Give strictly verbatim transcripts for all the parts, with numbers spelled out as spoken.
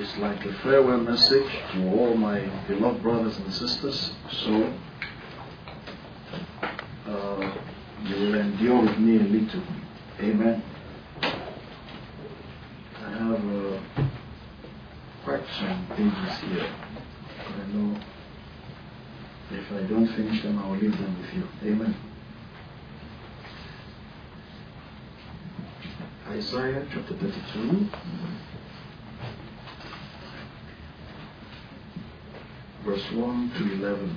It's like a farewell message to all my beloved brothers and sisters. So, uh, you will endure with me a little. Amen. I have uh, quite some pages here. I know if I don't finish them, I will leave them with you. Amen. Isaiah chapter thirty-two. Verse one to eleven.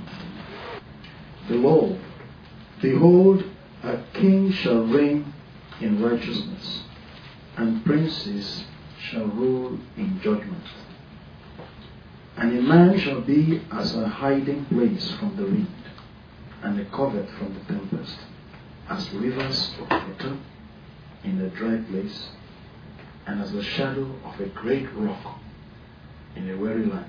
Behold, behold, a king shall reign in righteousness, and princes shall rule in judgment. And a man shall be as a hiding place from the wind, and a covert from the tempest, as rivers of water in a dry place, and as the shadow of a great rock in a weary land.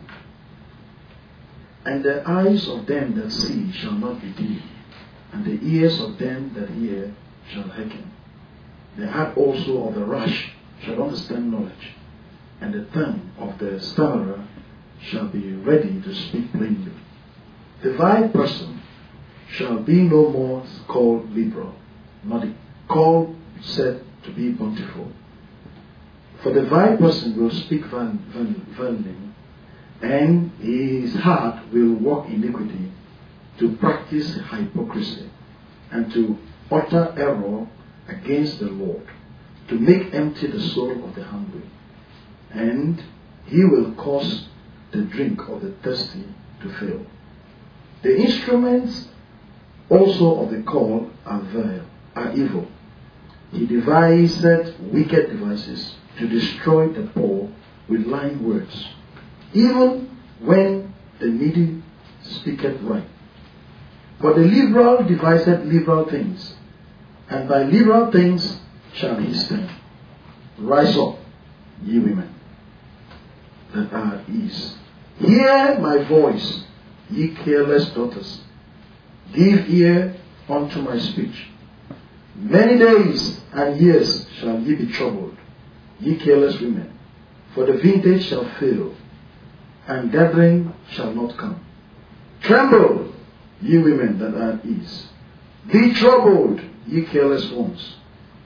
And the eyes of them that see shall not be dim, and the ears of them that hear shall hearken. The heart also of the rash shall understand knowledge, and the tongue of the stammerer shall be ready to speak plainly. The vile person shall be no more called liberal, not called said to be bountiful. For the vile person will speak vanity, and his heart will walk iniquity, to practice hypocrisy, and to utter error against the Lord, to make empty the soul of the hungry. And he will cause the drink of the thirsty to fail. The instruments also of the call are vile, are evil. He devised wicked devices to destroy the poor with lying words, even when the needy speaketh right. But the liberal deviseth liberal things, and by liberal things shall he stand. Rise up, ye women that are at ease. Hear my voice, ye careless daughters. Give ear unto my speech. Many days and years shall ye be troubled, ye careless women, for the vintage shall fail, and gathering shall not come. Tremble, ye women that are at ease. Be troubled, ye careless ones.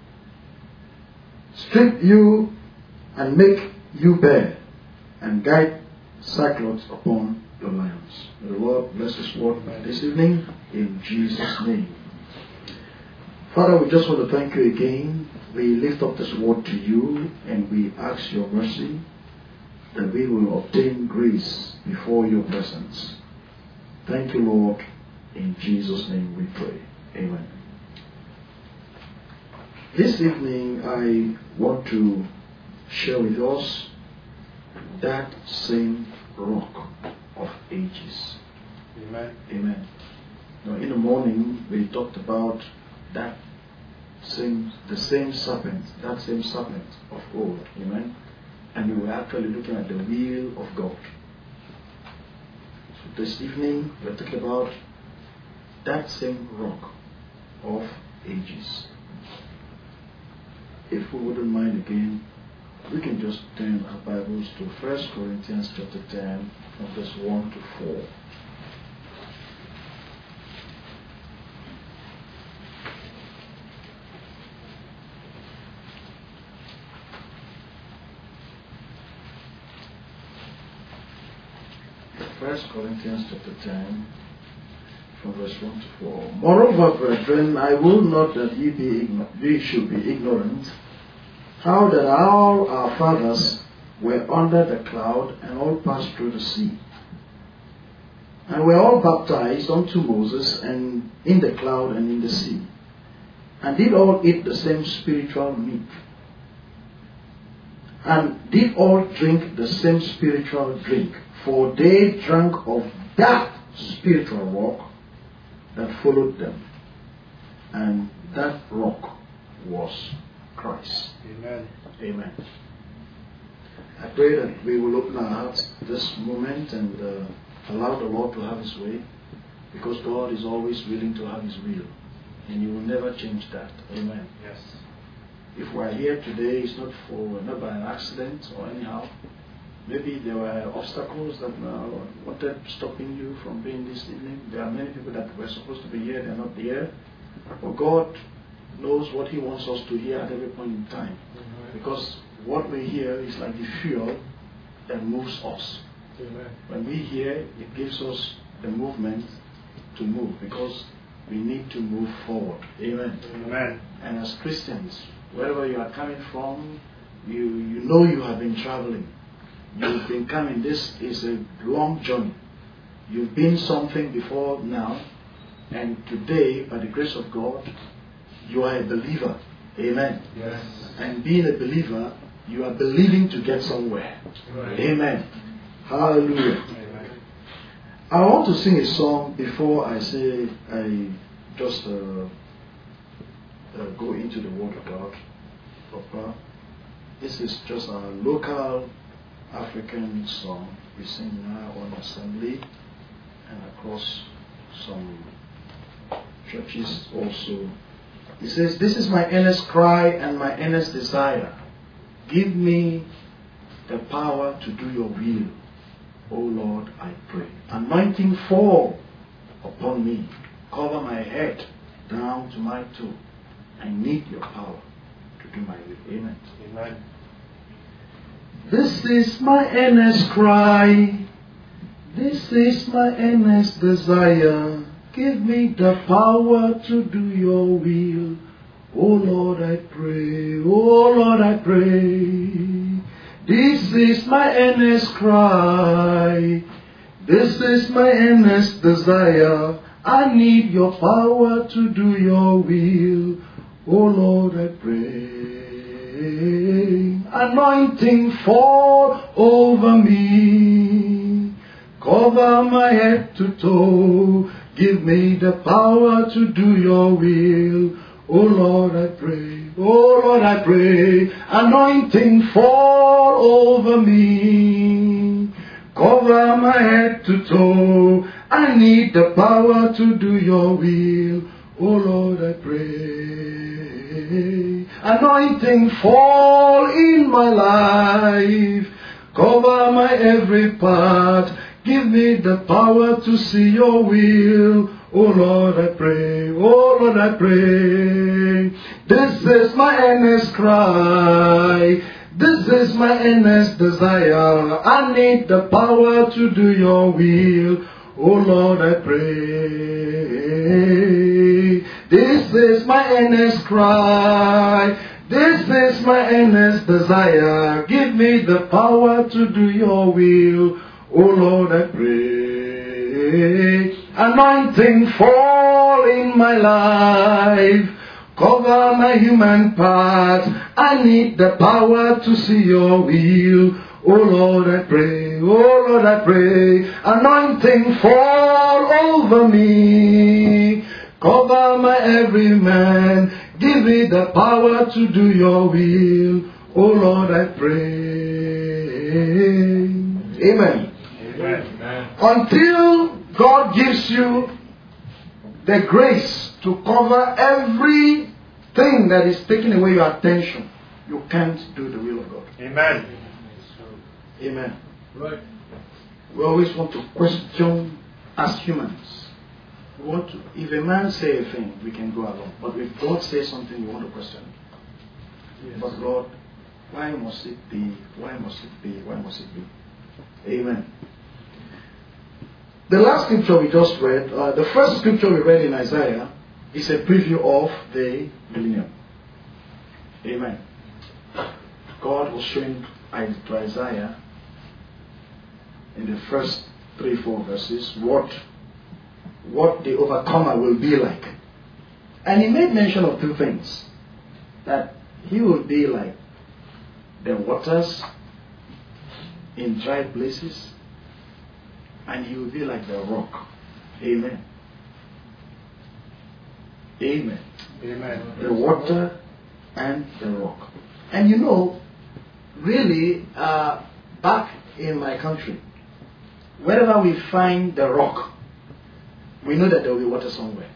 Strip you and make you bare, and guide sackcloth upon your lions. May the Lord bless His word this evening in Jesus' name. Father, we just want to thank you again. We lift up this word to you, and we ask your mercy that we will obtain grace before your presence. Thank you, Lord. In Jesus' name we pray. Amen. This evening I want to share with us that same rock of ages. Amen. Amen. Now, in the morning we talked about that same, the same serpent, that same serpent of old. Amen. And we were actually looking at the will of God. So this evening we're talking about that same rock of ages. If we wouldn't mind again, we can just turn our Bibles to First Corinthians chapter ten, from verse one to four. First Corinthians chapter ten, from verse one to four. Moreover, brethren, I will not that ye be igno- ye should be ignorant, how that all our fathers were under the cloud, and all passed through the sea, and were all baptized unto Moses, and in the cloud and in the sea, and did all eat the same spiritual meat, and did all drink the same spiritual drink, for they drank of that spiritual rock that followed them, and that rock was Christ. Amen. Amen. I pray that we will open our hearts this moment and uh, allow the Lord to have His way, because God is always willing to have His will, and He will never change that. Amen. Yes. If we are here today, it's not for not by an accident or anyhow. maybe there were obstacles that uh, wanted stopping you from being this evening. There are many people that were supposed to be here, they're not here. But God knows what He wants us to hear at every point in time. Amen. Because what we hear is like the fuel that moves us. Amen. When we hear, it gives us the movement to move, because we need to move forward. Amen. Amen. And as Christians, wherever you are coming from, you, you know you have been traveling. You've been coming. This is a long journey. You've been something before now, and today, by the grace of God, you are a believer. Amen. Yes. And being a believer, you are believing to get somewhere. Right. Amen. Hallelujah. Amen. I want to sing a song before I say I just uh, uh, go into the Word of God proper. This is just a local African song we sing in our own assembly and across some churches also. It says, "This is my earnest cry and my earnest desire. Give me the power to do your will. O Lord, I pray. Anointing fall upon me. Cover my head down to my toe. I need your power to do my will." Amen. Amen. This is my earnest cry. This is my earnest desire. Give me the power to do your will. Oh Lord, I pray. Oh Lord, I pray. This is my earnest cry. This is my earnest desire. I need your power to do your will. Oh Lord, I pray. Anointing fall over me. Cover my head to toe. Give me the power to do your will. Oh Lord, I pray. Oh Lord, I pray. Anointing fall over me. Cover my head to toe. I need the power to do your will. Oh Lord, I pray. Anointing fall in my life. Cover my every part. Give me the power to see your will. Oh Lord, I pray. Oh Lord, I pray. This is my earnest cry. This is my earnest desire. I need the power to do your will. Oh Lord, I pray. This is my earnest cry. This is my earnest desire. Give me the power to do your will. Oh Lord, I pray. Anointing fall in my life. Cover my human parts. I need the power to see your will. Oh Lord, I pray. Oh Lord, I pray. Anointing fall over me. Cover my every man. Give me the power to do your will. Oh Lord, I pray. Amen. Amen. Until God gives you the grace to cover everything that is taking away your attention, you can't do the will of God. Amen. Amen. Right. We always want to question as humans. We want to, if a man says a thing, we can go along. But if God says something, we want to question it. Yes. But Lord, why must it be? Why must it be? Why must it be? Amen. The last scripture we just read, uh, the first scripture we read in Isaiah, is a preview of the millennium. Amen. God was showing to Isaiah in the first three, four verses what, what the overcomer will be like. And he made mention of two things. That he will be like the waters in dry places, and he will be like the rock. Amen. Amen. Amen. The water and the rock. And you know, really, uh, back in my country, wherever we find the rock, we know that there will be water somewhere.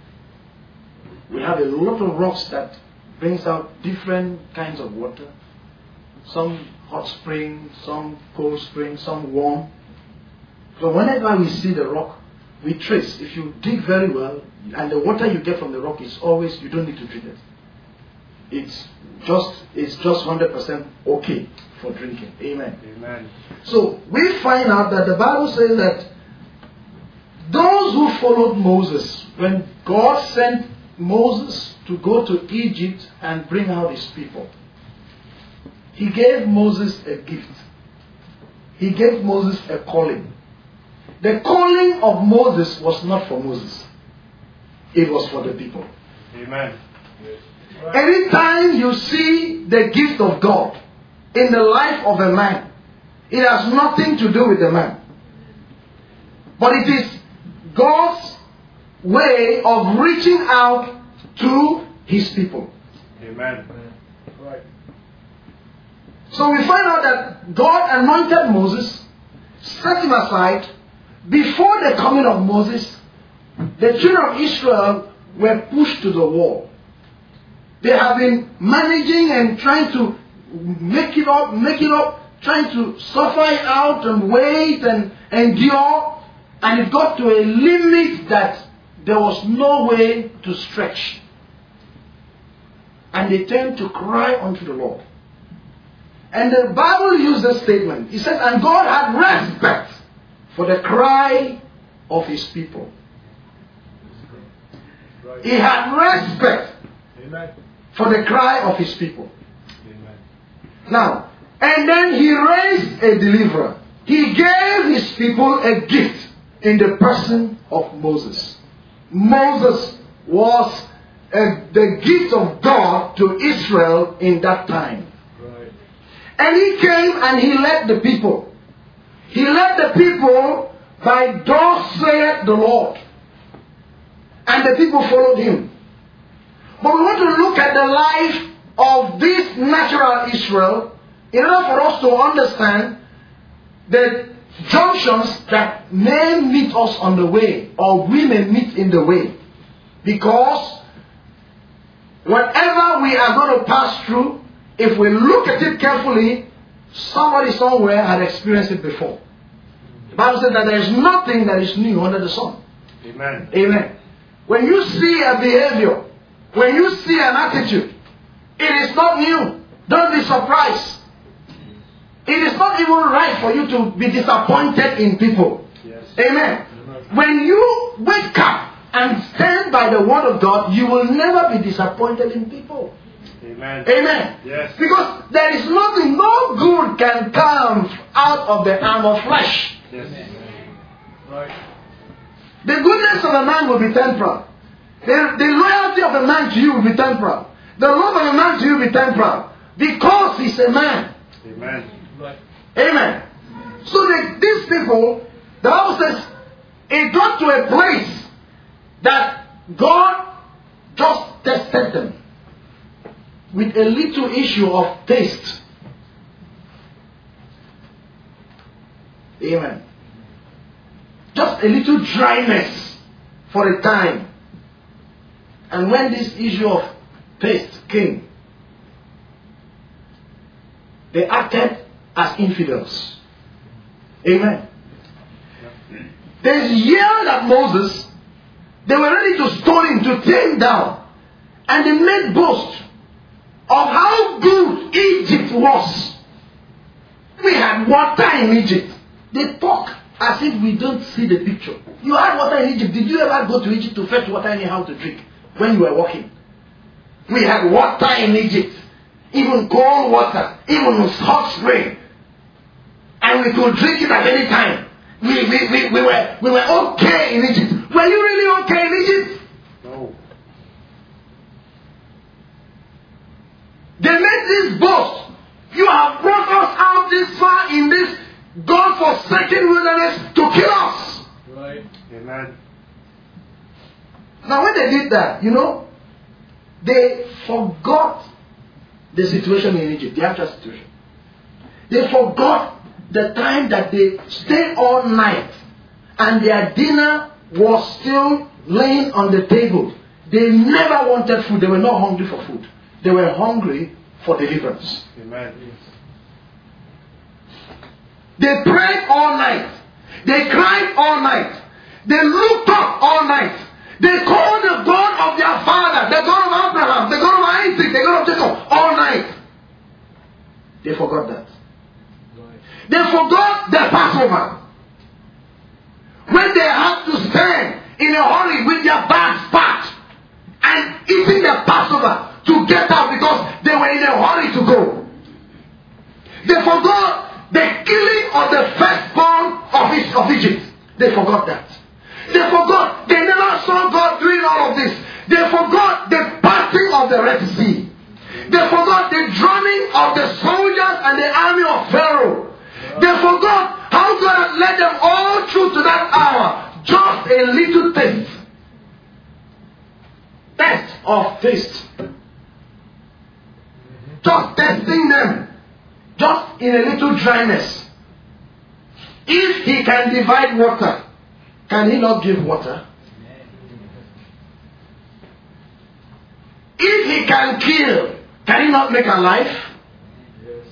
We have a lot of rocks that brings out different kinds of water. some hot spring, some cold spring, some warm. So whenever we see the rock, we trace. If you dig very well, and the water you get from the rock is always, you don't need to drink it. It's just, it's just one hundred percent okay for drinking. Amen. Amen. So we find out that the Bible says that those who followed Moses, when God sent Moses to go to Egypt and bring out his people, he gave Moses a gift. He gave Moses a calling. The calling of Moses was not for Moses. It was for the people. Amen. Anytime you see the gift of God in the life of a man, it has nothing to do with the man. But it is God's way of reaching out to his people. Amen. Right. So we find out that God anointed Moses, set him aside. Before the coming of Moses, the children of Israel were pushed to the wall. They have been managing and trying to make it up, make it up, trying to suffer it out and wait and endure. And it got to a limit that there was no way to stretch. And they turned to cry unto the Lord. And the Bible used a statement. It says, and God had respect for the cry of his people. He had respect for the cry of his people. Amen. Now, and then he raised a deliverer. He gave his people a gift in the person of Moses. Moses was a, the gift of God to Israel in that time. Right. And he came and he led the people. He led the people by thus saith the Lord. And the people followed him. But we want to look at the life of this natural Israel in order for us to understand the junctions that may meet us on the way, or we may meet in the way. Because whatever we are going to pass through, if we look at it carefully, somebody somewhere had experienced it before. The Bible says that there is nothing that is new under the sun. Amen. Amen. When you see a behavior, when you see an attitude, it is not new. Don't be surprised. It is not even right for you to be disappointed in people. Yes. Amen. When you wake up and stand by the word of God, you will never be disappointed in people. Amen. Amen. Yes. Because there is nothing, no good can come out of the arm of flesh. Yes. Right. The goodness of a man will be temporal. The, the loyalty of a man to you will be temporal. The love of a man to you will be temporal. Because he's a man. Amen. Right. Amen. So the, these people, the Bible says, it got to a place that God just tested them with a little issue of taste. Amen. Just a little dryness for a time. And when this issue of taste came, they acted as infidels. Amen. They yelled at Moses. They were ready to stone him, to tear him down. And they made boast of how good Egypt was. We had water in Egypt. They talk as if we don't see the picture. You had water in Egypt. Did you ever go to Egypt to fetch water anyhow to drink when you were walking? We had water in Egypt. Even cold water. Even hot spring. And we could drink it at any time. We, we, we, we, were, we were okay in Egypt. Were you really okay in Egypt? No. They made this boast. You have brought us out this far in this God-forsaken wilderness to kill us. Right. Amen. Now when they did that, you know, they forgot the situation in Egypt, the actual situation. They forgot the time that they stayed all night and their dinner was still laying on the table. They never wanted food. They were not hungry for food. They were hungry for deliverance. Amen. They prayed all night. They cried all night. They looked up all night. They called the God of their father, the God of Abraham, the God of Isaac, the God of Jacob, all night. They forgot that. They forgot the Passover. When they had to stand in a hurry with their bags packed and eating the Passover to get out because they were in a hurry to go. They forgot the killing of the firstborn of, his, of Egypt. They forgot that. They forgot. They never saw God doing all of this. They forgot the parting of the Red Sea. They forgot the drowning of the soldiers and the army of Pharaoh. They forgot how God had led them all through to that hour. Just a little taste. Test of taste. Just testing them. Just in a little dryness. If he can divide water, can he not give water? If he can kill, can he not make alive? Yes.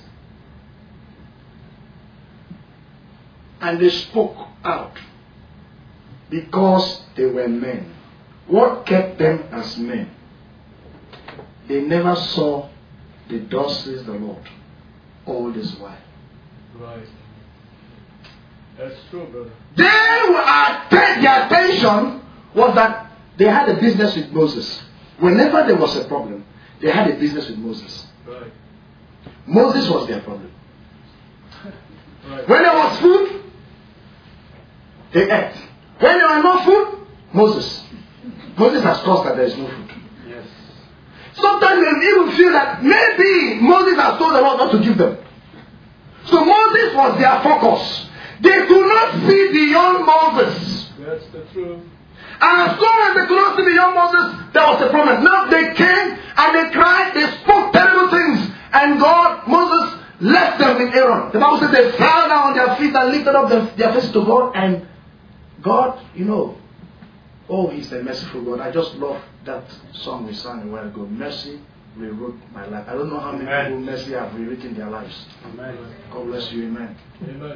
And they spoke out because they were men. What kept them as men? They never saw the thus says the Lord all this while. Right. That's true, brother. They were their attention was that they had a business with Moses. Whenever there was a problem, they had a business with Moses. Right. Moses was their problem. Right. When there was food, they ate. When there was no food, Moses. Moses has caused that there is no food. Yes. Sometimes they even feel that maybe Moses has told the Lord not to give them. So Moses was their focus. They could not see beyond Moses. That's the truth. And as long as they could not see beyond Moses, there was a problem. Now they came and they cried, they spoke terrible things. And God, Moses, left them with Aaron. The Bible says they fell down on their feet and lifted up their, their faces to God. And God, you know, oh, He's a merciful God. I just love that song we sang a while ago. Mercy rewrote my life. I don't know how many Amen. people mercy have rewritten their lives. Amen. God bless you. Amen. Amen.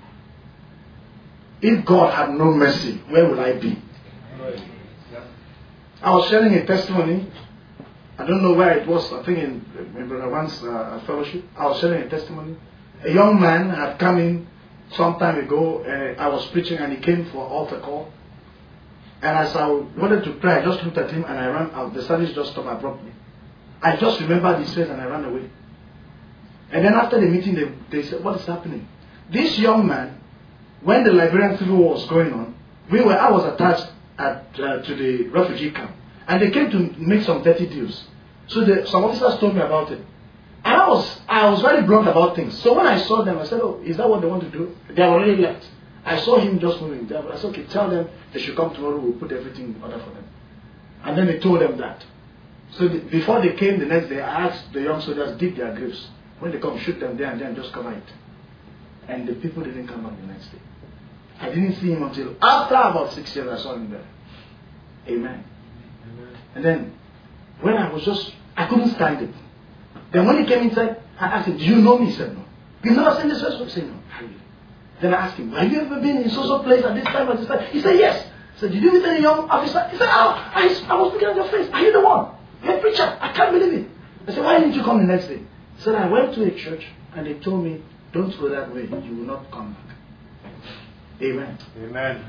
If God had no mercy, where would I be? Right. Yeah. I was sharing a testimony. I don't know where it was. I think in, in Brother Van's uh, fellowship. I was sharing a testimony. A young man had come in some time ago. Uh, I was preaching and he came for altar call. And as I wanted to pray, I just looked at him and I ran out. The service just stopped abruptly. I just remembered his face and I ran away. And then after the meeting, they, they said, "What is happening?" This young man, when the Liberian Civil War was going on, we were I was attached at, uh, to the refugee camp. And they came to make some dirty deals. So the, some officers told me about it. And I was, I was very blunt about things. So when I saw them, I said, "Oh, is that what they want to do?" They have already left. I saw him just moving there. I said, "Okay, tell them they should come tomorrow. We'll put everything in order for them." And then they told them that. So the, before they came the next day, I asked the young soldiers, dig their graves. When they come, shoot them there and then just cover it. And the people didn't come back the next day. I didn't see him until after about six years I saw him there. Amen. Amen. And then when I was just, I couldn't stand it. Then when he came inside, I asked him, "Do you know me?" He said, "No." "You've never seen this person?" He said, "No." Then I asked him, "Have you ever been in so-so place at this time, at this time?" He said, "Yes." I said, "Did you meet any young officer?" He said, "Oh, I, I was looking at your face. Are you the one? You're a preacher. I can't believe it." I said, "Why didn't you come the next day?" He said, "I went to a church and they told me, don't go that way. You will not come back." Amen. Amen.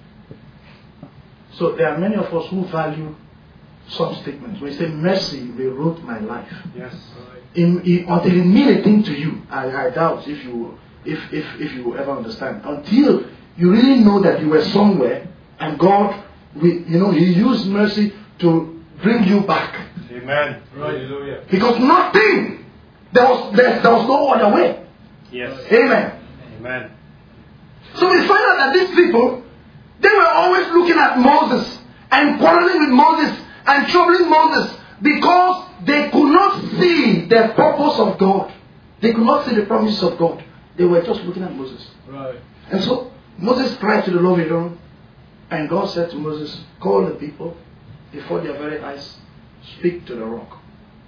So there are many of us who value some statements. When you say mercy rewrote my life. Yes. In, in, until it mean a thing to you, I, I doubt if you if, if if you will ever understand. Until you really know that you were somewhere and God, we, you know, He used mercy to bring you back. Amen. Hallelujah. Because nothing, there was there, there was no other way. Yes. Amen. Amen. So we find out that these people, they were always looking at Moses and quarreling with Moses and troubling Moses because they could not see the purpose of God. They could not see the promises of God. They were just looking at Moses. Right. And so Moses cried to the Lord, and God said to Moses, "Call the people before their very eyes, speak to the rock.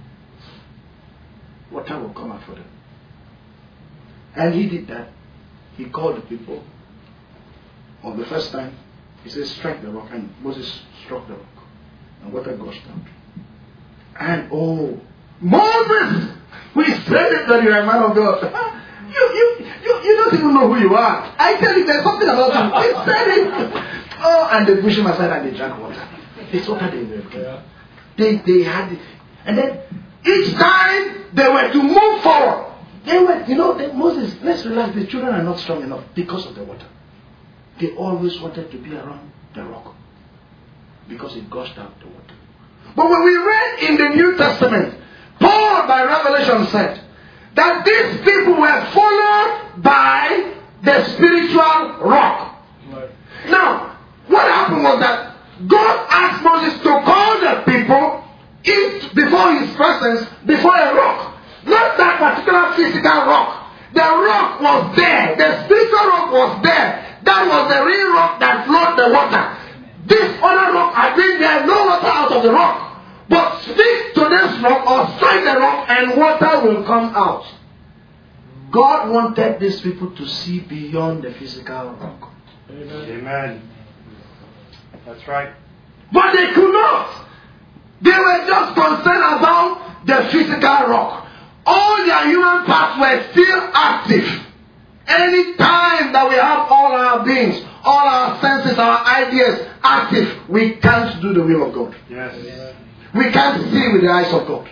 Water will come out for them." And he did that. he called the people. On the first time, he says, strike the rock. And Moses struck the rock. And water gushed out. And oh, Moses! We said it that you are a man of God. you, you, you, you don't even know who you are. I tell you, there's something about you. He said it. Oh, and they pushed him aside and they drank water. It's water they were drinking. They, they had it. And then each time they were to move forward, they were, you know, they, Moses, let's relax. The children are not strong enough because of the water. They always wanted to be around the rock because it gushed out the water. But when we read in the New Testament, Paul by revelation said that these people were followed by the spiritual rock. Right. Now, what happened was that God asked Moses to call the people in before his presence, before a rock. Not that particular physical rock. The rock was there. The spiritual rock was there. That was the real rock that flowed the water. This other rock had been there, no water out of the rock. But speak to this rock or strike the rock and water will come out. God wanted these people to see beyond the physical rock. Amen. Amen. That's right. But they could not. They were just concerned about the physical rock. All their human parts were still active. Any time that we have all our beings, all our senses, our ideas active, we can't do the will of God. Yes. We can't see with the eyes of God.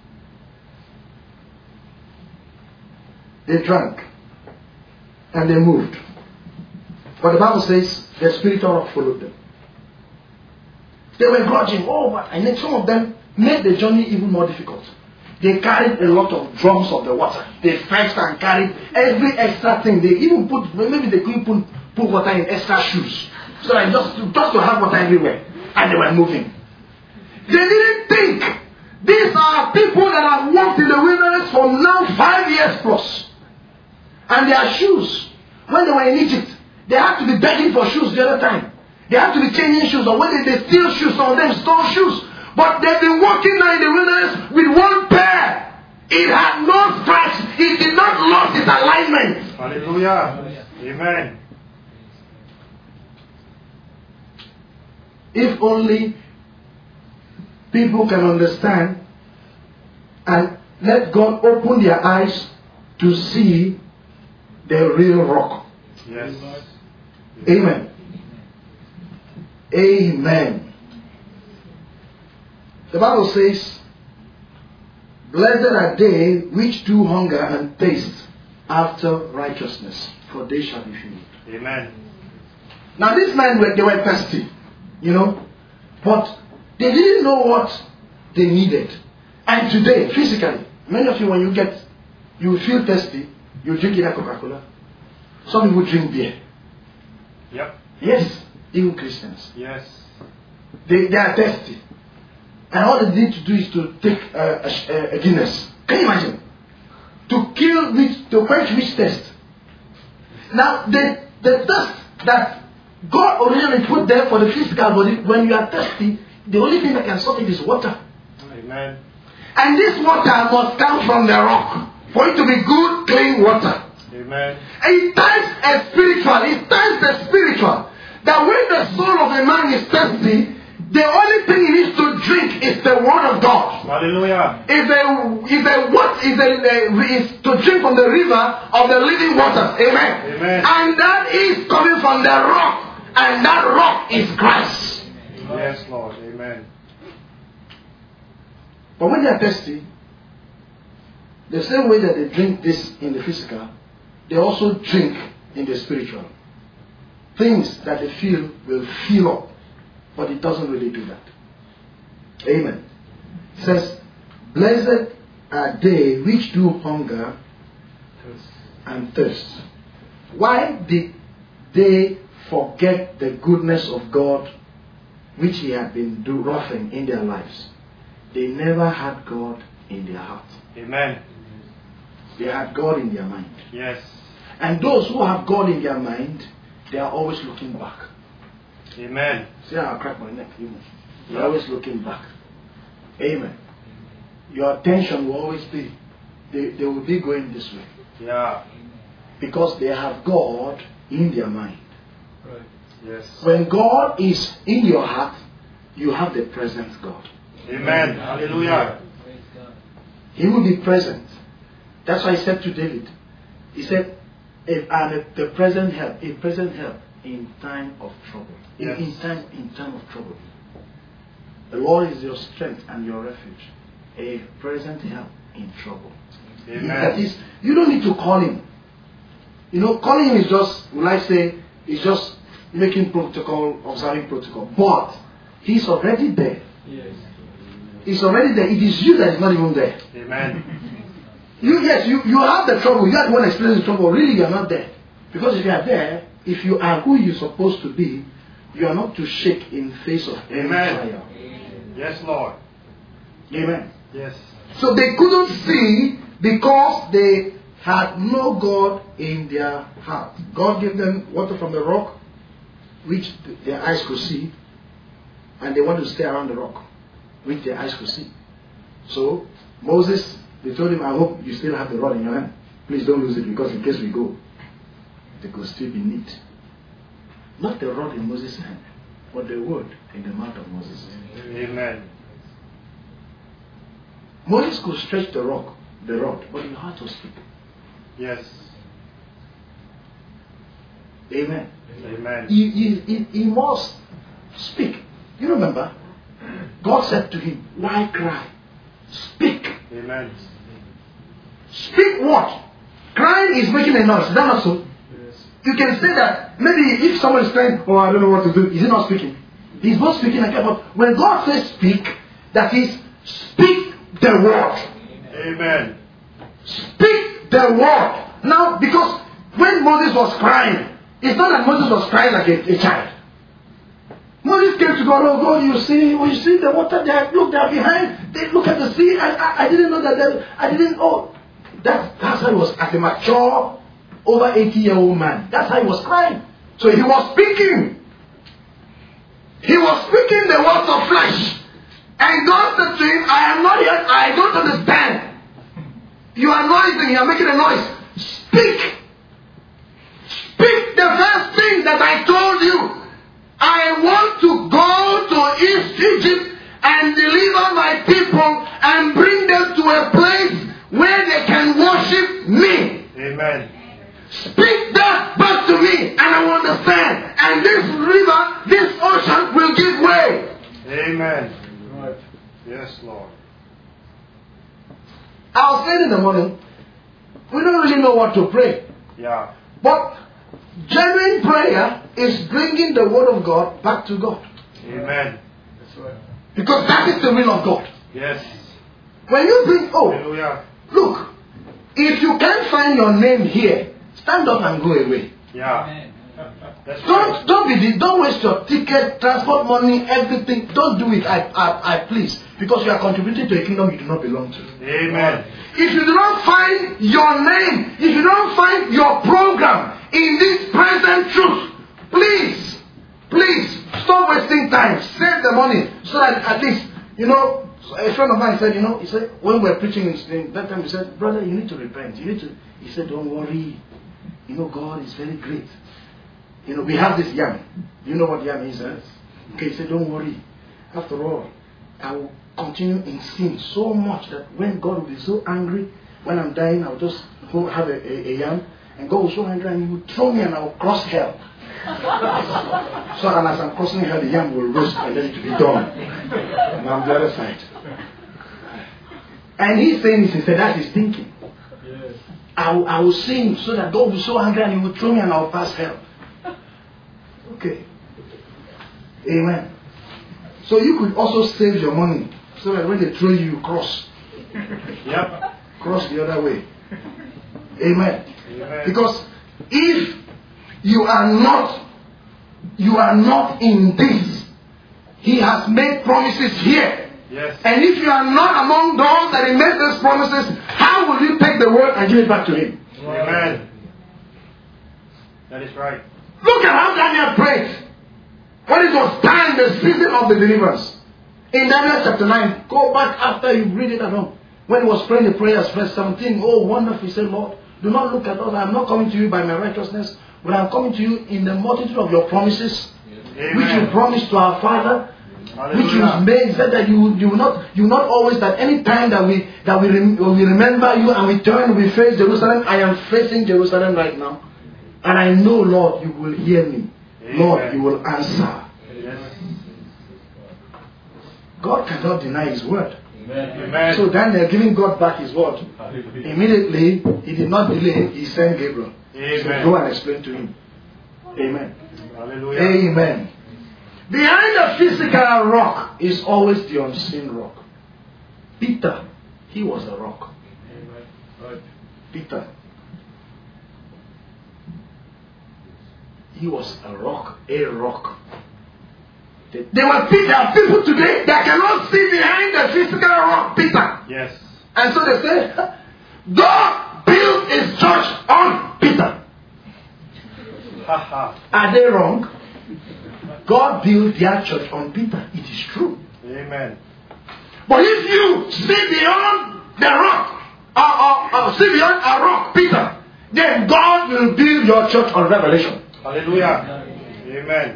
They drank and they moved. But the Bible says the spiritual rock followed them. They were grudging. Oh, and then some of them made the journey even more difficult. They carried a lot of drums of the water. They fetched and carried every extra thing. They even put, maybe they couldn't put, put water in extra shoes. So like just, just to have water everywhere. And they were moving. They didn't think. These are people that have walked in the wilderness for now five years plus. And their shoes, when they were in Egypt, they had to be begging for shoes the other time. They had to be changing shoes. Or when they, they steal shoes, some of them stole shoes. But they've been walking now in the wilderness with one pair. It had no scratch. It did not lose its alignment. Hallelujah. Amen. If only people can understand and let God open their eyes to see the real rock. Yes. Amen. Amen. The Bible says, blessed are they which do hunger and thirst after righteousness, for they shall be filled. Amen. Now these men, were, they were thirsty, you know, but they didn't know what they needed. And today, physically, many of you, when you get, you feel thirsty, you drink either Coca-Cola. Some people drink beer. Yep. Yes, even Christians. Yes. They, they are thirsty. And all they need to do is to take uh, a, a Guinness. Can you imagine? To kill which, to quench which thirst. Now, the, the thirst that God originally put there for the physical body, when you are thirsty, the only thing that can stop it is water. Amen. And this water must come from the rock for it to be good, clean water. Amen. And it turns a spiritual, it turns the spiritual. That when the soul of a man is thirsty, the only thing he needs to drink is the word of God. Hallelujah. Is a is a what is a is to drink from the river of the living waters. Amen. Amen. And that is coming from the rock, and that rock is Christ. Yes, Lord. Amen. But when they are thirsty, the same way that they drink this in the physical, they also drink in the spiritual. Things that they feel will fill up. But it doesn't really do that. Amen. It says, blessed are they which do hunger and thirst. Why did they forget the goodness of God which He had been do roughing in their lives? They never had God in their heart. Amen. They had God in their mind. Yes. And those who have God in their mind, they are always looking back. Amen. See how I crack my neck? You know. You're always looking back. Amen. Your attention will always be, they, they will be going this way. Yeah. Because they have God in their mind. Right. Yes. When God is in your heart, you have the present God. Amen. Hallelujah. He will be present. That's why he said to David, he said, if I'm a, the present help, a present help in time of trouble. Yes. In, in time in time of trouble. The Lord is your strength and your refuge. A present help in trouble. Amen. That is, you don't need to call him. You know, calling him is just, will I say, is just making protocol, observing protocol. But he's already there. Yes. He's already there. It is you that is not even there. Amen. You, yes, you, you have the trouble. You are the one experiencing the trouble. Really, you are not there. Because if you are there, if you are who you're supposed to be, you are not to shake in face of any trial. Yes, Lord. Amen. Yes. So they couldn't see because they had no God in their heart. God gave them water from the rock, which their eyes could see, and they wanted to stay around the rock, which their eyes could see. So Moses, they told him, I hope you still have the rod in your hand. Please don't lose it, because in case we go, they could still be neat. Not the rod in Moses' hand, but the word in the mouth of Moses. Amen. Moses could stretch the rock, the rod, but he had to speak. Yes. Amen. Amen. He, he, he, he must speak. You remember? God said to him, why cry? Speak. Amen. Speak what? Crying is making a noise. Is that not so? Yes. You can say that maybe if someone is crying, oh, I don't know what to do, is he not speaking? He's not speaking like that. But when God says speak, that is, speak the word. Amen. Speak the word. Now, because when Moses was crying, it's not that Moses was crying like a, a child. Moses came to God, oh God, you see, oh, you see the water there, look, they're behind, they look at the sea, I, I, I didn't know that, they, I didn't, oh, that, that's how he was, as a mature, over eighty year old man, that's how he was crying. So he was speaking, he was speaking the words of flesh, and God said to him, I am not yet, I don't understand, you are noising, you are making a noise, speak, speak the first thing that I told you. I want to go to East Egypt and deliver my people and bring them to a place where they can worship me. Amen. Speak that back to me and I will understand. And this river, this ocean will give way. Amen. Right. Yes, Lord. I was saying in the morning, we don't really know what to pray. Yeah. But genuine prayer is bringing the word of God back to God. Amen. That's right. Because that is the will of God. Yes. When you bring, oh, Hallelujah. Look, if you can't find your name here, stand up and go away. Yeah. That's Don't right. don't be don't waste your ticket, transport money, everything. Don't do it. I, I I please, because you are contributing to a kingdom you do not belong to. Amen. If you do not find your name, if you don't find your program in this present truth, please, please stop wasting time. Save the money so that at least, you know, a friend of mine said, you know, he said, when we were preaching in that time, he said, brother, you need to repent. You need to, he said, don't worry. You know, God is very great. You know, we have this yam. You know what yam is, eh? Okay, he said, don't worry. After all, I will continue in sin so much that when God will be so angry, when I'm dying, I'll just go have a, a, a yam, and God will be so angry and He will throw me and I will cross hell. So, and as I'm crossing hell, the yam will roast and then it will be done. And I'm the other side. And he's saying this, he said, that is thinking. Yes. I, will, I will sin so that God will be so angry and He will throw me and I will pass hell. Okay. Amen. So you could also save your money so that when they throw you, you cross. Yep. Cross the other way. Amen. Amen. Because if you are not, you are not in this, He has made promises here. Yes. And if you are not among those that He made those promises, how will you take the word and give it back to Him? Amen. That is right. Look at how Daniel prayed when it was time, the season of the deliverance. In Daniel chapter nine, go back after you read it at home. When he was praying the prayers, verse seventeen, oh wonderful, he said, Lord, Do not look at us. I am not coming to you by my righteousness, but I am coming to you in the multitude of your promises, Amen. which you promised to our Father, Hallelujah. which you made, said that you you will not you will not always, that any time that we that we, rem, we remember you and we turn, we face Jerusalem. I am facing Jerusalem right now, and I know, Lord, you will hear me. Amen. Lord, you will answer. Yes. God cannot deny His word. Amen. So Daniel, giving God back His word, immediately he did not delay. He sent Gabriel. Amen. So go and explain to him. Amen. Hallelujah. Amen. Behind the physical rock is always the unseen rock. Peter, he was a rock. Right. Peter, he was a rock, a rock. They, they were there are people today that cannot see behind the physical rock, Peter. Yes. And so they say, God built His church on Peter. Ha ha. Are they wrong? God built their church on Peter. It is true. Amen. But if you see beyond the rock, or, or, or see beyond a rock, Peter, then God will build your church on revelation. Hallelujah. Amen.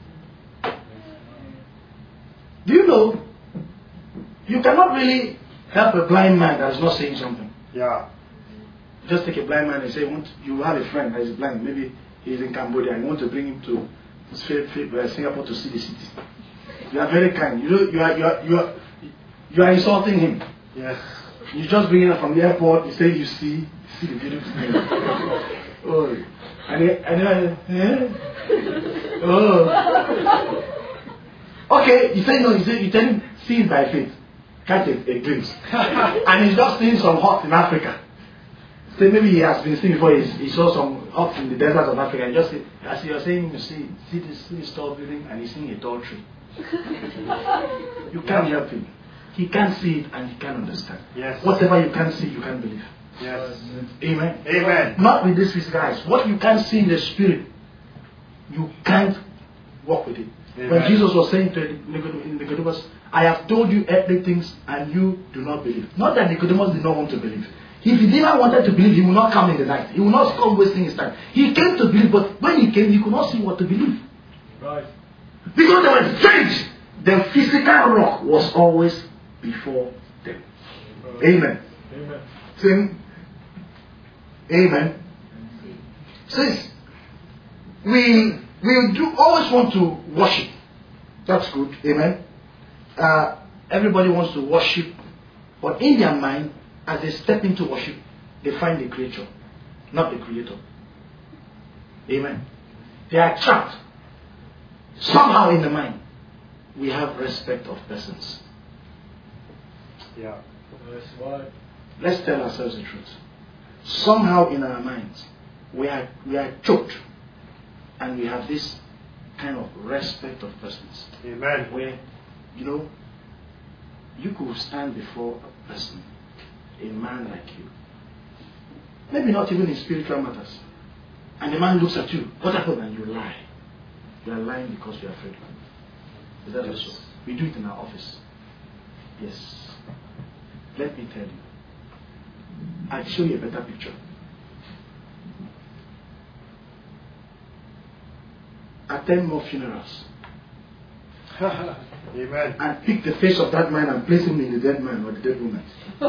Do you know, you cannot really help a blind man that is not saying something. Yeah. Just take a blind man and say, want, you have a friend that is blind, maybe he's in Cambodia and you want to bring him to Singapore to see the city. You are very kind. You, know, you, are, you, are, you, are, you are insulting him. Yes. You just bring him from the airport, you say you see, see the beautiful thing. Oh. And he, and he, eh? Oh. Okay, you say no, you say you tell him, see it by faith. Catch a, a glimpse. And he's just seeing some huts in Africa. So maybe he has been seeing before, he's, he saw some huts in the desert of Africa, and just as you're saying, you see, see this, see this tall building, and he's seeing a tall tree. You can't help him. He can't see it and he can't understand. Yes. Whatever you can't see, you can't believe. Yes. Amen. Amen. Not with this physical eyes. What you can't see in the spirit, you can't walk with it. Amen. When Jesus was saying to Nicodemus, I have told you earthly things and you do not believe. Not that Nicodemus did not want to believe. If he didn't wanted to believe, he would not come in the night. He would not come wasting his time. He came to believe, but when he came, he could not see what to believe. Right. Because they were strange. The physical rock was always before them. Right. Amen. Amen. Sing. Amen. Says, we we do always want to worship. That's good. Amen. Uh, everybody wants to worship, but in their mind, as they step into worship, they find the creature, not the creator. Amen. They are trapped. Somehow in the mind, we have respect of persons. Yeah. That's right. Let's tell ourselves the truth. Somehow in our minds, we are we are choked, and we have this kind of respect of persons. Amen. Where, you know, you could stand before a person, a man like you, maybe not even in spiritual matters, and the man looks at you. What happened? And you lie. You are lying because you are afraid. Is that also? We do it in our office. Yes. Let me tell you. I'll show you a better picture. Attend more funerals. Amen. And pick the face of that man and place him in the dead man or the dead woman.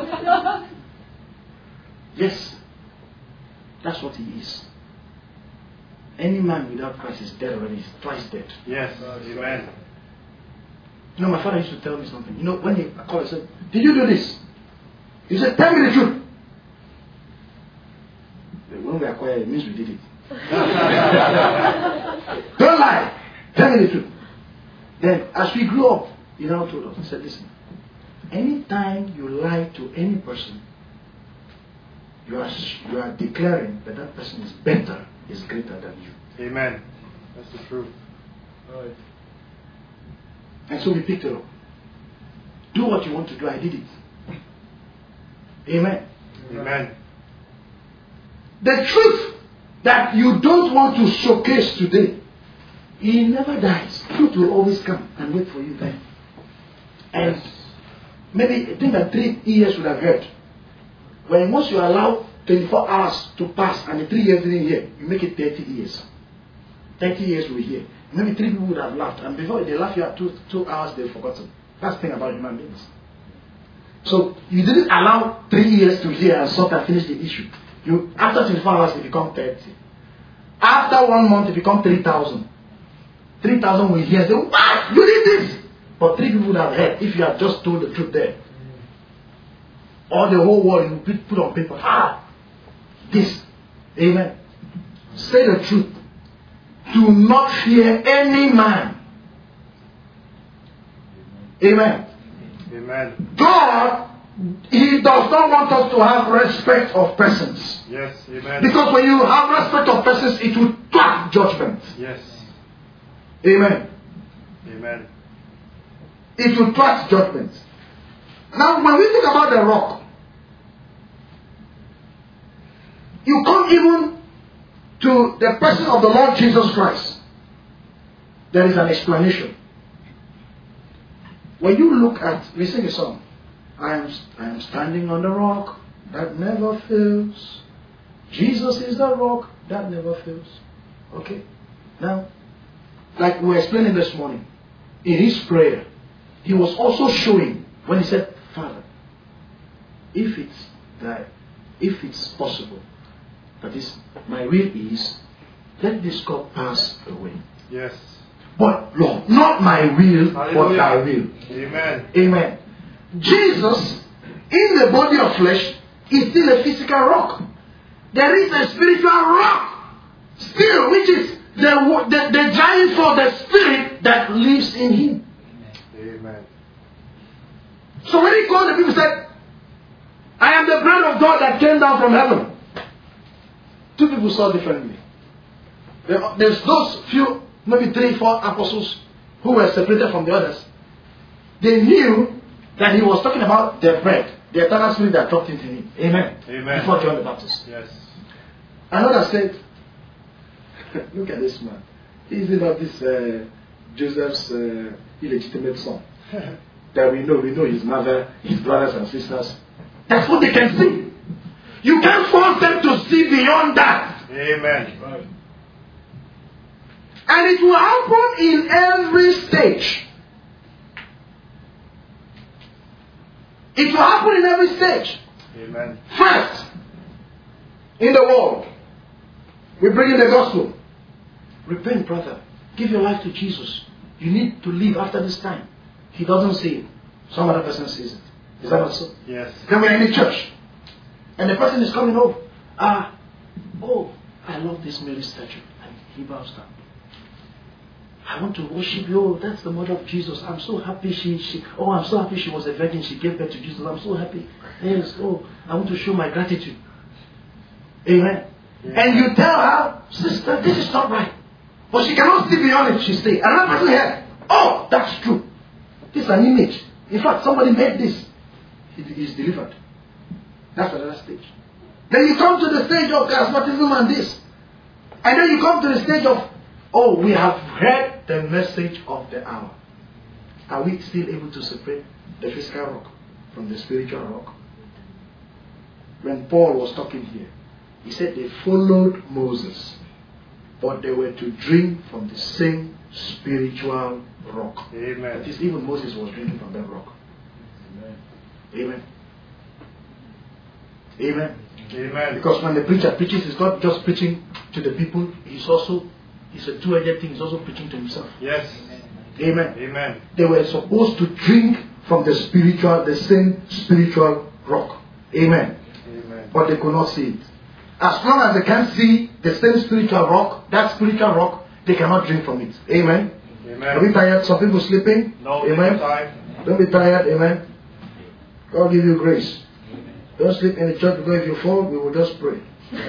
Yes. That's what he is. Any man without Christ is dead already. He's twice dead. Yes. Amen. You know, my father used to tell me something. You know, when he called, he said, did you do this? He said, tell me the truth. When we are quiet, it means we did it. Don't lie. Tell me the truth. Then, as we grew up, he now told us, he said, listen, anytime you lie to any person, you are, you are declaring that that person is better, is greater than you. Amen. That's the truth. Right. And so we picked it up. Do what you want to do. I did it. Amen. Amen. The truth that you don't want to showcase today, he never dies. Truth will always come and wait for you there. And maybe I think that three years would have heard. When once you allow twenty-four hours to pass and the three years didn't hear, you make it thirty years. thirty years we hear. Maybe three people would have laughed, and before they laugh you at two, two hours, they've forgotten. That's the thing about human beings. So you didn't allow three years to hear and sort and finish the issue. You after twenty-four hours, it become thirty. After one month, it become three thousand. three thousand will hear, say, what? You did this! But three people would have heard if you had just told the truth there. Or the whole world you put on paper. Ah! This. Amen. Say the truth. Do not fear any man. Amen. Amen. God, He does not want us to have respect of persons. Yes. Amen. Because when you have respect of persons, it will track judgment. Yes. Amen. Amen. It will track judgment. Now, when we think about the rock, you come even to the person of the Lord Jesus Christ. There is an explanation. When you look at, we sing a song, I am, I am standing on the rock that never fails. Jesus is the rock that never fails. Okay? Now, like we were explaining this morning, in his prayer, he was also showing, when he said, Father, if it's that, if it's possible, that is, my will is, let this cup pass away. Yes. But Lord, not my will, Hallelujah. but thy will. Amen. Amen. Jesus, in the body of flesh, is still a physical rock. There is a spiritual rock, still, which is the, the, the giant for the spirit that lives in him. Amen. So when he called the people, said, I am the bread of God that came down from heaven. Two people saw differently. There, there's those few, maybe three, four apostles who were separated from the others. They knew that he was talking about their bread, the eternal spirit that dropped into him. Amen. Amen. Before John the Baptist. Yes. Another said, look at this man. Is it not this uh, Joseph's uh, illegitimate son? That we know, we know his mother, his brothers and sisters. That's what they can see. You can't force them to see beyond that. Amen. Right. And it will happen in every stage. It will happen in every stage. Amen. First, in the world, we bring in the gospel. Repent, brother. Give your life to Jesus. You need to live after this time. He doesn't see it. Some other person sees it. Is that not so? Yes. Then we're in the church. And the person is coming home. Ah, oh, I love this Mary statue. And he bows down. I want to worship you. Oh, that's the mother of Jesus. I'm so happy she, she, oh, I'm so happy she was a virgin. She gave birth to Jesus. I'm so happy. Yes, oh, I want to show my gratitude. Amen. Yeah. And you tell her, sister, this is not right. But she cannot see beyond it. She stays. Another person here, oh, that's true. This is an image. In fact, somebody made this. It is delivered. That's another stage. Then you come to the stage of charismatism and this. And then you come to the stage of, oh, we have heard the message of the hour. Are we still able to separate the physical rock from the spiritual rock? When Paul was talking here, he said they followed Moses, but they were to drink from the same spiritual rock. Amen. That is, even Moses was drinking from that rock. Amen. Amen. Amen. Amen. Because when the preacher preaches, he's not just preaching to the people, he's also, it's a two-edged thing, he's also preaching to himself. Yes. Amen. Amen. They were supposed to drink from the spiritual, the same spiritual rock. Amen. Amen. But they could not see it. As long as they can't see the same spiritual rock, that spiritual rock, they cannot drink from it. Amen. Amen. Are we tired? Some people sleeping? No, amen. Time. Don't be tired. Amen. God give you grace. Don't sleep in the church because if you fall, we will just pray.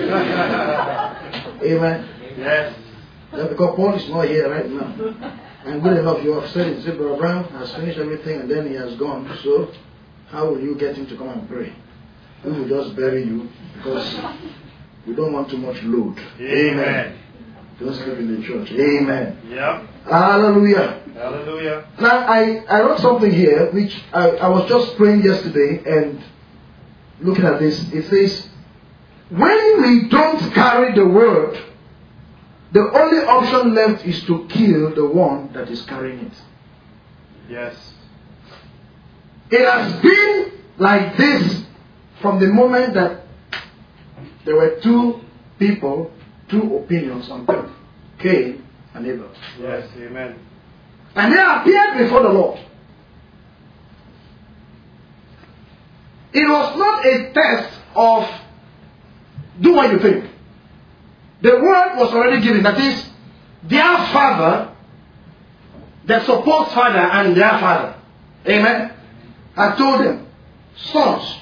Amen. Yes. Yeah, because Paul is not here right now. And good enough, you have said it. Say, Brother Brown has finished everything and then he has gone. So, how will you get him to come and pray? We will just bury you because we don't want too much load. Amen. Amen. Don't sleep in the church. Amen. Yeah. Hallelujah. Hallelujah. Now, I, I wrote something here which I, I was just praying yesterday and looking at this. It says, when we don't carry the word, the only option left is to kill the one that is carrying it. Yes. It has been like this from the moment that there were two people, two opinions on earth, Cain and Abel. Yes. Amen. And they appeared before the Lord. It was not a test of do what you think. The word was already given. That is, their father, their supposed father and their father, amen, I told them, sons,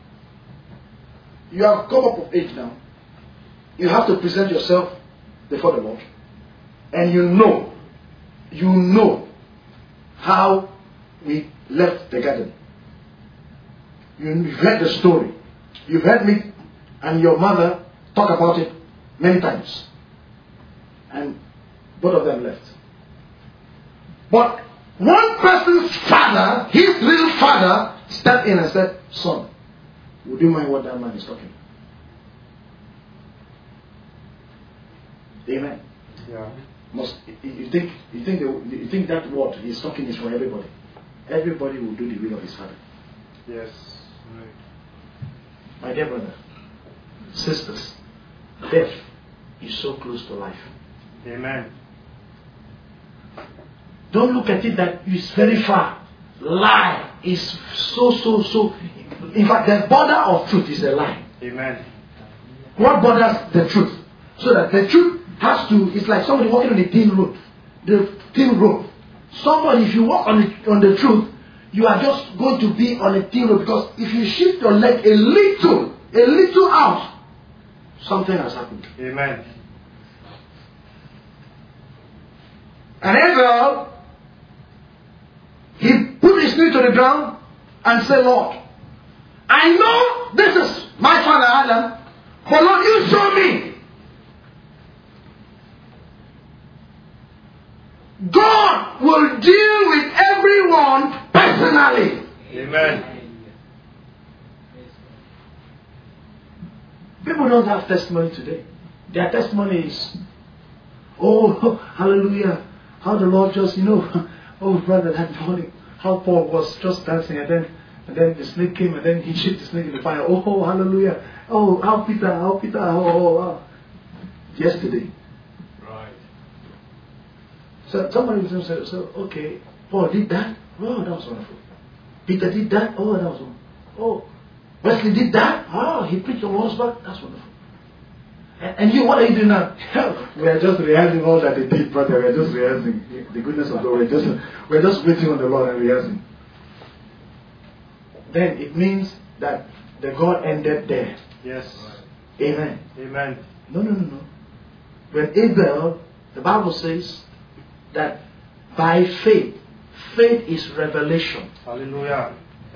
you have come up of age now. You have to present yourself before the Lord. And you know, you know how we left the garden. You've heard the story. You've heard me and your mother talk about it many times. And both of them left. But one person's father, his real father, stepped in and said, son, would you mind what that man is talking? Amen. Yeah. Must you think you think the, you think that word he's talking is for everybody? Everybody will do the will of his father. Yes. Right. My dear brother, sisters, death is so close to life. Amen. Don't look at it that it's very far. Lie is so so so. In fact, the border of truth is a lie. Amen. What borders the truth? So that the truth has to, it's like somebody walking on a thin road. The thin road. Somebody, if you walk on the, on the truth, you are just going to be on a thin road, because if you shift your leg a little, a little out, something has happened. Amen. And Abel, he put his knee to the ground and said, Lord, I know this is my father Adam, but Lord, you show me. God will deal with everyone personally. Amen. People don't have testimony today. Their testimony is, oh, hallelujah, how the Lord just, you know, oh, brother, that morning, how Paul was just dancing, and then and then the snake came, and then he shipped the snake in the fire. Oh, oh hallelujah. Oh, how Peter, how Peter, oh, oh, oh. Yesterday. Right. So somebody will say, so, okay, Paul did that? Oh, that was wonderful. Peter did that? Oh, that was wonderful. Oh, Wesley did that? Oh, he preached on horseback? That's wonderful. And, and you, what are you doing now? We are just rehearsing all that they did, brother. We are just rehearsing the goodness of God. We're just, we're just waiting on the Lord and rehearsing. Then it means that the God ended there. Yes. Amen. Amen. No, no, no, no. When Abel, the Bible says that by faith, faith is revelation. Hallelujah.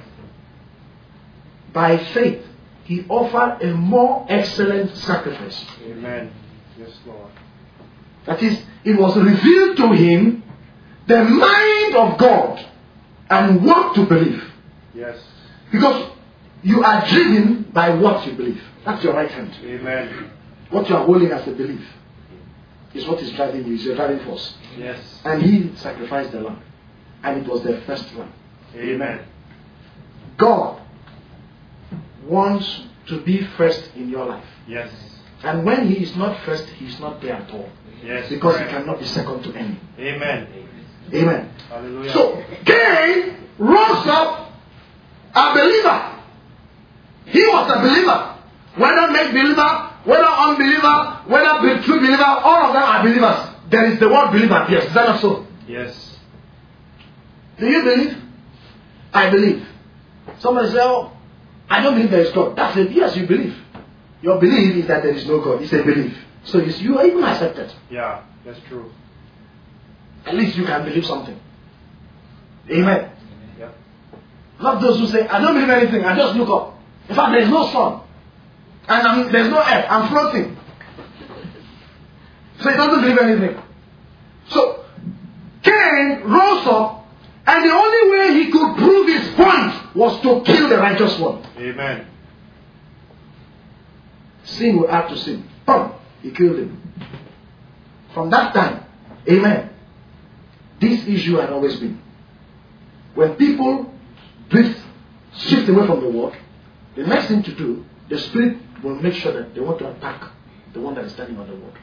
By faith, he offered a more excellent sacrifice. Amen. Yes, Lord. That is, it was revealed to him the mind of God and what to believe. Yes. Because you are driven by what you believe. That's your right hand. Amen. What you are holding as a belief is what is driving you, is your driving force. Yes. And he sacrificed the lamb. And it was the first lamb. Amen. God wants to be first in your life. Yes. And when he is not first, he is not there at all. Yes. Because correct. he cannot be second to any. Amen. Amen. Hallelujah. So Cain rose up a believer. He was a believer. Whether make believer, whether unbeliever, whether true believer, all of them are believers. There is the word believer. Yes, is that not so? Yes. Do you believe? I believe. Somebody say, oh, I don't believe there is God. That's it. Yes, you believe. Your belief is that there is no God. It's a belief. So it's, you are even accepted. Yeah, that's true. At least you can believe something. Amen. Yep. Not those who say, I don't believe anything. I just look up. In fact, there is no sun. And I'm, there's no earth. I'm floating. So he doesn't believe anything. So Cain rose up, and the only way he could prove his point was to kill the righteous one. Amen. sin will add to sin. Boom! He killed him. From that time, amen, this issue had always been. When people drift, shift away from the word, the next thing to do, the Spirit will make sure that they want to attack the one that is standing on the word.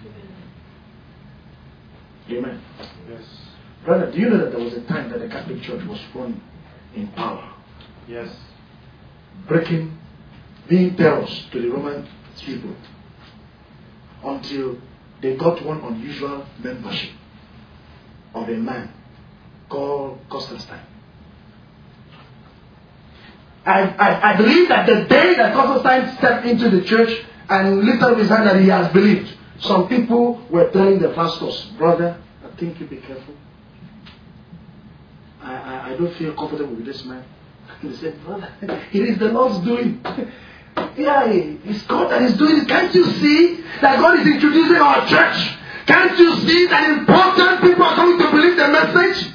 Amen. Yes. Brother, do you know that there was a time that the Catholic Church was running in power? Yes. Breaking, being terrors to the Roman people. Until they got one unusual membership of a man called Constantine. I, I, I believe that the day that Constantine stepped into the church and lifted up his hand that he has believed, some people were telling the pastors, brother, I think you be careful. I, I, I don't feel comfortable with this man. And they said, brother, it is the Lord's doing. Yeah, it's God that is doing it. Can't you see that God is introducing our church? Can't you see that important people are coming to believe the message?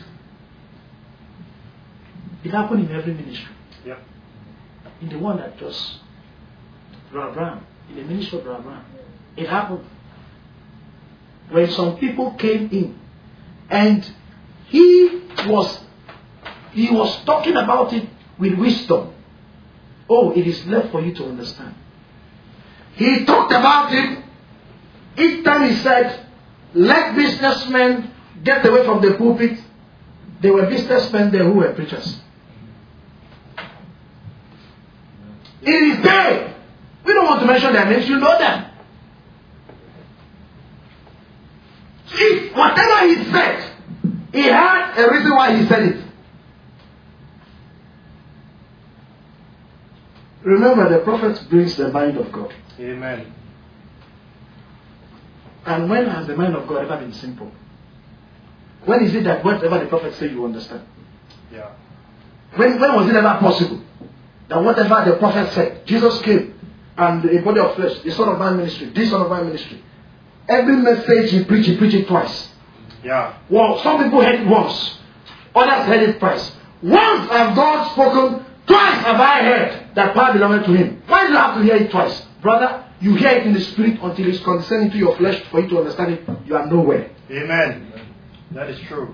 It happened in every ministry. Yep. In the one that just Brother Abraham, in the ministry of Brother Abraham, it happened. When some people came in and he was he was talking about it with wisdom. Oh, it is left for you to understand. He talked about it. Each time he said, let businessmen get away from the pulpit. There were businessmen there who were preachers. It is there. We don't want to mention their names, you know them. If whatever he said, he had a reason why he said it. Remember, the prophet brings the mind of God. Amen. And when has the mind of God ever been simple? When is it that whatever the prophet says you understand? Yeah. When, when was it ever possible that whatever the prophet said, Jesus came and the body of flesh, the Son of Man ministry, this Son of Man ministry, every message he preached, he preached it twice. Yeah. Well, some people heard it once, others heard it twice. Once have God spoken, twice have I heard that power belongeth to him. Why do you have to hear it twice? Brother, you hear it in the spirit until it's condescending to your flesh for you to understand it. You are nowhere. Amen. That is true.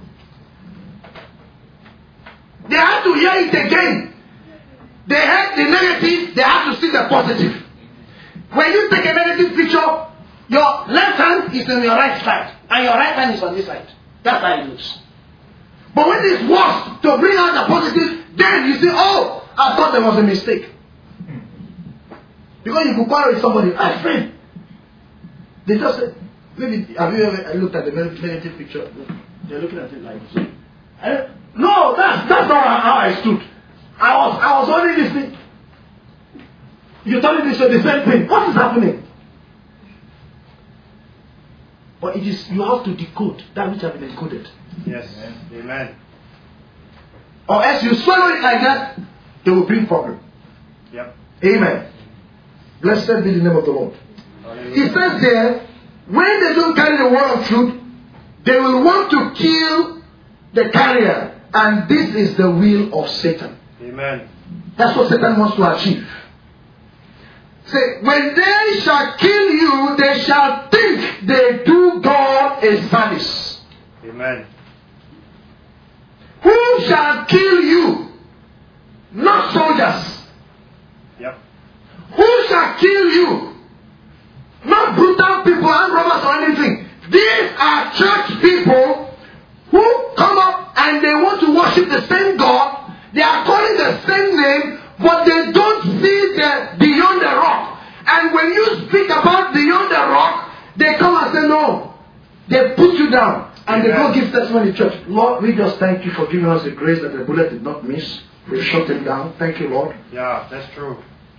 They have to hear it again. They heard the negative, they have to see the positive. When you take a negative picture, your left hand is on your right side and your right hand is on this side. That's how it looks. But when it's worse, to bring out the positive, then you say, oh, I thought there was a mistake. Because you could quarrel with somebody, my friend. They just said, maybe, have you ever looked at the negative picture? They're looking at it like this. Eh? No, that's, that's not how I stood. I was, I was only listening. You told me this was the same thing. What is happening? But it is, you have to decode that which has been encoded. Yes. Amen. Or else you swallow it like that, they will bring problem. Yep. Amen. Blessed be the name of the Lord. Hallelujah. It says there, when they don't carry the word of truth, they will want to kill the carrier. And this is the will of Satan. Amen. That's what Satan wants to achieve. Say, when they shall kill you, they shall think they do God a service. Amen. Who shall kill you? Not soldiers. Yep. Who shall kill you? Not brutal people and robbers or anything. These are church people who come up and they want to worship the same God. They are calling the same name, but they don't see the beyond the rock. And when you speak about beyond the rock, they come and say no. They put you down. And they go give testimony in church. Lord, we just thank you for giving us the grace that the bullet did not miss. We shot him down. Thank you, Lord. Yeah, that's true.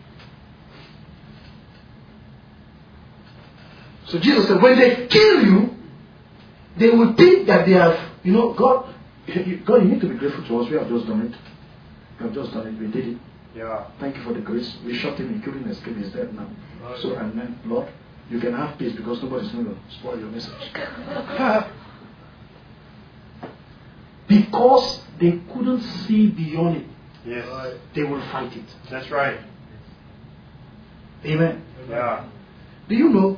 So Jesus said, when they kill you, they will think that they have, you know, God, you, God, you need to be grateful to us. We have just done it. We have just done it. We did it. Yeah. Thank you for the grace. We shot him. He couldn't escape. He's dead now. So, and then, Lord, you can have peace because nobody's going to spoil your message. Because they couldn't see beyond it. Yes. They will fight it. That's right. Amen. Yeah. Do you know?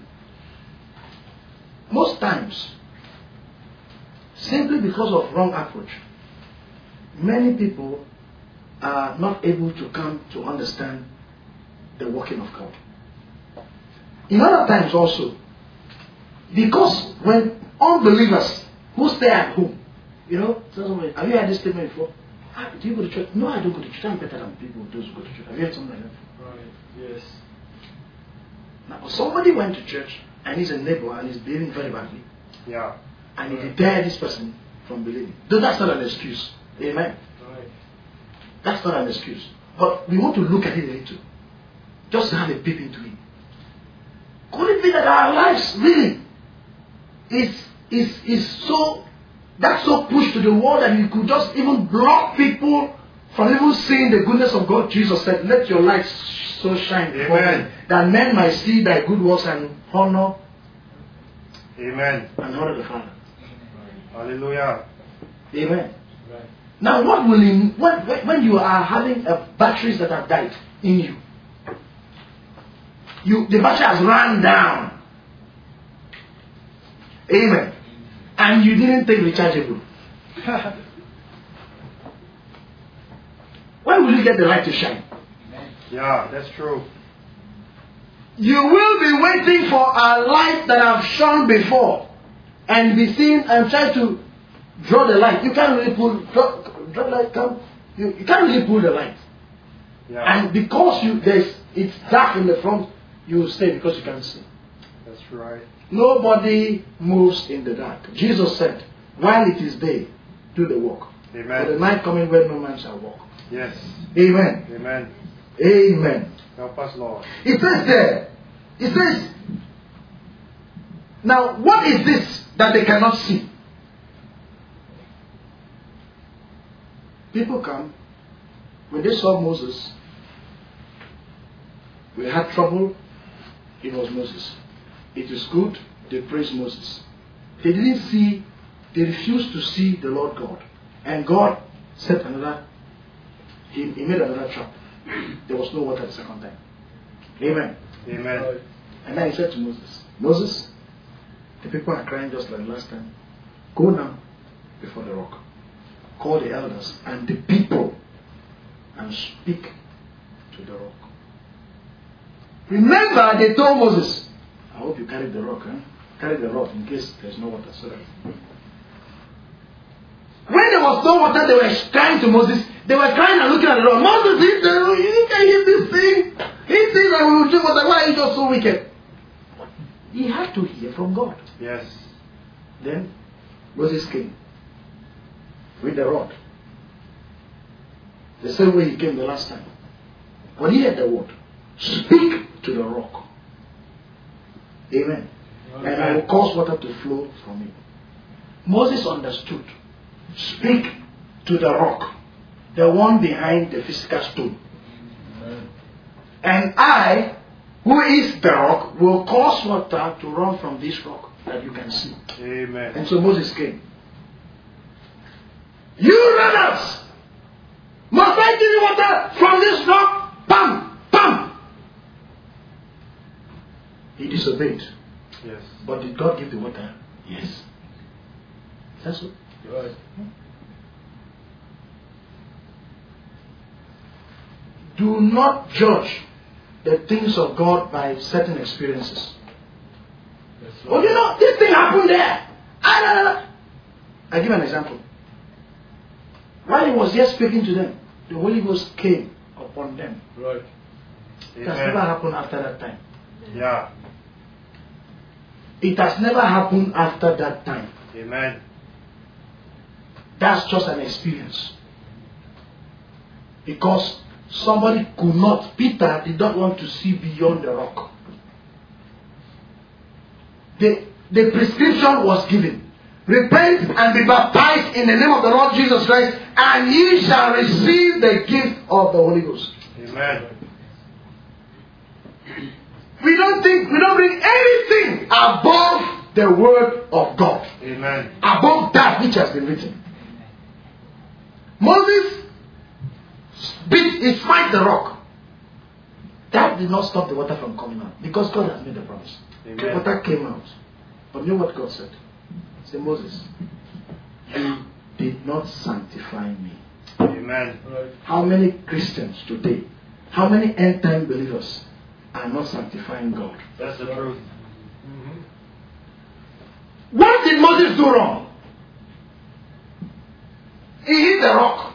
Most times, simply because of wrong approach, many people are not able to come to understand the working of God. In other times also, because when unbelievers who stay at home, you know, have you heard this statement before? Ah, do you go to church? No, I don't go to church. I'm better than people who don't go to church. Have you heard something like that? Right. Yes. Now, somebody went to church and he's a neighbor and he's behaving very badly. Yeah. And he deterred this person from believing. Though that's not an excuse. Amen. Right. That's not an excuse. But we want to look at it a little. Just have a peep into it. Could it be that our lives really is is is so that's so pushed to the wall that you could just even block people from even seeing the goodness of God? Jesus said, "Let your light so shine before men, that men might see thy good works and honor Amen. and honor the Father." Hallelujah. Amen. Right. Now, what will in, when, when you are having uh, batteries that have died in you, you the battery has run down. Amen. And you didn't take rechargeable. When will you get the light to shine? Yeah, that's true. You will be waiting for a light that have shone before and be seen and try to draw the light. You can't really pull draw, draw light come. You, you can't really pull the light. Yeah. And because you there's it's dark in the front, you will stay because you can't see. That's right. Nobody moves in the dark. Jesus said, while it is day, do the work. Amen. For the night coming when no man shall walk. Yes. Amen. Amen. Amen. Help us, Lord. It says there, it says, now what is this that they cannot see? People come, when they saw Moses, we had trouble, it was Moses. It is good, they praise Moses. They didn't see, they refused to see the Lord God. And God set another, he, he made another trap. There was no water the second time. Amen. Amen. And then he said to Moses, Moses, the people are crying just like last time. Go now before the rock. Call the elders and the people and speak to the rock. Remember, they told Moses, I hope you carry the rock, huh? Carry the rock in case there's no water. So that when there was no water, they were crying to Moses. They were crying and looking at the rock. Moses, you can hear this thing. He thinks that we will drink water. Why are you just so wicked? He had to hear from God. Yes. Then Moses came with the rod. The same way he came the last time. When he heard the word, speak to the rock. Amen. Amen. And I will cause water to flow from it. Moses understood. Speak to the rock. The one behind the physical stone. Amen. And I, who is the rock, will cause water to run from this rock that you can see. Amen. And so Moses came. You runners! Must I give you water from this rock? Bam! Bam! He disobeyed. Yes. But did God give the water? Yes. That's what. Right. Do not judge the things of God by certain experiences. Right. Oh, you know, this thing happened there. Ah, no, no, no. I give an example. While he was yet speaking to them, the Holy Ghost came upon them. Right. It has never happened after that time. Yeah. It has never happened after that time. Amen. That's just an experience. Because somebody could not, Peter did not want to see beyond the rock. The, the prescription was given. Repent and be baptized in the name of the Lord Jesus Christ, and ye shall receive the gift of the Holy Ghost. Amen. We don't think, we don't bring anything above the word of God. Amen. Above that which has been written. Moses beat, he smite the rock. that did not stop the water from coming out. Because God has made the promise. Amen. The water came out. But you know what God said? He said, Moses, you did not sanctify me. Amen. How many Christians today, how many end time believers are not sanctifying God? That's the truth. Mm-hmm. What did Moses do wrong? He hit the rock.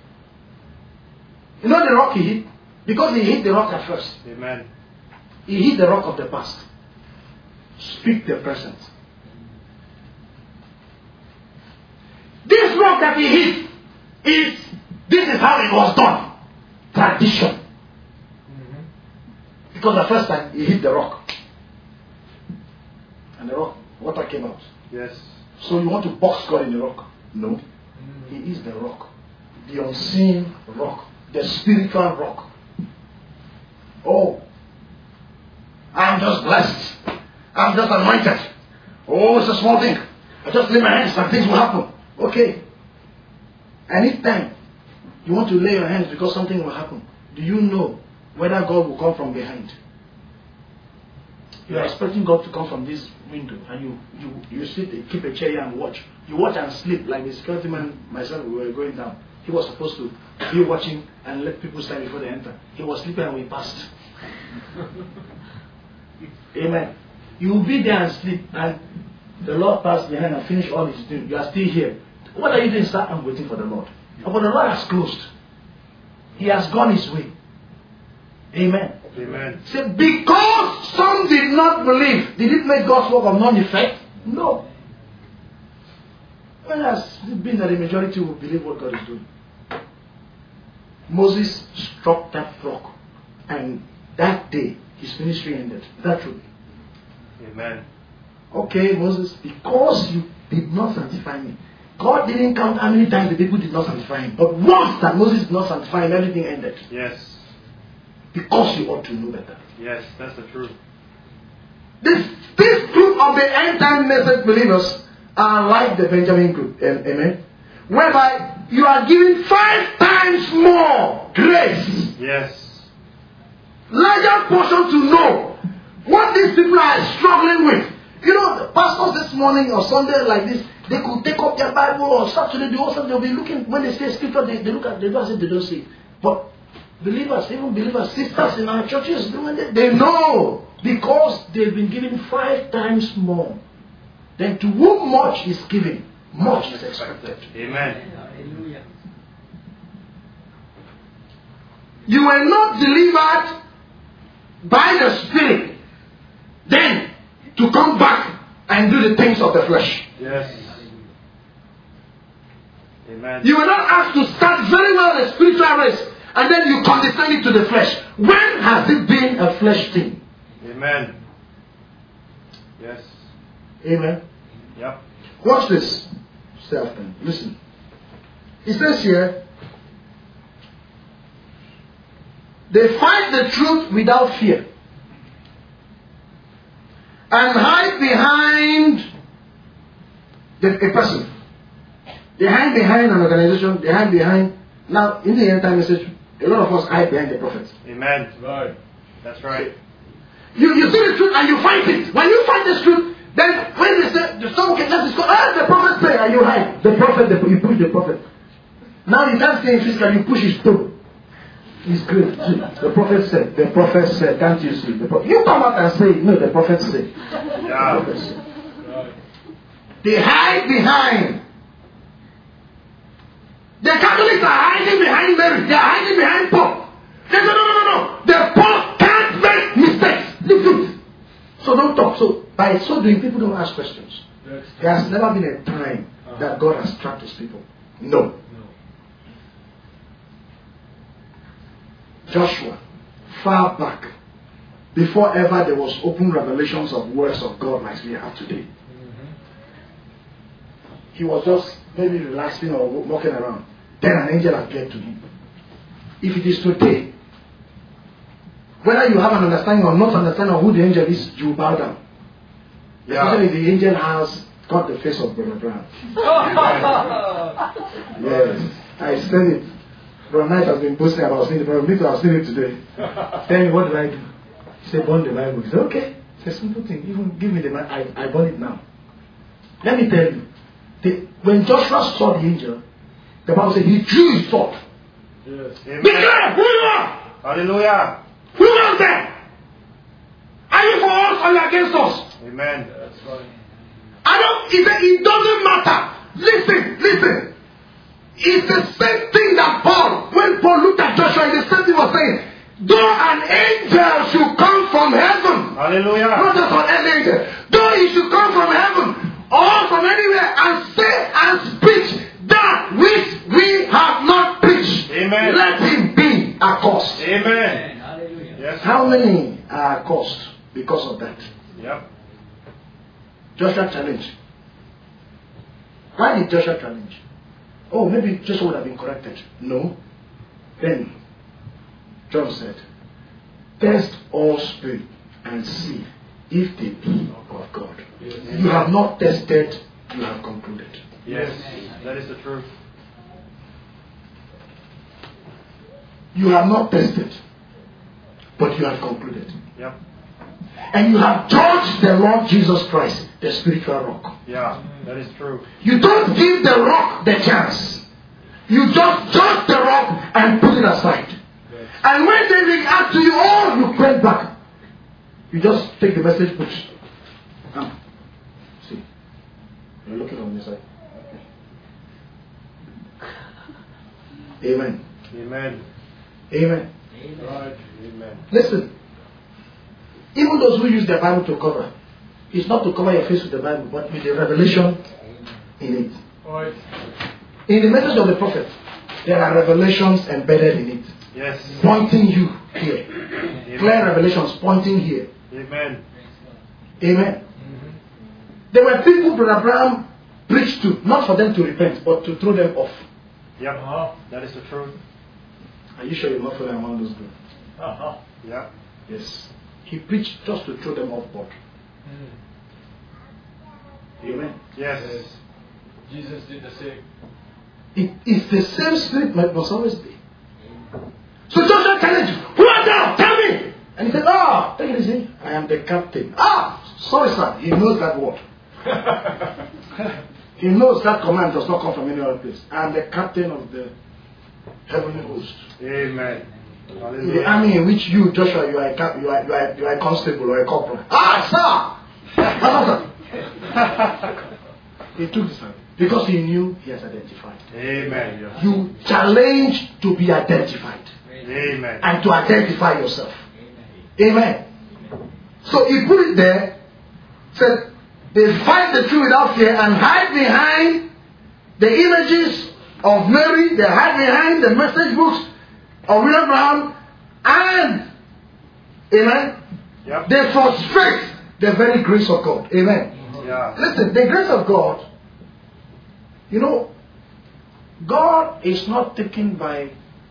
You know the rock he hit? Because he hit the rock at first. Amen. He hit the rock of the past. Speak the present. This rock that he hit is, this is how it was done. Tradition. Mm-hmm. Because the first time he hit the rock. And the rock, water came out. Yes. So you want to box God in the rock? No. Mm-hmm. He is the rock. The unseen rock. The spiritual rock. Oh. I'm just blessed. I'm just anointed. Oh, it's a small thing. I just lay my hands and things will happen. Okay. Anytime you want to lay your hands because something will happen, do you know whether God will come from behind? You are expecting God to come from this window, and you you you sit, keep a chair here and watch. You watch and sleep like the security man, myself, we were going down. He was supposed to be watching and let people stand before they enter. He was sleeping and we passed. Amen. You will be there and sleep, and the Lord passed behind and finished all his doing. You are still here. What are you doing, sir? I'm waiting for the Lord. But the Lord has closed. He has gone his way. Amen. Amen. Say, because some did not believe, did it make God's work of none effect? No. When has it been that the majority will believe what God is doing? Moses struck that rock, and that day his ministry ended. Is that true? Amen. Okay, Moses, because you did not sanctify me. God didn't count how many times the people did not sanctify him. But once that Moses did not sanctify him, everything ended. Yes. Because you ought to know better. Yes, that's the truth. This, this group of the end time message believers are like the Benjamin group. Amen. Whereby you are given five times more grace. Yes. Larger portion to know what these people are struggling with. You know, the pastors this morning or Sunday like this, they could take up their Bible or Saturday, they also they'll be looking, when they say scripture, they, they look at, they don't say they don't see. But believers, even believers, sisters in our churches, they, they know because they've been given five times more. Then to whom much is given, much is expected. Amen. Hallelujah. You were not delivered by the Spirit then to come back and do the things of the flesh. Yes. Amen. You were not asked to start very well a spiritual race and then you condescend it to the flesh. When has it been a flesh thing? Amen. Yes. Amen. Yep. Watch this. Self then. Listen. It says here, they fight the truth without fear and hide behind the, a person. They hide behind an organization. They hide behind. Now, in the end time message, a lot of us hide behind the prophets. Amen. Right. That's right. You, you see the truth and you fight it. When you fight the truth, then when they say, the someone can just discuss, ah, the prophet say, and you hide. The prophet, the, you push the prophet. Now you can't stay in physical, you push his toe. It's great. The prophet said, the prophet said, can't you see? The prophet, you come out and say, no, the prophet said. Yeah. The prophet said. Right. They hide behind. The Catholics are hiding behind Mary. They are hiding behind Pope. They say, no, no, no, no. The Pope can't make mistakes. The truth. So don't talk. So by so doing, people don't ask questions. That's There has never been a time uh-huh. that God has trapped his people. No. No. Joshua, far back, before ever there was open revelations of words of God like we have today. Mm-hmm. He was just maybe relaxing or walking around. Then an angel appeared to him. If it is today, whether you have an understanding or not understanding of who the angel is, you bow down. Yeah. Especially if the angel has got the face of Brother Brown. Yes, I said it. Brother Knight has been boasting about seeing the Bible. Me too, I've seen it today. Tell me, what did I do? He said, burn the Bible. He said, okay. It's a simple thing. Even give me the Bible. I, I burn it now. Let me tell you. The, when Joshua saw the angel, the Bible said he drew his sword. Yes. Declare who you are. Hallelujah. Who was there? Are you for us or are you against us? Amen. That's right. I don't, it, it doesn't matter. Listen, listen. It's the same thing that Paul, when Paul looked at Joshua, the same thing he was saying. Though an angel should come from heaven, Hallelujah. not just an angel, though he should come from heaven or from anywhere and say and preach that which we have not preached, Amen. let him be accursed. Amen. Hallelujah. Yes. How many are accursed because of that? Yep. Joshua challenged. Why did Joshua challenge? Oh, maybe Joshua would have been corrected. No. Then John said, test all spirit and see if they be of God. Yes. You have not tested, you have concluded. Yes. That is the truth. You have not tested, but you have concluded. Yep. And you have judged the Lord Jesus Christ, the spiritual rock. Yeah. That is true. You don't give the rock the chance. You just judge the rock and put it aside. Yes. And when they react to you, oh, you bend back. You just take the message, put. Ah, see. You're looking on this side. Okay. Amen. Amen. Amen. Amen. Right. Amen. Listen. Even those who use the Bible to cover, it's not to cover your face with the Bible, but with the revelation in it. Right. In the message of the prophet, there are revelations embedded in it. Yes. Pointing you here. Amen. Clear revelations pointing here. Amen. Amen. Mm-hmm. There were people Brother Abraham preached to, not for them to repent, but to throw them off. Yep. Uh-huh. That is the truth. Are you sure you're not following among those groups? Uh-huh. Yeah. Yes. He preached just to throw them off board. Mm. Amen. Yes. Jesus did the same. It is the same spirit that must always be. So Joshua challenged him, who are thou? Tell me. And he said, ah, take it easy. I am the captain. Ah, sorry sir. He knows that word. He knows that command does not come from any other place. I am the captain of the heavenly host. Amen. In Hallelujah. the army in which you, Joshua, you are a, cap, you are, you are, you are a constable or a corporal. Ah, sir! He took this hand because he knew he has identified. Amen. Yes. You challenge to be identified Amen. and to identify yourself. Amen. So he put it there, said, they fight the truth without fear and hide behind the images of Mary, they hide behind the message books of William Branham, and amen. Yep. They frustrate the very grace of God. Amen. Yeah. Listen, the grace of God, you know, God is not taken by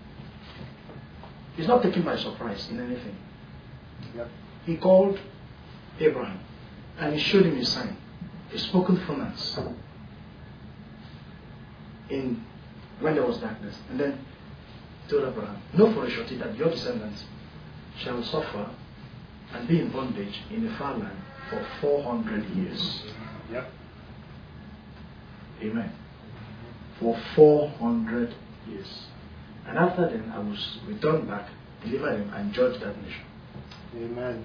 He's not taken by surprise in anything. Yep. He called Abraham and he showed him his sign, a spoken pronouns in when there was darkness. And then told Abraham, know for a surety that your descendants shall suffer and be in bondage in a far land for four hundred years. Yep. Amen. For four hundred years. And after then I will return back, deliver them, and judge that nation. Amen.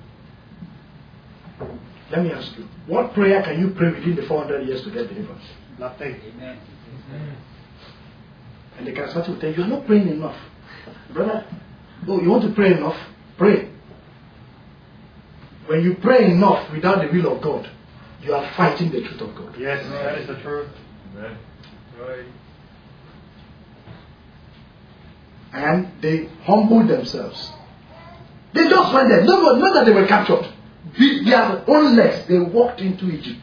Let me ask you, what prayer can you pray within the four hundred years to get deliverance? Nothing. Amen. And the charismatic will tell you, you're not praying enough. Brother, oh, you want to pray enough? Pray. When you pray enough without the will of God, you are fighting the truth of God. Yes, that is the truth. Amen. Right. And they humbled themselves. They just went there. No, not that they were captured. With their own legs, they walked into Egypt.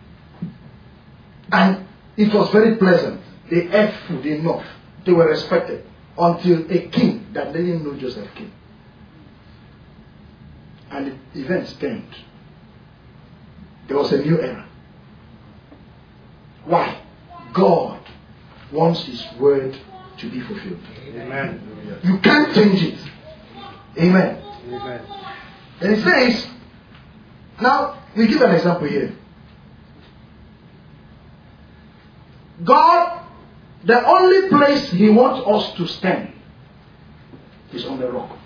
And it was very pleasant. They ate food enough. They were respected. Until a king that they didn't know Joseph came. And the events turned. There was a new era. Why? God wants His word to be fulfilled. Amen. You can't change it. Amen. Amen. And it says, now we give an example here. God, the only place He wants us to stand is on the rock.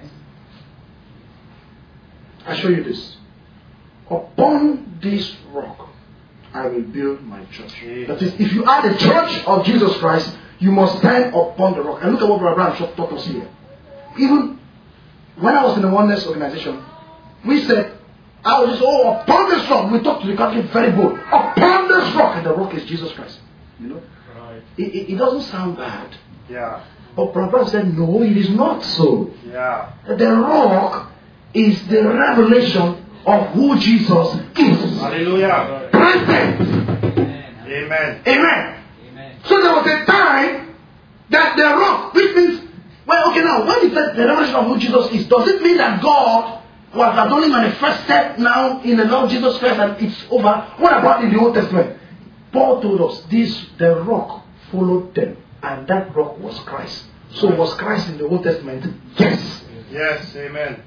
I show you this. Upon this rock, I will build my church. Yeah. That is, if you are the church of Jesus Christ, you must stand upon the rock. And look at what Brother Abraham taught us here. Even when I was in the Oneness organization, we said, I was just, oh, upon this rock. We talked to the Catholic very bold. Upon this rock, and the rock is Jesus Christ. You know? Right. It, it, it doesn't sound bad. Yeah. But Brother Abraham said, no, it is not so. Yeah. The rock is the revelation of who Jesus is. Hallelujah. Present. Amen. Amen. Amen. So there was a time that the rock, which means, well, okay, now, when it says the revelation of who Jesus is, does it mean that God was has only manifested now in the Lord Jesus Christ and it's over? What about in the Old Testament? Paul told us this, the rock followed them, and that rock was Christ. So was Christ in the Old Testament? Yes. Yes. Amen.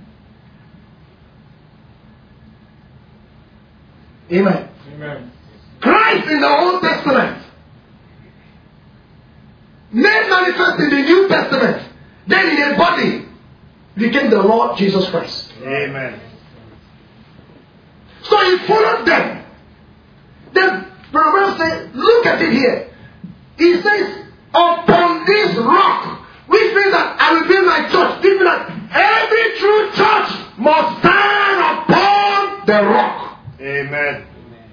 Amen. Amen. Christ in the Old Testament, made manifest in the New Testament, then in a body, became the Lord Jesus Christ. Amen. So He followed them. Then Brother said, look at it here. He says, upon this rock, which means that I will build my church. This means that every true church must stand upon the rock. Amen.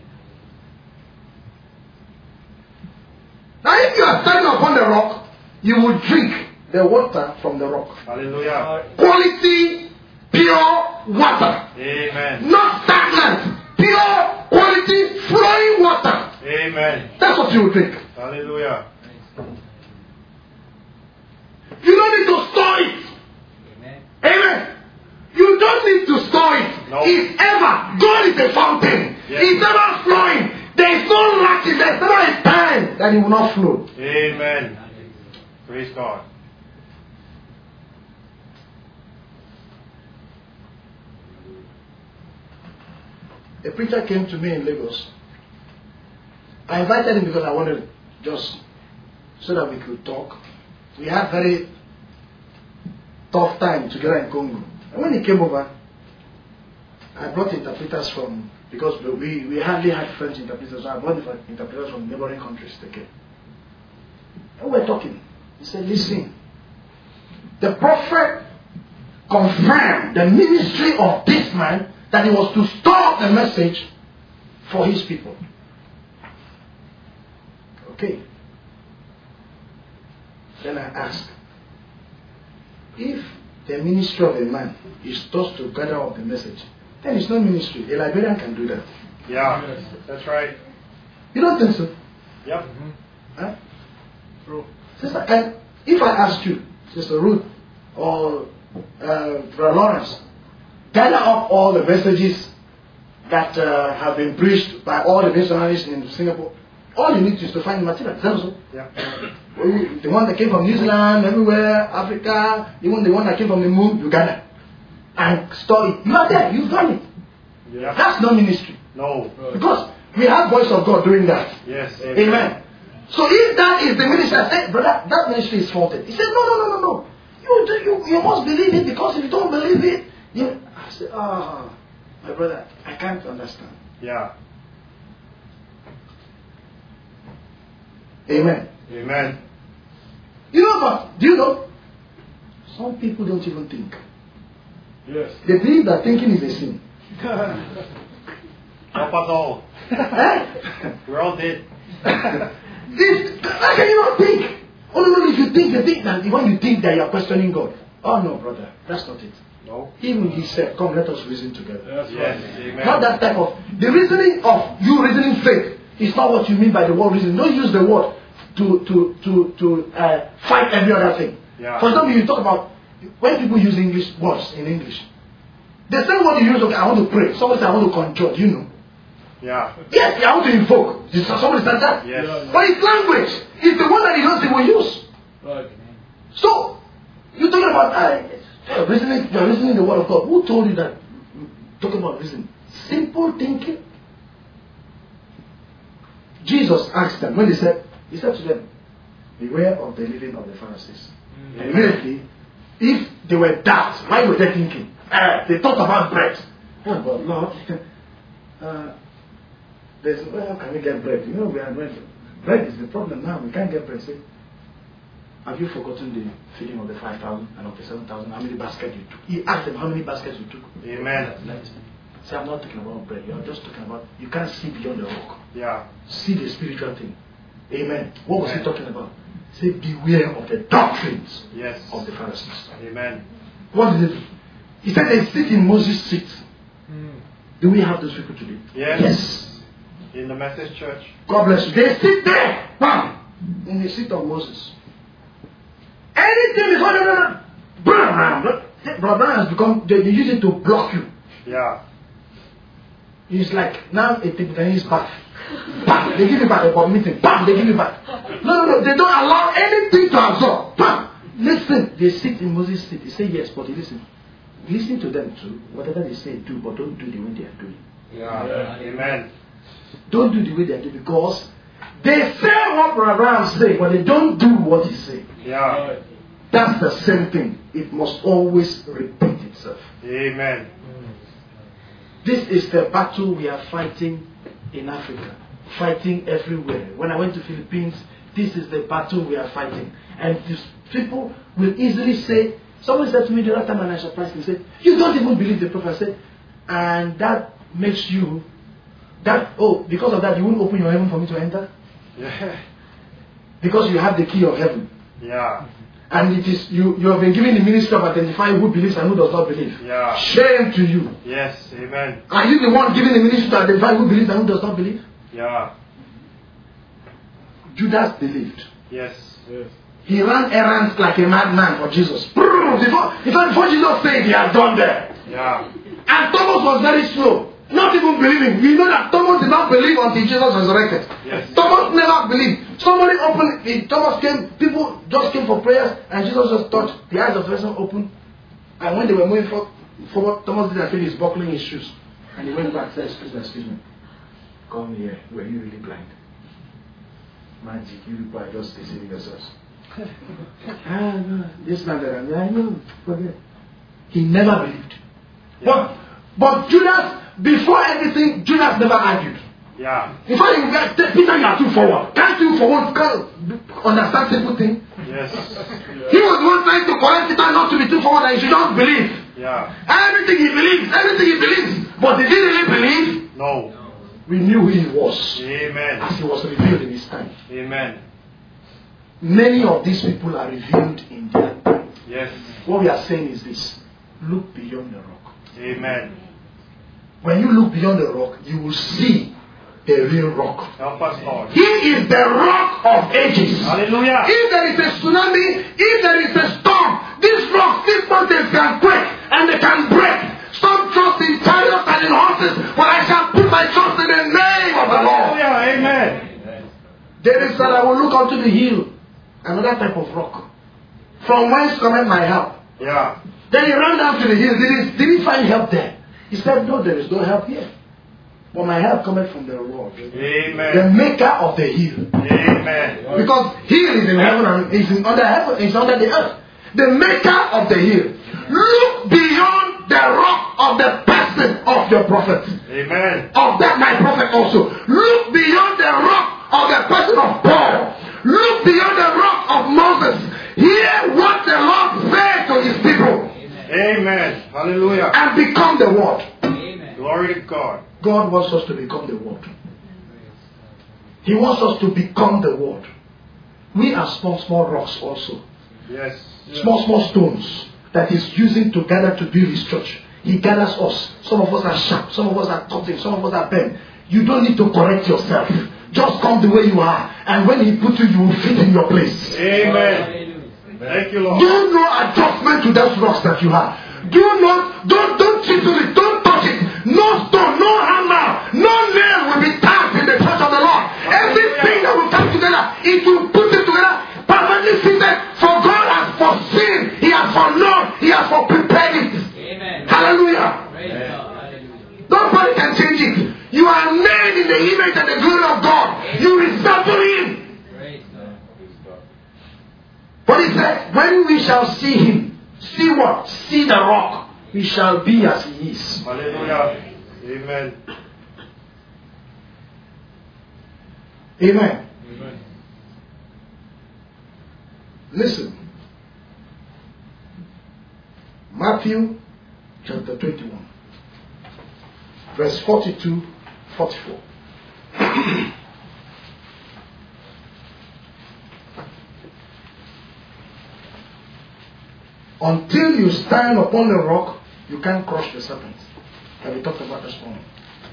Now if you are standing upon the rock, you will drink the water from the rock. Hallelujah. Quality, pure water. Amen. Not stagnant. Pure, quality, flowing water. Amen. That's what you will drink. Hallelujah. You don't need to store it. Amen. Amen. You don't need to store it. No. It's ever. God is a fountain. Yes. It's ever flowing. There is no lacking. There is never a time that it will not flow. Amen. Praise God. A preacher came to me in Lagos. I invited him because I wanted just so that we could talk. We had very tough time together in Congo. And when he came over, I brought interpreters from, because we, we hardly had French interpreters, so I brought interpreters from neighboring countries to came. And we were talking. He said, listen, the prophet confirmed the ministry of this man, that he was to store the message for his people. Okay. Then I asked, if the ministry of a man is just to gather up the message, then it's not ministry. A librarian can do that. Yeah. That's right. You don't think so? Yep. Mm-hmm. Huh? True. Sister, and if I asked you, Sister Ruth or uh, Brother Lawrence, gather up all the messages that uh, have been preached by all the missionaries in Singapore, all you need is to find the material. Is that so? Yeah. The one that came from New Zealand, everywhere, Africa, even the one that came from the moon, you gather and store it. You are there, you've done it. Yeah. That's not ministry. No. Because we have voice of God doing that. Yes. Amen. Amen. So if that is the ministry, I said, brother, that ministry is faulted. He said, no, no, no, no, no. You, do, you, you must believe it, because if you don't believe it, you. I said, ah, oh, my brother, I can't understand. Yeah. Amen. Amen. You know what? Do you know? Some people don't even think. Yes. They believe that thinking is a sin. Help us all. Eh? We're all dead. This, how can you not think? Only when if you think, you think that when you think that you are questioning God. Oh no, brother, that's not it. No. Even he said, come, let us reason together. That's Yes. right. Amen. Not that type of, the reasoning of you reasoning faith is not what you mean by the word reason. Don't use the word to to to to uh, fight every other thing. Yeah. For example, you talk about when people use English words in English. The same word you use, okay, I want to pray. Somebody says, I want to conjure. Do you know? Yeah. Yes, I want to invoke. Somebody says that. Yes. But it's language. It's the one that he knows he will use. Right. So, you're talking about uh, reasoning, you're reasoning the word of God. Who told you that? Talking about reasoning. Simple thinking. Jesus asked them, when they said, he said to them, beware of the leaven of the Pharisees. Mm-hmm. And immediately, if they were that, why were they thinking? Uh, they talked about bread. Oh, but Lord, uh, there's, well, how can we get bread? You know, we are bread. Bread is the problem now. We can't get bread. Say, have you forgotten the feeding of the five thousand and of the seven thousand? How many baskets you took? He asked them how many baskets you took. Amen. Say, I'm not talking about bread. You're just talking about, you can't see beyond the rock. Yeah. See the spiritual thing. Amen. What was Amen. he talking about? Say, beware of the doctrines Yes. of the Pharisees. Amen. What did they do? He said they sit in Moses' seat. Mm. Do we have those people today? Yes. Yes. In the Methodist Church. God bless you. They sit there, bam, in the seat of Moses. Anything before them, brother Brother has become, they, they use it to block you. Yeah. It's like now a table tennis back. Bam, they give you back about meeting. Bam, they give you back. No, no, no, they don't allow anything to absorb. Bam. Listen, they sit in Moses' seat. They say yes, but they listen. Listen to them too. Whatever they say, do, but don't do the way they are doing. Yeah. Yeah. Amen. Don't do the way they are doing because they say what Abraham say, but they don't do what he say. Yeah. That's the same thing. It must always repeat itself. Amen. This is the battle we are fighting in Africa, fighting everywhere. When I went to Philippines, this is the battle we are fighting. And these people will easily say, someone said to me the last time and I surprised me, said, you don't even believe the prophet. I said, and that makes you, that, oh, because of that you won't open your heaven for me to enter? Yeah. Because you have the key of heaven. Yeah. And it is you, you have been given the ministry of identifying who believes and who does not believe. Yeah. Shame to you. Yes. Amen. Are you the one given the ministry to identify who believes and who does not believe? Yeah. Judas believed. Yes. Yes. He ran errands like a madman for Jesus. Before, before, before Jesus said he had done there. Yeah. And Thomas was very slow. Not even believing. We know that Thomas did not believe until Jesus resurrected. Yes. Thomas never believed. Somebody opened it. Thomas came, people just came for prayers, and Jesus just touched. The eyes of the person opened. And when they were moving forward, forward Thomas did I feel he's buckling his shoes. And he went back and said, excuse me, excuse me. Come here. Were you really blind? Magic, you people are just deceiving yourselves. ah, no, this man that I know, forget. He never believed. Yeah. But, but Judas, before everything, Judas never argued. Yeah. Before you get Peter, you are too forward. Can't you forward can't understand simple thing? Yes. He was the one trying to correct Peter not to be too forward and he should not believe. Yeah. Everything he believes, everything he believes. But did he really believe? No. We knew who he was. Amen. As he was revealed in his time. Amen. Many of these people are revealed in their time. Yes. What we are saying is this. Look beyond the rock. Amen. When you look beyond the rock, you will see the real rock. Help us, Lord. He is the rock of ages. Hallelujah. If there is a tsunami, if there is a storm, these rocks, these mountains can quake and they can break. Some trust in chariots and in horses, but I shall put my trust in the name of the Lord. Hallelujah. Amen. David said, I will look unto the hill, another type of rock. From whence cometh my help? Yeah. Then he ran down to the hill. Did he, did he find help there? He said, no, there is no help here. But my help cometh from the Lord. Amen. The maker of the hill. Amen. Because hill is in heaven and is in under heaven, is under the earth. The maker of the hill. Look beyond the rock of the person of your prophet. Amen. Of that my prophet also. Look beyond the rock of the person of Paul. Look beyond the rock of Moses. Hear what the Lord said to his people. Amen. Hallelujah. And become the word. Amen. Glory to God. God wants us to become the word. He wants us to become the word. We are small, small rocks also. Yes. Small, small stones that he's using to gather to build his church. He gathers us. Some of us are sharp. Some of us are cutting. Some of us are bent. You don't need to correct yourself. Just come the way you are. And when he puts you, you will fit in your place. Amen. Thank you, Lord. Do no adjustment to those rocks that you have. Do not, don't, don't chisel it. Don't touch it. No stone, no hammer, no nail will be tapped in the church of the Lord. Everything that will come together, it will put it together, perfectly fitted in the image and the glory of God, you resemble him. But he said, when we shall see him, see what? See the rock. We shall be as he is. Hallelujah. Amen. Amen. Amen. Listen. Matthew chapter twenty-one, verse forty-two, forty-four. Until you stand upon the rock, you can't crush the serpent. That we talked about this morning.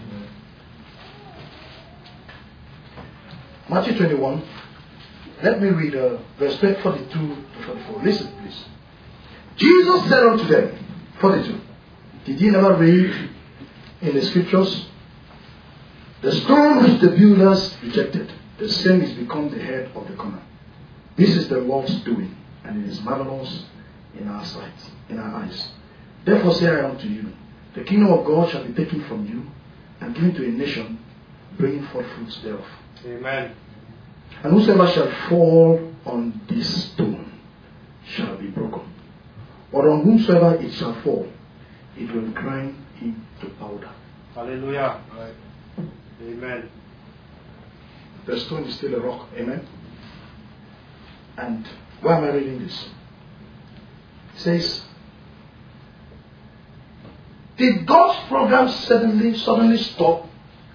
Matthew twenty-one. Let me read uh, verse forty-two to forty-four. Listen, please. Jesus said unto them, forty-two. Did ye never read in the scriptures? The stone which the builders rejected, the same is become the head of the corner. This is the Lord's doing, and it is marvelous in our sight, in our eyes. Therefore say I unto you, the kingdom of God shall be taken from you, and given to a nation, bringing forth fruits thereof. Amen. And whosoever shall fall on this stone shall be broken. But on whomsoever it shall fall, it will grind him to powder. Hallelujah. Amen. The stone is still a rock. Amen. And why am I reading this? It says, did God's program suddenly, suddenly stop?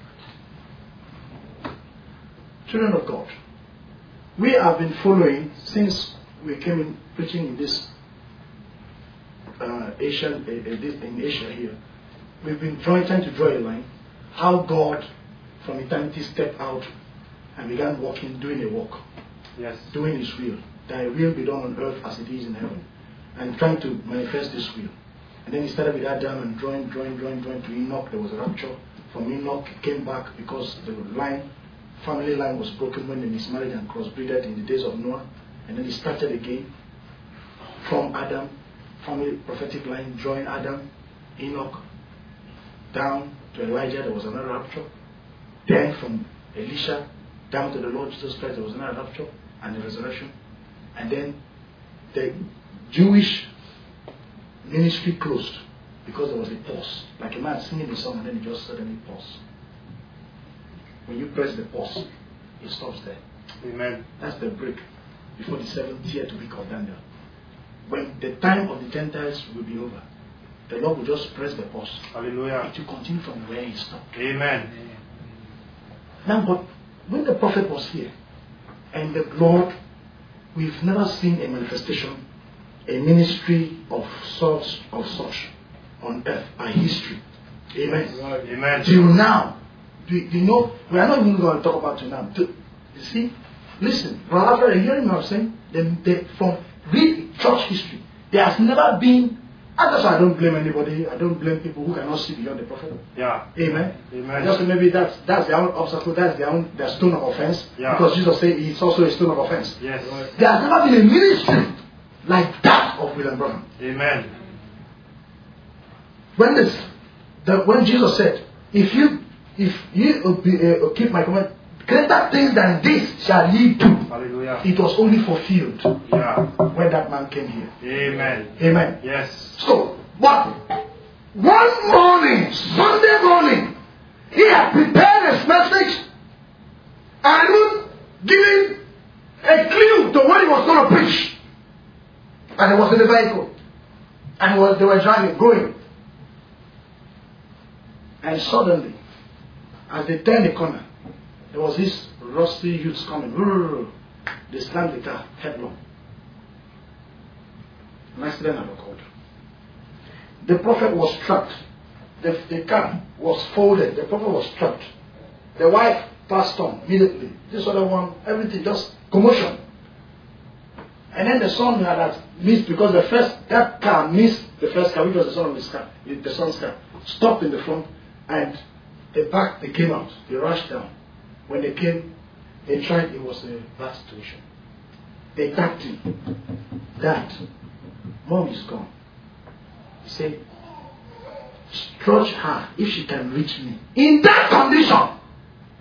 Children of God, we have been following since we came in preaching in this uh, Asian, uh, uh, in Asia here. We've been drawing, trying to draw a line. How God, from eternity, stepped out and began walking, doing a walk, Yes. doing His will. Thy will be done on earth as it is in heaven, and trying to manifest this will. And then he started with Adam and drawing, drawing, drawing, drawing to Enoch. There was a rapture. From Enoch, it came back because the line, family line was broken when they mismarried and crossbreeded in the days of Noah. And then he started again from Adam, family prophetic line, drawing Adam, Enoch, down to Elijah. There was another rapture. Then from Elisha down to the Lord Jesus Christ, there was another rapture and the resurrection. And then the Jewish ministry closed because there was a pause. Like a man singing the song and then he just suddenly paused. When you press the pause, it stops there. Amen. That's the break before the seventieth week of Daniel. When the time of the Gentiles will be over, the Lord will just press the pause. Hallelujah. It will continue from where he stopped. Amen. Now, but when the prophet was here, and the Lord, we've never seen a manifestation, a ministry of such of such on earth, a history. Amen. Amen. Till now, do you, do you know? We are not even going to talk about till now. Do, you see, listen, brother, are you hearing what I'm saying? The, the, from read church history, there has never been. And that's why I don't blame anybody. I don't blame people who cannot see beyond the prophet. Yeah. Amen. Amen. Just maybe that's that's their own obstacle. That's their own their stone of offense. Yeah. Because Jesus said it's also a stone of offense. Yes. There has never been a ministry like that of William Branham. Amen. When this, the, when Jesus said, "If you if you uh, keep my command, greater things than this shall ye do," Hallelujah. it was only fulfilled Yeah. when that man came here. Amen. Amen. Yes. So, what? One morning, Sunday morning, he had prepared his message and even giving a clue to what he was going to preach. And he was in the vehicle. And was, they were driving, going. And suddenly, as they turned the corner, there was this rusty youths coming. They slammed the car headlong. An accident had occurred. The prophet was trapped. The, the car was folded. The prophet was trapped. The wife passed on immediately. This other one, everything, just commotion. And then the son had missed because the first, that car missed the first car, which was the son of his car, the son's car, stopped in the front, and the back, they came out. They rushed down. When they came, they tried, it was a bad situation. They tapped him. Dad, Mom is gone. He said, stretch her if she can reach me. In that condition,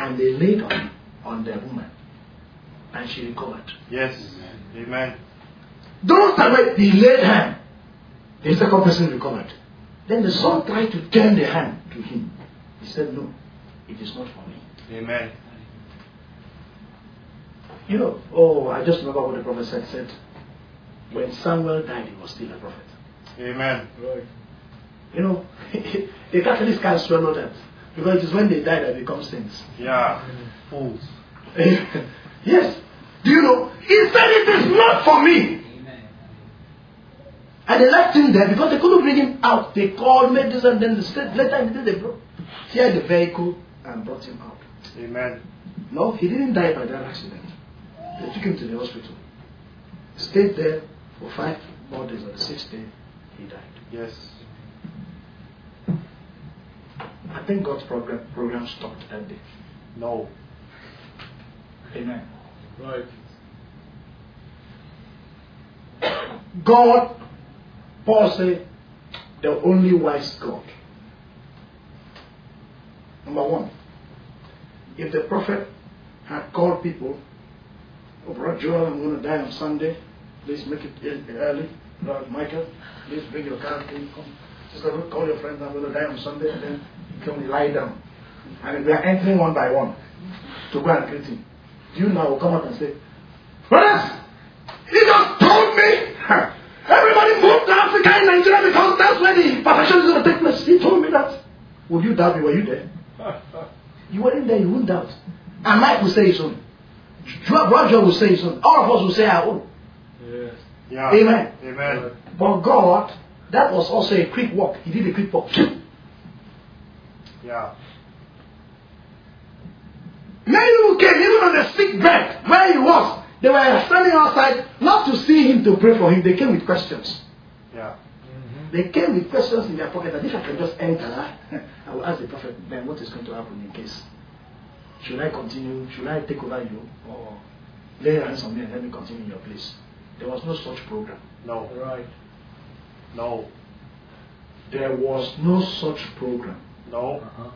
and they laid on, on the woman. And she recovered. Yes. Amen. Those that were, he laid hand. The second person recovered. Then the son tried to turn the hand to him. He said, no, it is not for me. Amen. You know, oh, I just remember what the prophet said. said when Samuel died, he was still a prophet. Amen. Right. You know, the Catholics can't swallow that. Because it is when they die that they become saints. Yeah. Fools. Yes. Do you know? He said it is not for me. And they left him there because they couldn't bring him out. They called, made this, and then the state, later they brought here the vehicle and brought him out. Amen. No, he didn't die by that accident. They took him to the hospital. Stayed there for five more days. On the sixth day, he died. Yes. I think God's program, program stopped that day. No. Amen. Right. God, Paul said, the only wise God. Number one, if the prophet had called people, oh, Brother Joel, I'm going to die on Sunday, please make it early. Brother Michael, please bring your car, please come. Sister, call your friends, I'm going to die on Sunday, and then come lie down. And we are entering one by one to go and greet him. You now will come out and say, brothers, he just told me everybody moved to Africa and Nigeria because that's where the perfection is going to take place. He told me that. Would you doubt me? Were you there? You weren't there, you wouldn't doubt. And Mike will say his own. Roger will say his own. All of us will say our own. Yes. Yeah. Amen. Amen. But God, that was also a quick walk. He did a quick walk. Yeah. Many who came even on the sick bed where he was, they were standing outside not to see him to pray for him. They came with questions. Yeah. Mm-hmm. They came with questions in their pocket. And if I can just enter, I will ask the prophet, then what is going to happen in case? Should I continue? Should I take over you? Or lay your hands on me and let me continue in your place? There was no such program. No. Right. No. There was no such program. No. Uh-huh.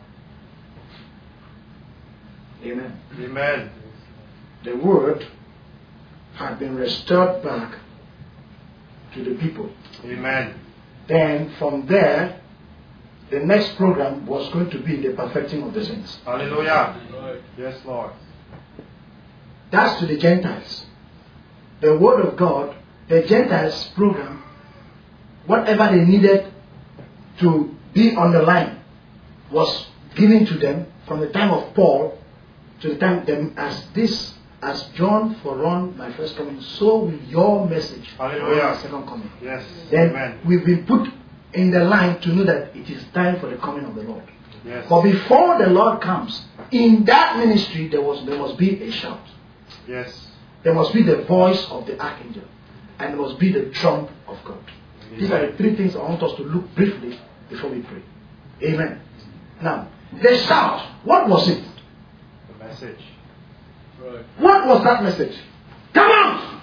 Amen. Amen. The word had been restored back to the people. Amen. Then from there, the next program was going to be the perfecting of the saints. Hallelujah. Right. Yes, Lord. That's to the Gentiles. The word of God, the Gentiles program, whatever they needed to be on the line was given to them from the time of Paul to the time them as this, as John forerun my first coming, so will your message Hallelujah. my second coming. Yes. Then Amen. we've been put in the line to know that it is time for the coming of the Lord. Yes. But before the Lord comes, in that ministry there was there must be a shout. Yes. There must be the voice of the archangel. And there must be the trump of God. Amen. These are the three things I want us to look briefly before we pray. Amen. Now, the shout, what was it? The message. Right. What was that message? Come out!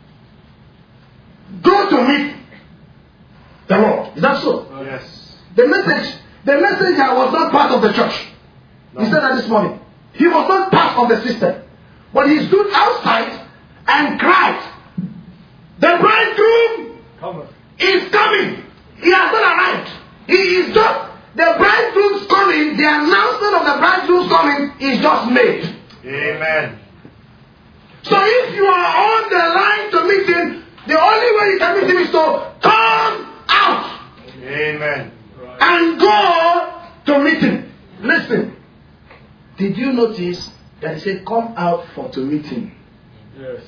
Go to meet the Lord. Is that so? Right. Yes. The message, the messenger was not part of the church. No. He said that this morning. He was not part of the system. But he stood outside and cried, the bridegroom Come on. is coming. He has not arrived. He is just, the bridegroom's coming, the announcement of the bridegroom's coming is just made. Amen. So if you are on the line to meet him, the only way you can meet him is to come out Amen. Right. and go to meet him. Listen, did you notice that he said come out for to meet him? Yes.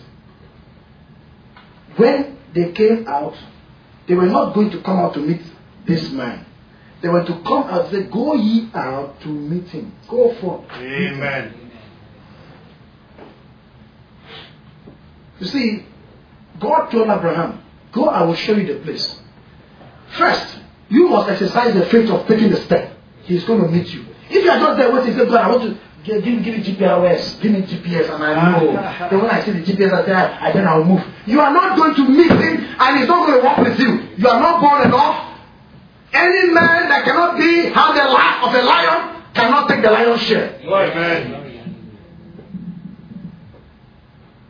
When they came out, they were not going to come out to meet this man. They were to come out and say, go ye out to meet him. Go forth. Amen. You see, God told Abraham, go, I will show you the place. First, you must exercise the faith of taking the step. He's going to meet you. If you are just there waiting, say, God, I want to give, give, give me G P S. Give me G P S and I know. Then when I see the G P S, I say, I, then I will move. You are not going to meet him and he's not going to walk with you. You are not born enough. Any man that cannot be, have the life of a lion, cannot take the lion's share. Amen.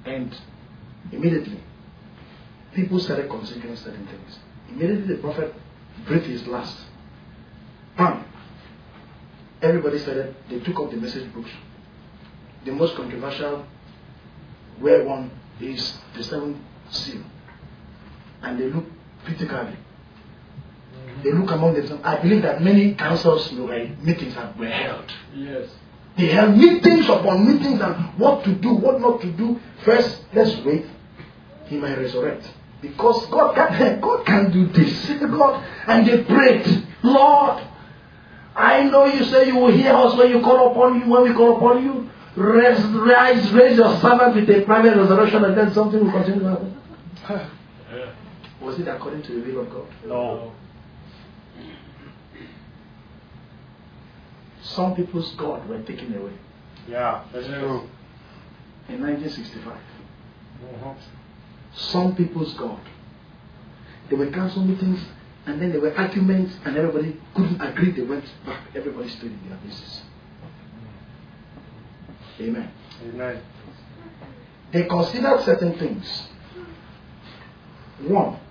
And immediately, people started considering certain things. Immediately, the prophet breathed his last. Bam! Everybody started, they took up the message books. The most controversial where one is the seventh seal. And they look critically. They look among themselves. I believe that many councils, you know, like meetings have were held. Yes. They held meetings upon meetings on what to do, what not to do. First, let's wait. He might resurrect. Because God can, God can do this. God, and they prayed, Lord, I know you say you will hear us when you call upon you, when we call upon you. Raise, rise, raise your servant with a private resurrection, and then something will continue to happen. Yeah. Was it according to the will of God? No. Some people's God were taken away. Yeah, that's Yes. true. In nineteen sixty-five. Uh-huh. Some people's God. There were council meetings, and then there were arguments, and everybody couldn't agree. They went back. Everybody stood in their places. Amen. Amen. They considered certain things. One,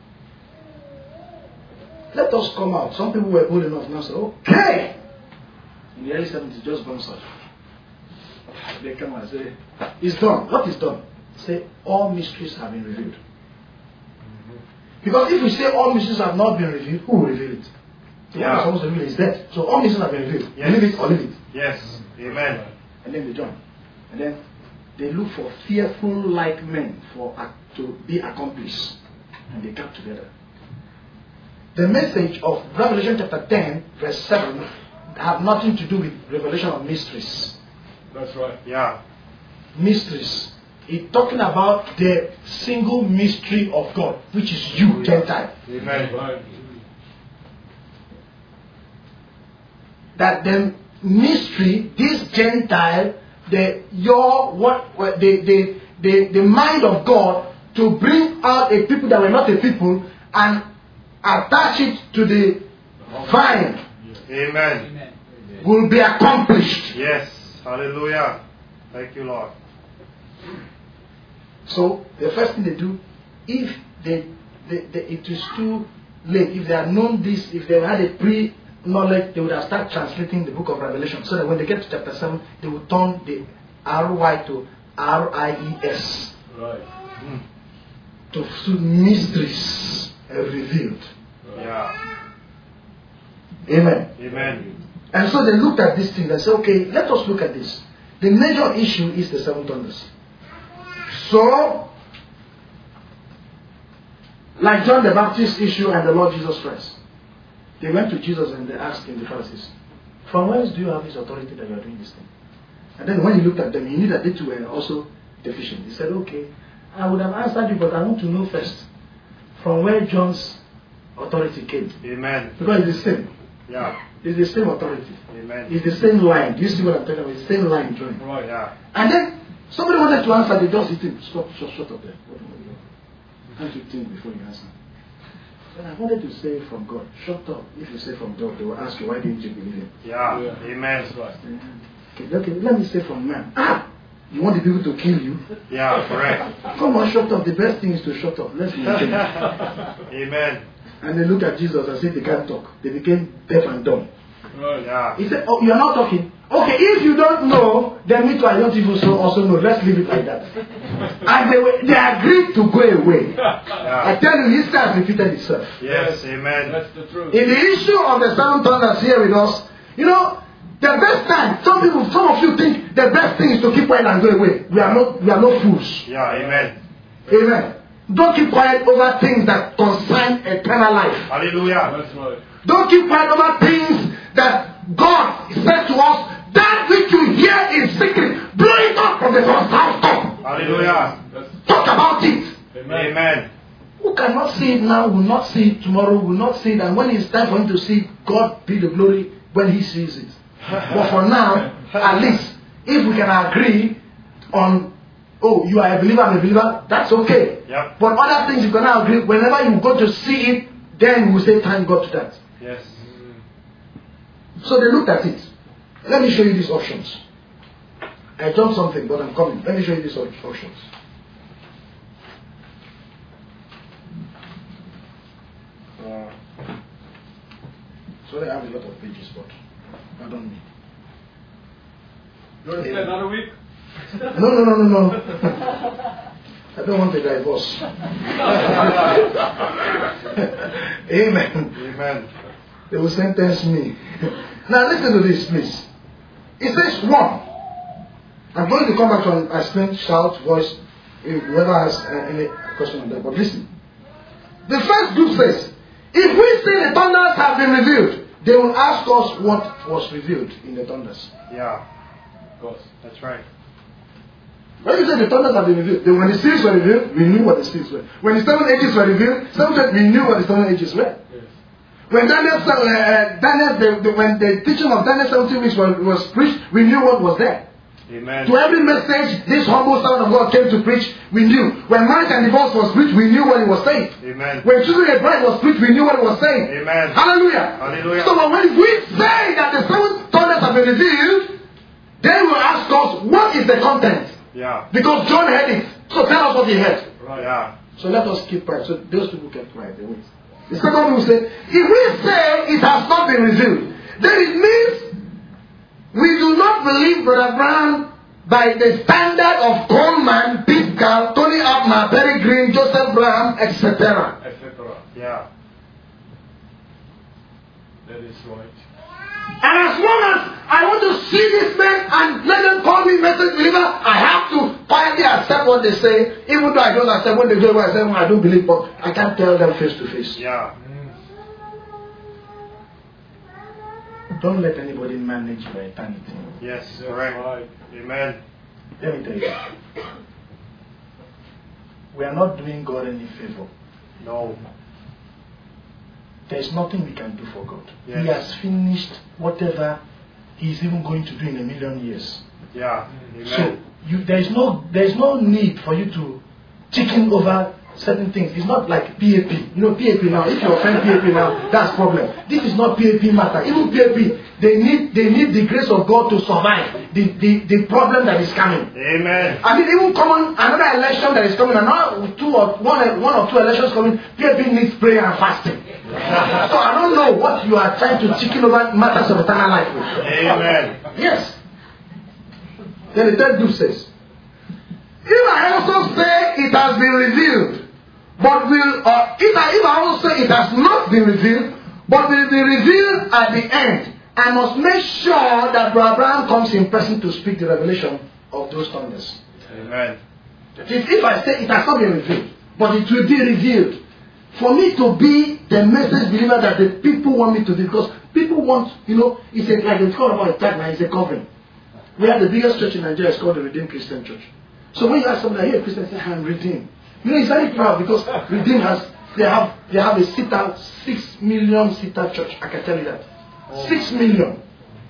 let us come out. Some people were bold enough now to say, okay. In the early seventies, just bounce out. They come and say, it's done. What is done? Say, all mysteries have been revealed. Mm-hmm. Because if we say all mysteries have not been revealed, who will reveal it? The Yeah. one supposed to reveal it is dead. So all mysteries have been revealed. Yes. Believe it or leave it. Yes. Amen. And then they join. And then they look for fearful like men for uh, to be accomplished. And they come together. The message of Revelation chapter ten, verse seven, have nothing to do with revelation of mysteries. That's right. Yeah. Mysteries. It's talking about the single mystery of God, which is you, Gentile. Amen. Right. That the mystery, this Gentile, the your what what- the the the, the mind of God to bring out a people that were not a people and attach it to the vine Amen. will be accomplished. Yes. Hallelujah. Thank you, Lord. So the first thing they do, if they, they, they it is too late, if they had known this, if they had a pre-knowledge, they would have started translating the book of Revelation, so that when they get to chapter seven, they would turn the R Y to R I E S. Right. Mm. To suit mysteries revealed. Yeah. Amen. Amen. And so they looked at this thing and said, okay, let us look at this. The major issue is the seven thunders. So, like John the Baptist's issue and the Lord Jesus Christ, they went to Jesus and they asked him, the Pharisees, from whence do you have this authority that you are doing this thing? And then when he looked at them, he knew that they too were also deficient. He said, okay, I would have answered you, but I want to know first from where John's authority came. Amen. Because it's the same. Yeah. It's the same authority. Amen. It's the same line. Do you see what I'm talking about? It's the same line joined. Right. Yeah. And then somebody wanted to answer, they just hit him. Stop, shut, shut up there. What am I doing? Can't you think before you answer? But I wanted to say from God. Shut up. If you say from God, they will ask you, why didn't you believe him? Yeah. Yeah. Amen. That's right. Okay, okay, let me say from man. Ah! You want the people to kill you? Yeah. Correct. Come on, shut up. The best thing is to shut up. Let's maintain. Amen. And they looked at Jesus and said they can't talk. They became deaf and dumb. Right. Yeah. He said, oh, you're not talking. Okay, if you don't know, then me too, I don't even so also know. Let's leave it like that. And they were, they agreed to go away. Yeah. I tell you, history has repeated itself. Yes. Amen. That's the truth. In the issue of the seven thunders here with us, you know, the best time, some people, some of you think the best thing is to keep quiet and go away. We are not, we are not fools. Yeah. Amen. Amen. Don't keep quiet over things that concern eternal life. Hallelujah. That's right. Don't keep quiet over things that God said to us, that which you hear in secret, blow it up from the Lord's house top. Hallelujah. That's, Talk about it. amen. Amen. Who cannot see it now, will not see it tomorrow, will not see it, and when it's time for him to see it, God be the glory when he sees it. But for now, at least, if we can agree on, oh, you are a believer, I'm a believer, that's okay. Yep. But other things you cannot agree, whenever you go to see it, then we say thank God to that. Yes. So they looked at it. Let me show you these options. I jumped something, but I'm coming. Let me show you these op- options. Actually, I have a lot of pages, but I don't need. You want to stay another week? No, no, no, no, no. I don't want a divorce. Amen. Amen. They will sentence me. Now listen to this, please. It says one. I'm going to come back to explain shout, voice, if whoever has uh, any question on that. But listen. The first group says, if we say the thunders have been revealed, they will ask us what was revealed in the thunders. Yeah. Of course. That's right. When you say the thunders have been revealed, then when the seals were revealed, we knew what the seals were. When the seven ages were revealed, some said we knew what the seven ages were. Yes. When Daniel, uh, Daniel the, the, when the teaching of Daniel seventy weeks was, was preached, we knew what was there. Amen. To every message this humble servant of God came to preach, we knew. When marriage and divorce was preached, we knew what he was saying. Amen. When choosing a bride was preached, we knew what he was saying. Amen. Hallelujah. Hallelujah. So when we say that the seven thunders have been revealed, they will ask us, what is the content? Yeah. Because John heard it. So tell us what he heard. Right. Yeah. So let us keep quiet. So those people kept quiet. They wait. The second one will say, if we say it has not been revealed, then it means we do not believe Brother Brown by the standard of Coleman, Piscal, Tony Abner, Perry Green, Joseph Graham, et cetera. et cetera. Yeah. That is right. And as long as I want to see this man and let them call me message believer, I have to quietly accept what they say, even though I don't accept what they do. I say, well, I don't believe, but I can't tell them face to face. Yeah. Don't let anybody manage your eternity. Yes. That's Correct. right. Amen. Let me tell you, we are not doing God any favor. No. There is nothing we can do for God. Yes. He has finished whatever He is even going to do in a million years. Yeah. Amen. So you, there is no there is no need for you to chicken over certain things. It's not like P A P. You know P A P now. If you offend P A P now, that's problem. This is not P A P matter. Even P A P, they need they need the grace of God to survive the, the, the problem that is coming. Amen. I mean, even common another election that is coming, another two or one one or two elections coming. P A P needs prayer and fasting. So I don't know what you are trying to chicken over matters of eternal life with. Amen. Yes. Then the third group says, if I also say it has been revealed, but will, or if I, if I also say it has not been revealed, but will be revealed at the end, I must make sure that Brother Abraham comes in person to speak the revelation of those thunders. Amen. If, if I say it has not been revealed, but it will be revealed, for me to be the message believer that the people want me to be, because people want, you know, it's a, like it's called about a tag now, it's a covering. We have the biggest church in Nigeria, it's called the Redeemed Christian Church. So when you ask somebody, hey, Christian, say, I'm redeemed. You know, he's very proud because Redeemed has, they have, they have a sitter, six million sitter church. I can tell you that. Oh. Six million.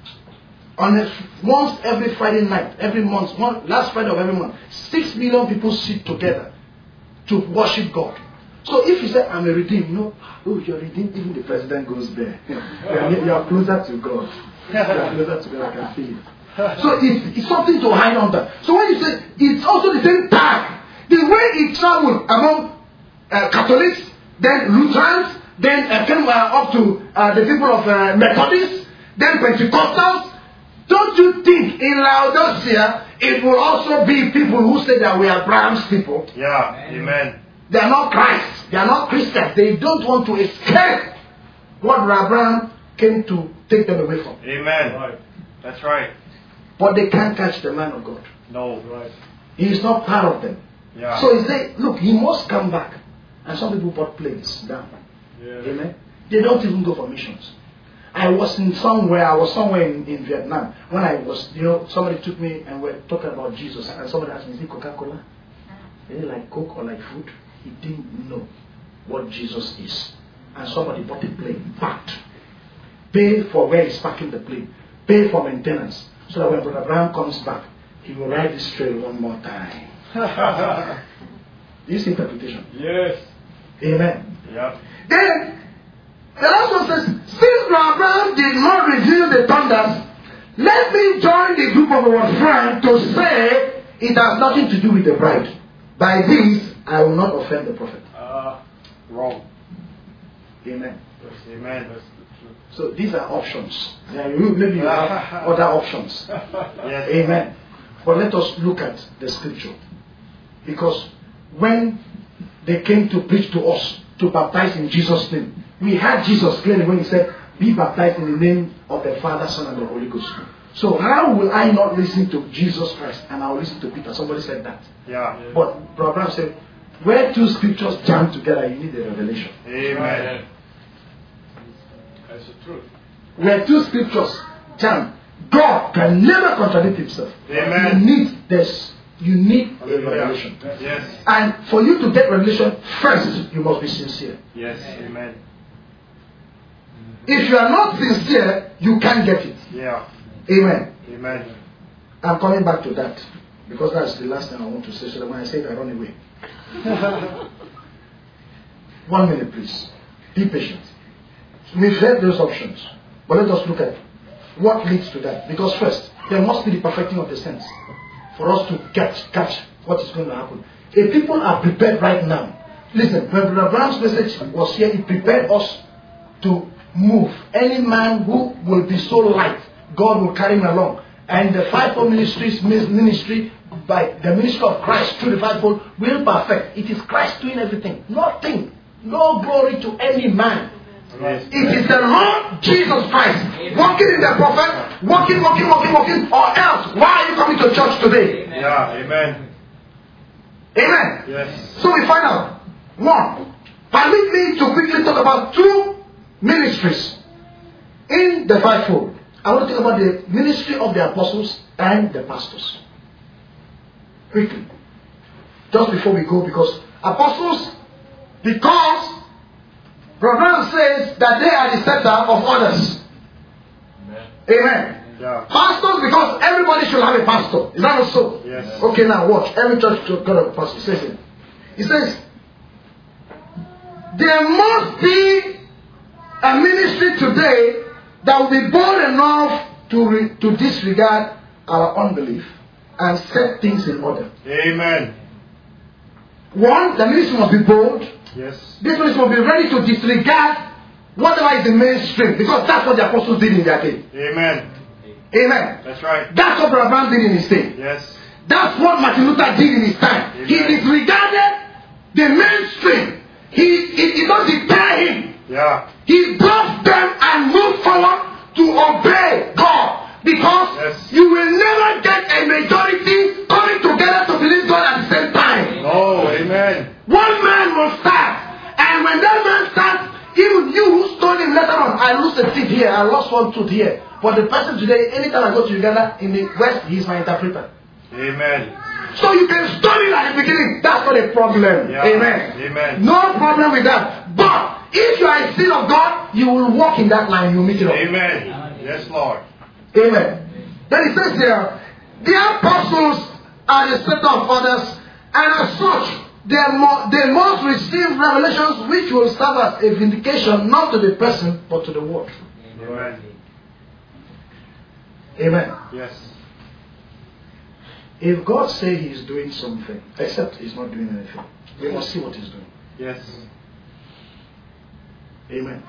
On a, once every Friday night, every month, one, last Friday of every month, six million people sit together to worship God. So if you say, I'm a redeemed, you know, oh, you're redeemed, even the president goes there. you're, you're closer to God. You're closer to God, I can feel it. So it's, it's something to hide under. So when you say, it's also the same tag. The way it traveled among uh, Catholics, then Lutherans, then uh, came uh, up to uh, the people of uh, Methodists, then Pentecostals. Don't you think in Laodicea, it will also be people who say that we are Abraham's people? Yeah. Amen. They are not Christ. They are not Christians. They don't want to escape what Abraham came to take them away from. Amen. Right. That's right. But they can't catch the man of God. No. Right. He is not part of them. Yeah. So he said, look, he must come back. And some people bought planes down. Yeah. Amen. They don't even go for missions. I was in somewhere, I was somewhere in, in Vietnam. When I was, you know, somebody took me and we were talking about Jesus. And somebody asked me, is it Coca-Cola? Is it like Coke or like food? He didn't know what Jesus is. And somebody bought a plane, packed. Pay for where he's parking the plane. Pay for maintenance. So that when Brother Abraham comes back, he will ride this trail one more time. This interpretation. Yes. Amen. Yeah. Then, the last one says, since Brother Abraham did not reveal the thunders, let me join the group of our friends to say it has nothing to do with the bride. By this, I will not offend the prophet. Uh, Wrong. Amen. yes. Amen. That's true. So these are options. Yeah, you, maybe you have other options. Yes. Amen. But let us look at the scripture. Because when they came to preach to us, to baptize in Jesus' name, we heard Jesus clearly when he said, be baptized in the name of the Father, Son, and the Holy Ghost. So how will I not listen to Jesus Christ and I will listen to Peter? Somebody said that. Yeah. But Brother Abraham said, where two scriptures jam together, you need a revelation. Amen. That's the truth. Where two scriptures jam, God can never contradict himself. Amen. You need this. You need a Hallelujah. revelation. Yes. And for you to get revelation, first you must be sincere. Yes. Amen. If you are not sincere, you can't get it. Yeah. Amen. Amen. I'm coming back to that because that's the last thing I want to say. So that when I say it, I run away. One minute, please. Be patient. We've heard those options, but let us look at what leads to that. Because first, there must be the perfecting of the sense for us to catch, catch what is going to happen. If people are prepared right now, listen, when Brother Abraham's message was here, it prepared us to move. Any man who will be so light, God will carry him along. And the fivefold ministries ministry by the ministry of Christ through the fivefold will perfect. It is Christ doing everything. Nothing. No glory to any man. Yes. It is the Lord Jesus Christ walking in the prophet, walking, walking, walking, walking, or else why are you coming to church today? Yeah. Amen. Amen. Yes. So we find out. One, permit me to quickly talk about two ministries in the fivefold. I want to talk about the ministry of the apostles and the pastors. Quickly. Just before we go, because apostles, because Brother says that they are the center of others. Amen. Amen. Yeah. Pastors, because everybody should have a pastor. Is that not so? Yes. Okay, now watch. Every church should have a pastor. He says it. He says, there must be a ministry today that will be bold enough to, re- to disregard our unbelief and set things in order. Amen. One, the ministry must be bold. Yes. This ministry must be ready to disregard whatever is the mainstream, because that's what the apostles did in their day. Amen. Amen. That's right. That's what Brother Abraham did in his day. Yes. That's what Martin Luther did in his time. Amen. He disregarded the mainstream. He, it, it doesn't deter him. Yeah. He brought them and moved forward to obey God. Because Yes. you will never get a majority coming together to believe God at the same time. Oh, amen. One man will start. And when that man starts, even you who stole him later on, I lose a teeth here, I lost one tooth here. But the person today, anytime I go to Uganda in the West, he's my interpreter. Amen. So you can study at the beginning. That's not a problem. Yeah. Amen. Amen. No problem with that. But if you are a son of God, you will walk in that line. You will meet it up. Amen. Yes, Lord. Amen. Then it says here, the apostles are the center of others, and as such, they, mo- they must receive revelations which will serve as a vindication not to the person but to the word. Amen. Amen. Yes. If God says He is doing something, except He's not doing anything, we must see what He's doing. Yes. Amen.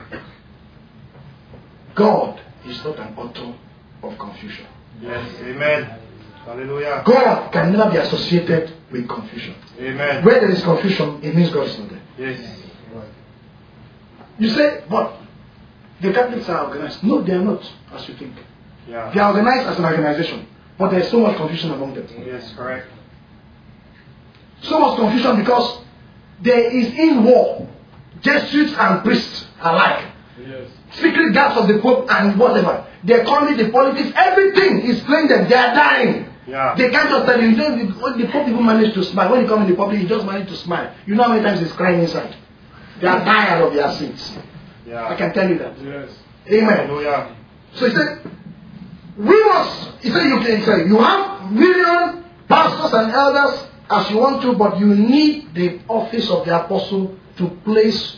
God is not an author of confusion. Yes. Amen. Hallelujah. God can never be associated with confusion. Amen. Where there is confusion, it means God is not there. Yes. You say, but the Catholics are organized. No, they are not, as you think. Yeah. They are organized as an organization, but there is so much confusion among them. Yes, correct. So much confusion because there is in war, Jesuits and priests alike. Yes. Secret guards of the Pope and whatever. The economy, the politics, everything is playing them. They are dying. Yeah. They can't just tell you, you know, the, the Pope even managed to smile. When he comes in the public, he just managed to smile. You know how many times he's crying inside? They are tired of their sins. Yeah. I can tell you that. Yes. Amen. Hallelujah. So he said, we must, he said, you can say, you have million pastors and elders as you want to, but you need the office of the apostle to place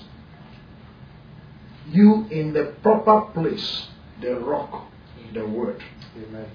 you in the proper place, the rock, the word. Amen.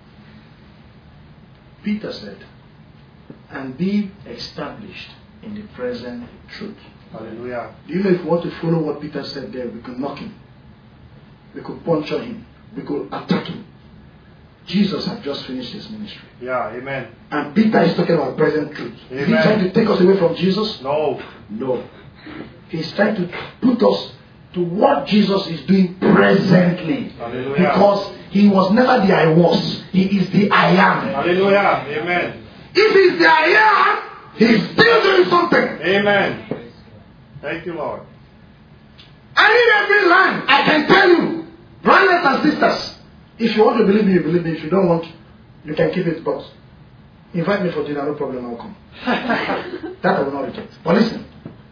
Peter said, and be established in the present truth. Hallelujah. Do you know if you want to follow what Peter said there, we can knock him. we could puncture him, we could attack him. Jesus had just finished his ministry. Yeah, amen. And Peter is talking about present truth. Amen. Is he trying to take us away from Jesus? No. No. He's trying to put us to what Jesus is doing presently. Hallelujah. Because he was never the I was. He is the I am. Hallelujah. Amen. If he's the I am, he's still doing something. Amen. Thank you, Lord. And in every land, I can tell you, brothers and sisters, if you want to believe me, you believe me. If you don't want, you can keep it, but invite me for dinner, no problem, I'll come. That I will not reject. But listen.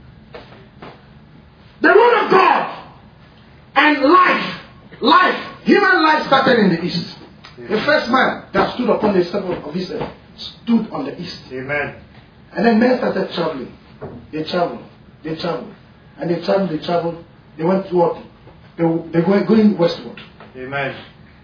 The word of God and life, life, human life started in the east. The first man that stood upon the step of this earth stood on the east. Amen. And then men started traveling. They traveled. They traveled. And they traveled, they traveled. They went toward, they were, they were going westward. Amen.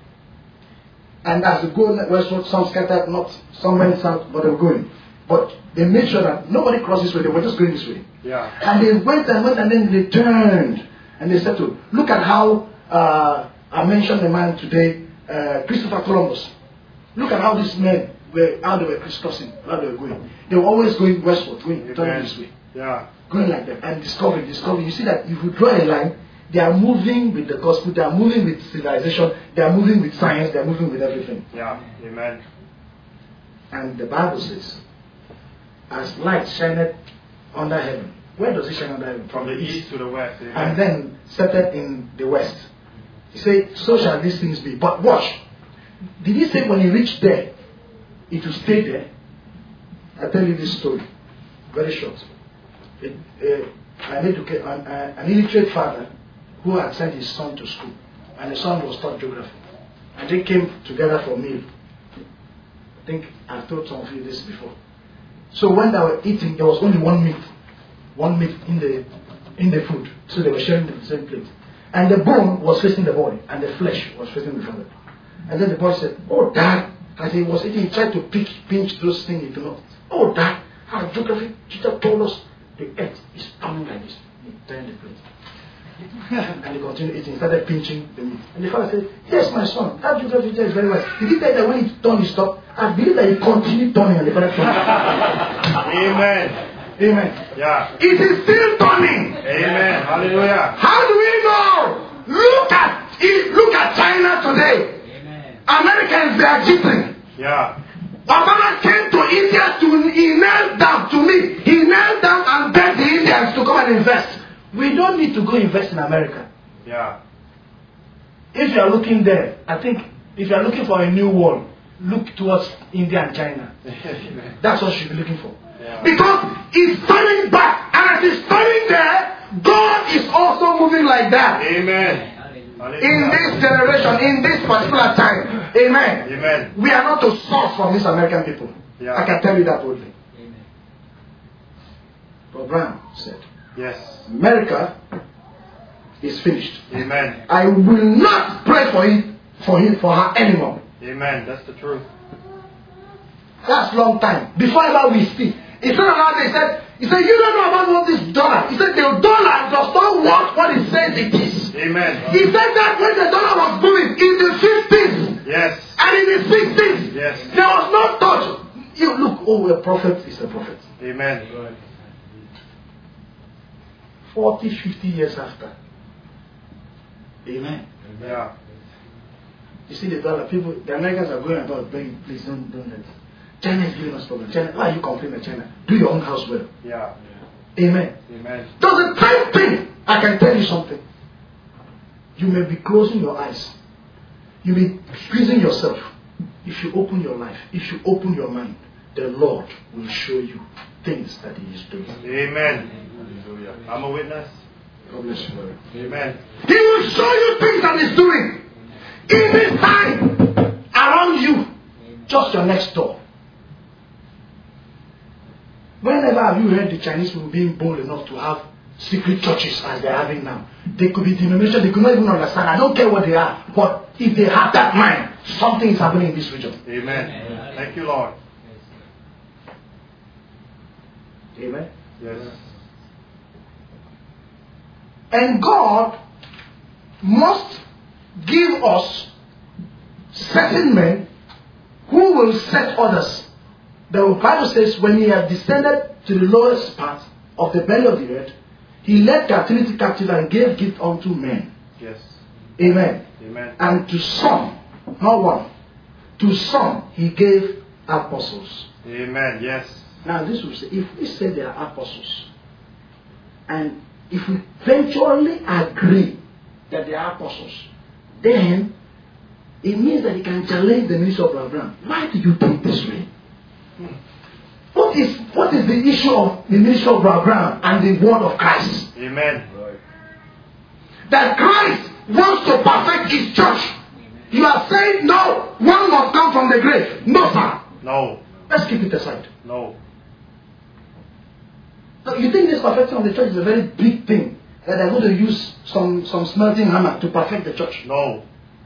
And as they go westward, some scattered north, some went south, but they were going. But they made sure that nobody crossed this way, they were just going this way. Yeah. And they went and went and then they turned. And they said to, look at how, uh, I mentioned the man today, uh, Christopher Columbus. Look at how these men were, how they were crisscrossing, how they were going. They were always going westward, going, turning this way. Yeah. Going like that and discovering, discovering. You see that if you draw a line, they are moving with the gospel, they are moving with civilization, they are moving with science, they are moving with everything. Yeah. Amen. And the Bible says, as light shineth under heaven. Where does it shine under heaven? From the east to the west. Amen. And then settled in the west. He said, so shall these things be. But watch. Did he say when he reached there, it will stay there? I'll tell you this story. Very short. It, uh, an, educa- an, uh, an illiterate father who had sent his son to school, and the son was taught geography, and they came together for a meal. I think I've told some of you this before. So when they were eating, there was only one meat, one meat in the in the food. So they were sharing the same plate, and the bone was facing the boy, and the flesh was facing the father. And then the boy said, "Oh, Dad!" As he was eating, he tried to pick, pinch those things. He could not. "Oh, Dad! Our geography teacher told us the earth is turning like this." He turned the plate. And he continued eating. He started pinching the meat. And the father said, "Yes, my son, that geography teacher is very wise. Did he tell you that when he turned, he stopped? I believe that he continued turning." And the father turned. Amen. Amen. Yeah. It is still turning. Amen. Hallelujah. How do we know? Look at it. Look at China today. Amen. Americans, they are cheating. Yeah. Obama came to India to, he knelt down to me. He knelt down and begged the Indians to come and invest. We don't need to go invest in America. Yeah. If you are looking there, I think if you are looking for a new world, look towards India and China. That's what you should be looking for. Yeah. Because it's turning back. And as it's turning there, God is also moving like that. Amen. In this generation, in this particular time. Amen. Amen. We are not to source from these American people. Yeah. I can tell you that boldly. Amen. But Brown said, Yes. America is finished. Amen. I will not pray for it, for him, for her anymore. Amen. That's the truth. That's long time. Before ever we speak. He said another day, he said, he said, you don't know about what this dollar. He said the dollar does not want what it says it is. Amen. He said that when the dollar was booming in the fifties Yes. and in the sixties, Yes. there was no touch. You look, oh, a prophet is a prophet. Amen. forty, fifty years after. Amen. Yeah. You see the dollar, people, the Americans are going about begging, please don't, don't let it. China is giving us problems. China, why are you complaining, China? Do your own house well. Yeah. Amen. Amen. Does the time thing, I can tell you something. You may be closing your eyes. You may be squeezing yourself. If you open your life, if you open your mind, the Lord will show you things that He is doing. Amen. I'm a witness. God bless you, brother. Amen. He will show you things that He's doing. In this time, around you, just your next door. Whenever have you heard the Chinese people being bold enough to have secret churches as they're having now? They could be denomination, they could not even understand. I don't care what they are. But if they have that mind, something is happening in this region. Amen. Thank you, Lord. Amen. Yes. And God must give us certain men who will set others. The Bible says when he had descended to the lowest part of the belly of the earth, he led captivity captive and gave gift unto men. Yes. Amen. Amen. And to some, not one, to some he gave apostles. Amen. Yes. Now this will say, if we say they are apostles, and if we eventually agree that they are apostles, then it means that he can challenge the ministry of Abraham. Why do you think this way? What is what is the issue of the ministry of Abraham and the word of Christ? Amen. That Christ wants to perfect his church. You are saying no, one must come from the grave. No, sir. No. Let's keep it aside. No. So you think this perfecting of the church is a very big thing? That they're going to use some, some smelting hammer to perfect the church? No.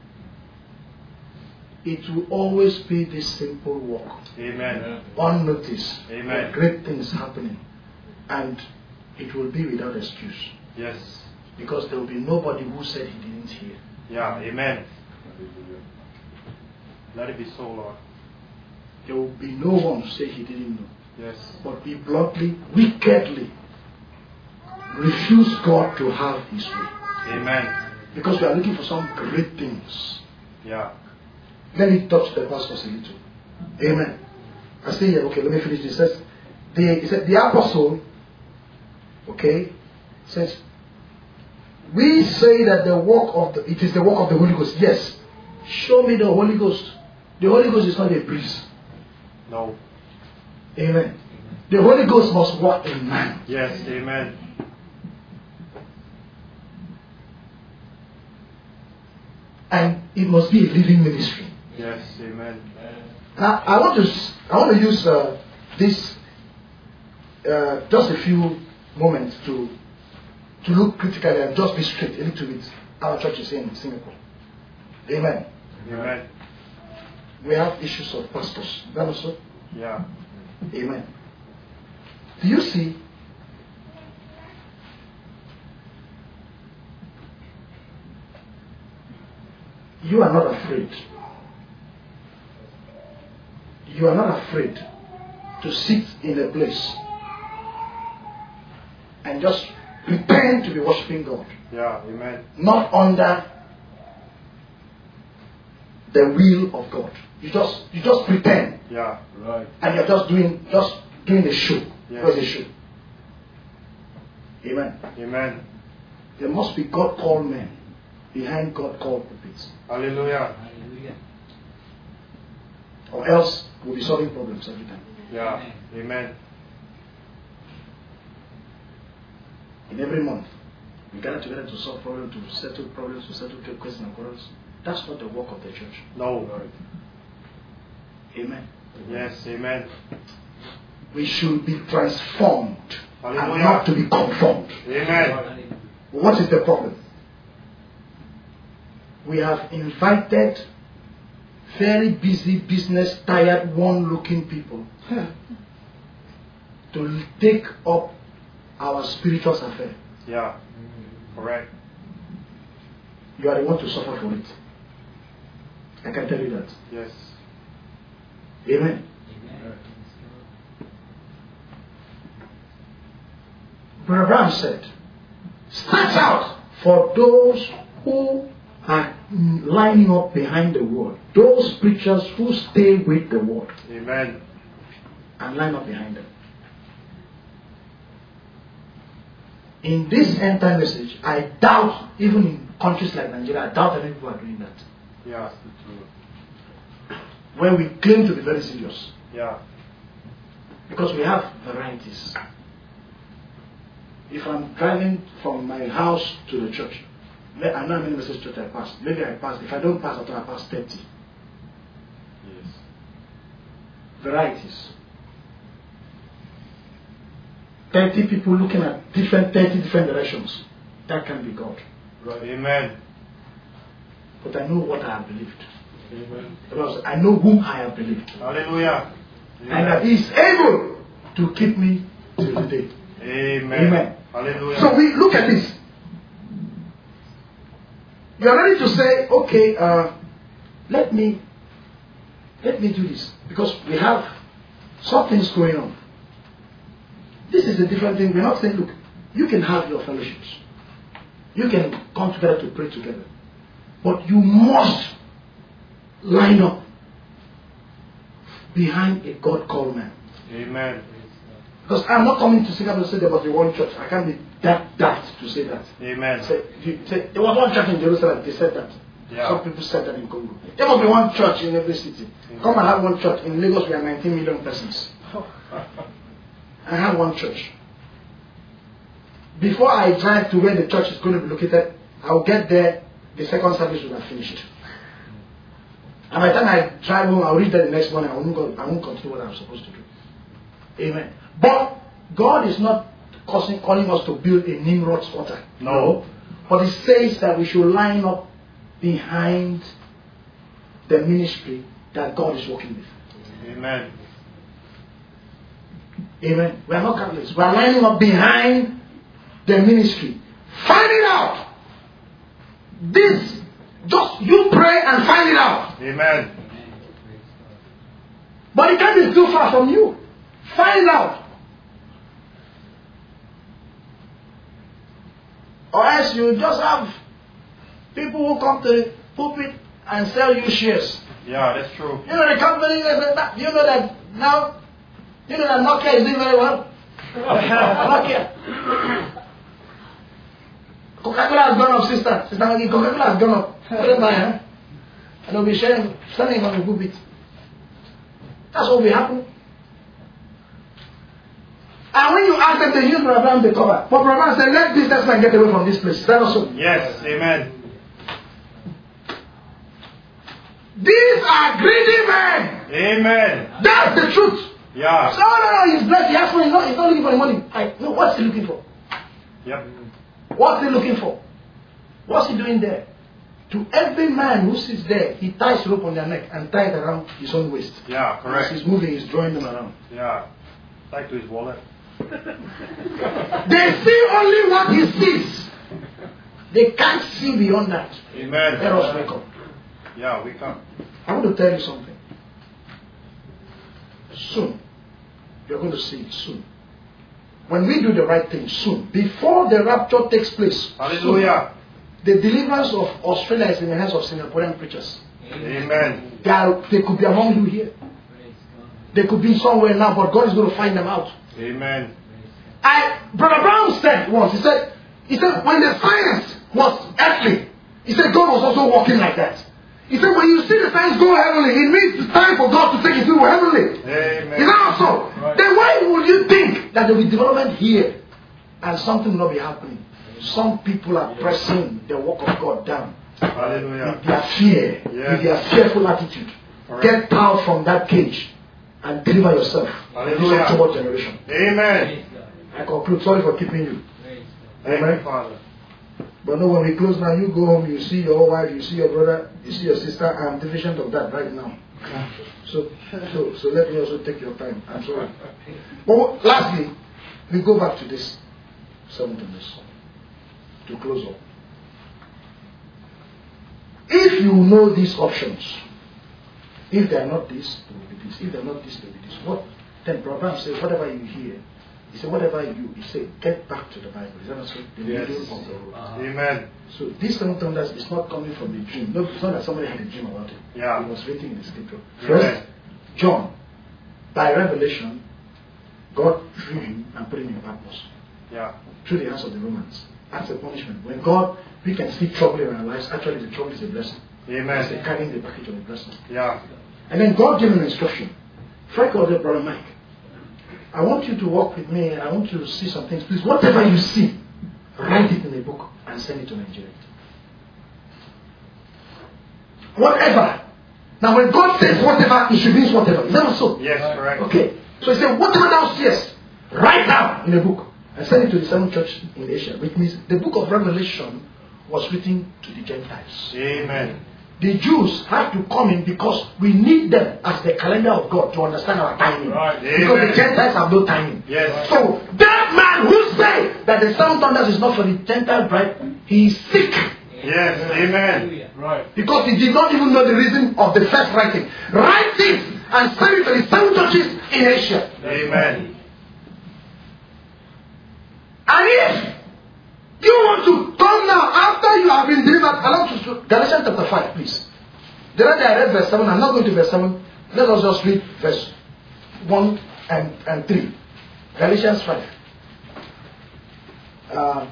It will always be this simple walk. Amen. Unnoticed. Amen. Great things happening. And it will be without excuse. Yes. Because there will be nobody who said he didn't hear. Yeah. Amen. Let it be so, Lord. There will be no one who say he didn't know. Yes. But he bluntly, wickedly refused God to have his way. Amen. Because we are looking for some great things. Yeah. Let me touch the pastors a little. Amen. I say here, okay, let me finish this. It says, the, it said, the apostle, okay, says, we say that the work of the, it is the work of the Holy Ghost. Yes. Show me the Holy Ghost. The Holy Ghost is not a breeze. No. Amen. The Holy Ghost must work in man. Yes. Amen. And it must be a living ministry. Yes. Amen. Now, I want to I want to use uh, this uh, just a few moments to to look critically and just be straight a little bit. Our church is in Singapore. Amen. Amen. We have issues of pastors. That also. Yeah. Amen. Do you see? You are not afraid. You are not afraid to sit in a place and just pretend to be worshiping God. Yeah. Amen. Not under the will of God. You just you just pretend. Yeah. Right. And you're just doing just doing the show. Yes. Where's the show? Amen. Amen. There must be God called men behind God called pulpits. Hallelujah. Or else we'll be solving problems every time. Yeah. Amen. In every month, we gather together to solve problems, to settle problems, to settle questions and quarrels. That's not the work of the church. No. Amen. Yes. Amen. We should be transformed Hallelujah. and not to be conformed. Amen. What is the problem? We have invited very busy, business, tired, one-looking people to take up our spiritual affair. Yeah. Correct. You are the one to suffer for it. I can tell you that. Yes. Amen. Brother Abraham said, start out for those who are lining up behind the word. Those preachers who stay with the word. Amen. And line up behind them. In this end time message, I doubt, even in countries like Nigeria, I doubt any people are doing that. Yeah. Where we claim to be very serious. Yeah. Because we have varieties. If I'm driving from my house to the church, I know how many messages church I pass. Maybe I pass. If I don't pass, I pass thirty. Yes. Varieties. thirty people looking at different thirty different directions. That can be God. Right. Amen. But I know what I have believed. Amen. Because I know whom I have believed. Hallelujah. And that He is able to keep me till the day. Amen. Amen. Hallelujah. So we look at this. You are ready to say, okay, uh, let me let me do this. Because we have some things going on. This is a different thing. We're not saying, look, you can have your fellowships. You can come together to pray together. But you must line up behind a God-called man. Amen. Because I'm not coming to Singapore to say there was the one church. I can't be that daft to say that. Amen. Say, you, say, there was one church in Jerusalem. They said that. Yeah. Some people said that in Congo. There must be one church in every city. Come and have one church. In Lagos, we are nineteen million persons. I have one church. Before I drive to where the church is going to be located, I will get there. The second service will have finished. And by the time I drive home, I'll reach there the next morning. I won't, go, I won't continue what I'm supposed to do. Amen. But God is not causing, calling us to build a Nimrod's altar. No. But He says that we should line up behind the ministry that God is working with. Amen. Amen. We are not Catholics. We are lining up behind the ministry. Find it out. This, just you pray and find it out. Amen. But it can't be too far from you. Find out. Or else you just have people who come to the pulpit and sell you shares. Yeah, that's true. You know the company, you know that now, you know that Nokia is doing very well. Nokia. Coca-Cola has gone up, sister. Sister Maggie, Coca-Cola has gone up. Don't buy, huh? And they'll be sharing, selling on the pulpit. That's what will happen. And when you ask them, they use Brabham, they cover. But Brabham said, let this person get away from this place. Is that also? Yes, amen. These are greedy men. Amen. That's the truth. Yeah. So, no, no, he's blessed. He has money. He's not, he's not looking for the money. I, no, what's he looking for? Yep. What's he looking for? What's he doing there? To every man who sits there, he ties rope on their neck and ties it around his own waist. Yeah, correct. As he's moving, he's drawing them around. Yeah. Tied to his wallet. They see only what he sees. They can't see beyond that. Amen. Let us wake up. Yeah, we come. I want to tell you something. Soon, you're going to see it soon. When we do the right thing soon, before the rapture takes place, Hallelujah. soon, the deliverance of Australia is in the hands of Singaporean preachers. Amen. They, are, they could be among you here. They could be somewhere now, but God is going to find them out. Amen. I, Brother Brown said once, he said, he said, when the science was earthly, he said God was also walking like that. He said, when you see the science go heavenly, it means it's time for God to take it to heavenly. Amen. Is that also? Right. Then why would you think that there will be development here and something will not be happening? Some people are pressing the work of God down. Hallelujah. With their fear, yes. with their fearful attitude. Correct. Get out from that cage and deliver yourself. Hallelujah. Toward generation. Amen. I conclude. Sorry for keeping you. Thank Amen. you, Father. But no, when we close now, you go home, you see your wife, you see your brother, you see your sister. I'm deficient of that right now. So, so, so let me also take your time. I'm sorry. But lastly, we go back to this seventh verse to close up. If you know these options, if they are not this, they will be this. If they are not this, they will be this. What? Then Brabham says, whatever you hear, he said, whatever you, he said, get back to the Bible. Is that not so? The yes. middle of the road. Uh-huh. Amen. So this seven thunders is not coming from the dream. No, it's not that somebody had a dream about it. Yeah. It was written in the scripture. First, Amen. John, by revelation, God drew him and put him in Patmos. Yeah. Through the hands of the Romans. That's a punishment. When God, we can see trouble in our lives, actually the trouble is a blessing. Amen. It's the carrying the package of the blessing. Yeah. And then God gave him an instruction. Frank called Brother Mike, I want you to walk with me. I want you to see some things. Please, whatever you see, write it in a book and send it to Nigeria. Whatever. Now, when God says whatever, it should mean whatever. Is that not so? Yes, correct. Okay. So he said, whatever thou seest, write down in a book and send it to the seven churches in Asia. Which means the book of Revelation was written to the Gentiles. Amen. The Jews had to come in because we need them as the calendar of God to understand our timing. Right. Because Amen. the Gentiles have no timing. Yes. So that man who said that the seven thunders is not for the Gentile bride, he is sick. Yes. Amen. Right. Because he did not even know the reason of the first writing. Write it and send it to the seven churches in Asia. Amen. And if you want to come now after you have been delivered, allow to Galatians chapter five, please. The other day I read verse seven. I'm not going to verse seven. Let us just read verse one and, and three. Galatians five. Uh,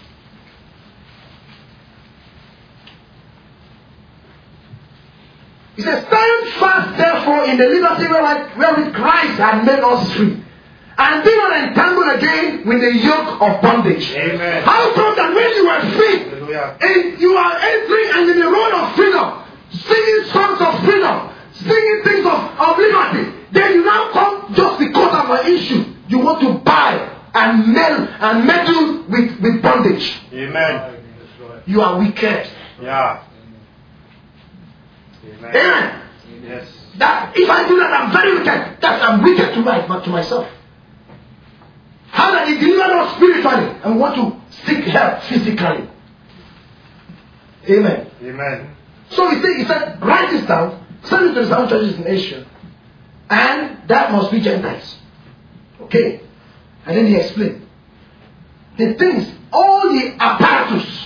He says, stand fast therefore in the liberty wherewith Christ had made us free. And be not entangled again with the yoke of bondage. Amen. How come that when you were free, Hallelujah. and you are entering and in the road of freedom, singing songs of freedom, singing things of, of liberty, then you now come just because of an issue. You want to buy and nail and meddle with, with bondage. Amen. You are wicked. Yeah. Amen. Amen. Yes. That if I do that, I'm very wicked. That I'm wicked to my, but to myself. How that he delivered us spiritually and want to seek help physically. Amen. Amen. So he said, he said, write this down, send it to the seven churches in Asia, and that must be Gentiles. Okay. And then he explained the things, all the apparatus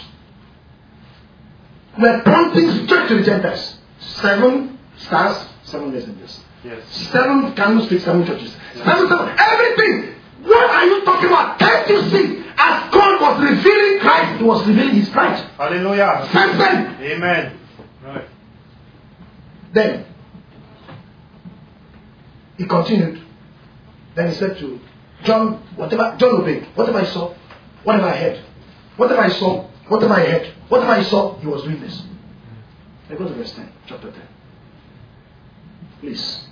were pointing straight to the Gentiles. Seven stars, seven messengers. Yes. Seven candlesticks, seven churches. Yes. Seven, seven, everything. What are you talking about? Can't you see? As God was revealing Christ, He was revealing His Christ. Hallelujah. Same thing. Amen. Right. Then he continued. Then he said to John, whatever John obeyed, whatever I saw, whatever I heard, whatever I saw, whatever I heard, whatever I saw, he was doing this. Let's go to verse ten, chapter ten. Please.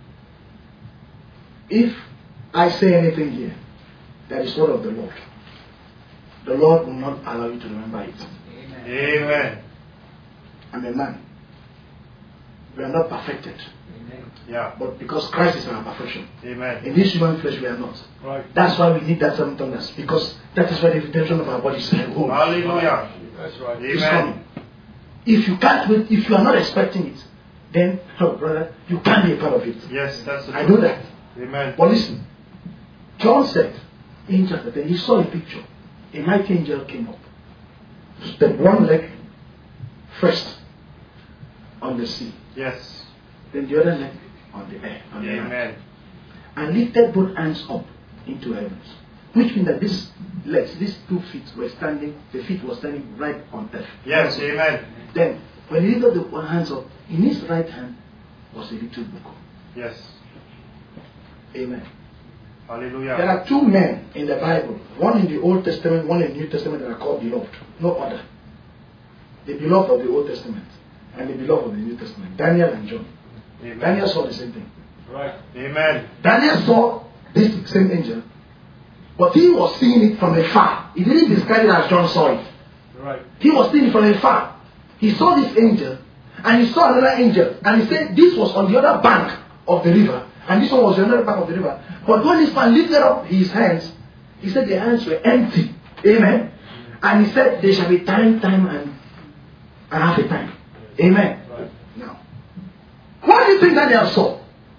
If I say anything here that is word of the Lord, the Lord will not allow you to remember it. Amen. Amen. I'm a man. We are not perfected. Amen. Yeah. But because Christ is our perfection. Amen. In this human flesh we are not. Right. That's why we need that seven thunders. Because that is where the redemption of our bodies is home. Hallelujah. That's right. It's Amen. coming. If you can't wait, if you are not expecting it, then, oh brother, you can't be a part of it. Yes, that's the I truth. know that. Amen. But listen, John said in chapter ten, he saw a picture. A mighty angel came up. Stepped one leg first on the sea, Yes. then the other leg on the air. On the air. Amen. And lifted both hands up into heavens. Which means that these legs, these two feet were standing, the feet were standing right on earth. Yes. Amen. Then, when he lifted the one hands up, in his right hand was a little book. Yes. Amen. Hallelujah. There are two men in the Bible, one in the Old Testament, one in the New Testament, that are called beloved. No other. The beloved of the Old Testament and the beloved of the New Testament. Daniel and John. Amen. Daniel saw the same thing. Right. Amen. Daniel saw this same angel, but he was seeing it from afar. He didn't describe it as John saw it. Right. He was seeing it from afar. He saw this angel, and he saw another angel, and he said this was on the other bank of the river, and this one was on the other bank of the river. But when this man lifted up his hands, he said the hands were empty. Amen. And he said there shall be time, time, and, and half a time. Amen. Right. Now, what do you think Daniel saw?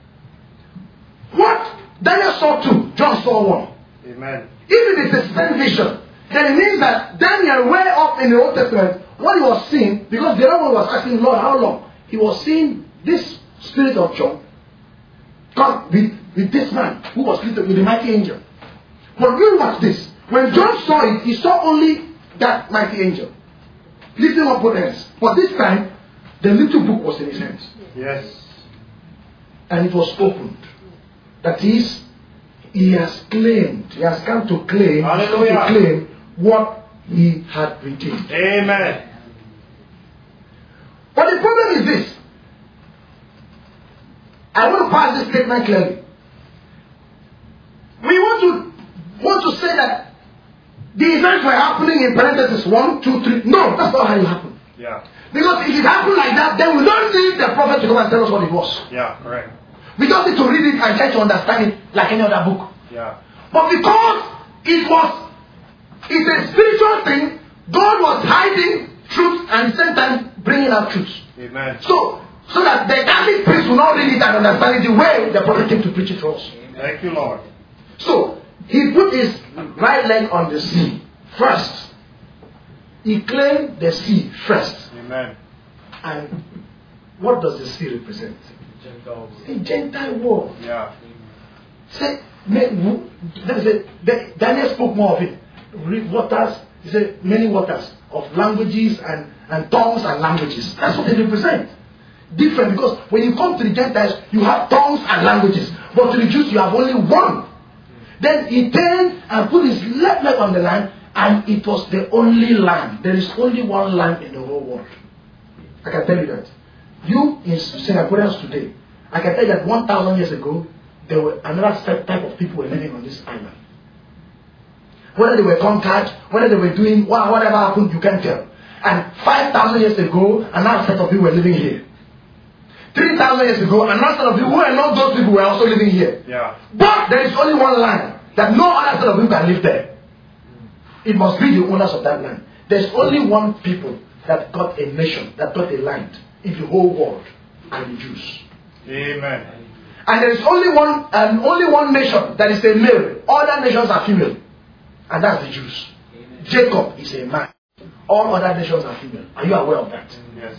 What Daniel saw two, John saw one. Amen. If it is the same vision, then it means that Daniel, way up in the Old Testament, what he was seeing, because the other one was asking, Lord, how long? He was seeing this spirit of John come with, with this man who was lifted with the mighty angel. But we watch this. When John saw it, he saw only that mighty angel lifting up both hands. But this time, the little book was in his hands. Yes. And it was opened. That is, he has claimed, he has come to claim, Hallelujah. to claim what he had redeemed. Amen. But the problem is this. I want to pass this statement clearly. We want to want to say that the events were happening in parentheses one, two, three. No, that's not how it happened. Yeah. Because if it happened like that, then we don't need the prophet to come and tell us what it was. Yeah. Correct. We just need to read it and try to understand it like any other book. Yeah. But because it was, it's a spiritual thing, God was hiding truth and at the same time bringing out truth. Amen. So, so that the Catholic priest will not read it and understand it the way the prophet came to preach it to us. Thank you, Lord. So, he put his right leg on the sea first. He claimed the sea first. Amen. And what does the sea represent? Gentile. A Gentile world. Yeah. Say, let me say, the- Daniel spoke more of it. Read waters, he said, many waters of languages and, and tongues and languages. That's what they represent. Different, because when you come to the Gentiles, you have tongues and languages. But to the Jews, you have only one. Then he turned and put his left leg on the land, and it was the only land. There is only one land in the whole world. I can tell you that. You in Singaporeans today, I can tell you that one thousand years ago, there were another set type of people were living on this island. Whether they were conquered, whether they were doing whatever happened, you can't tell. And five thousand years ago, another set of people were living here. three thousand years ago, another set of people who were not those people were also living here. Yeah. But there is only one land that no other set of people can live there. It must be the owners of that land. There's only one people that got a nation, that got a land in the whole world, and the Jews. Amen. And there is only one and only one nation that is a male. Other nations are female. And that's the Jews. Amen. Jacob is a man. All other nations are female. Are you aware of that? Yes.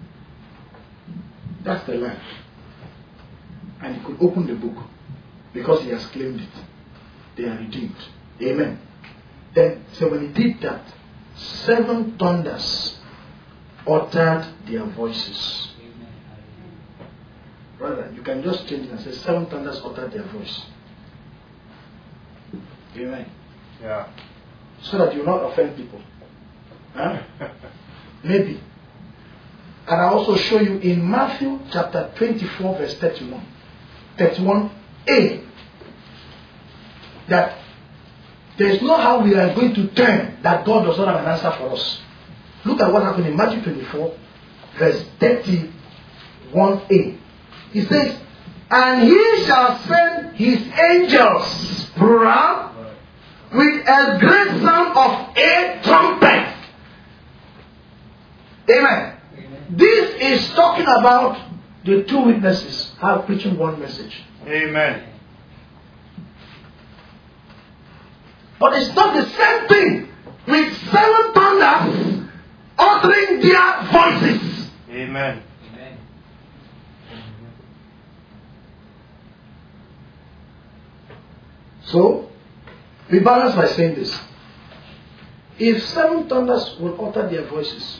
That's the land. And he could open the book because he has claimed it. They are redeemed. Amen. Then, so when he did that, seven thunders uttered their voices. Brother, you can just change it and say seven thunders uttered their voice. Amen. Yeah. So that you will not offend people. Huh? Maybe. And I also show you in Matthew chapter twenty-four verse thirty-one. thirty-one a. That there is no how we are going to turn that God does not have an answer for us. Look at what happened in Matthew twenty-four verse thirty-one a. He says, and he shall send his angels, plural, with a great sound of a trumpet. Amen. Amen. This is talking about the two witnesses are preaching one message. Amen. But it's not the same thing with seven thunders uttering their voices. Amen. Amen. So, we balance by saying this. If seven thunders will utter their voices,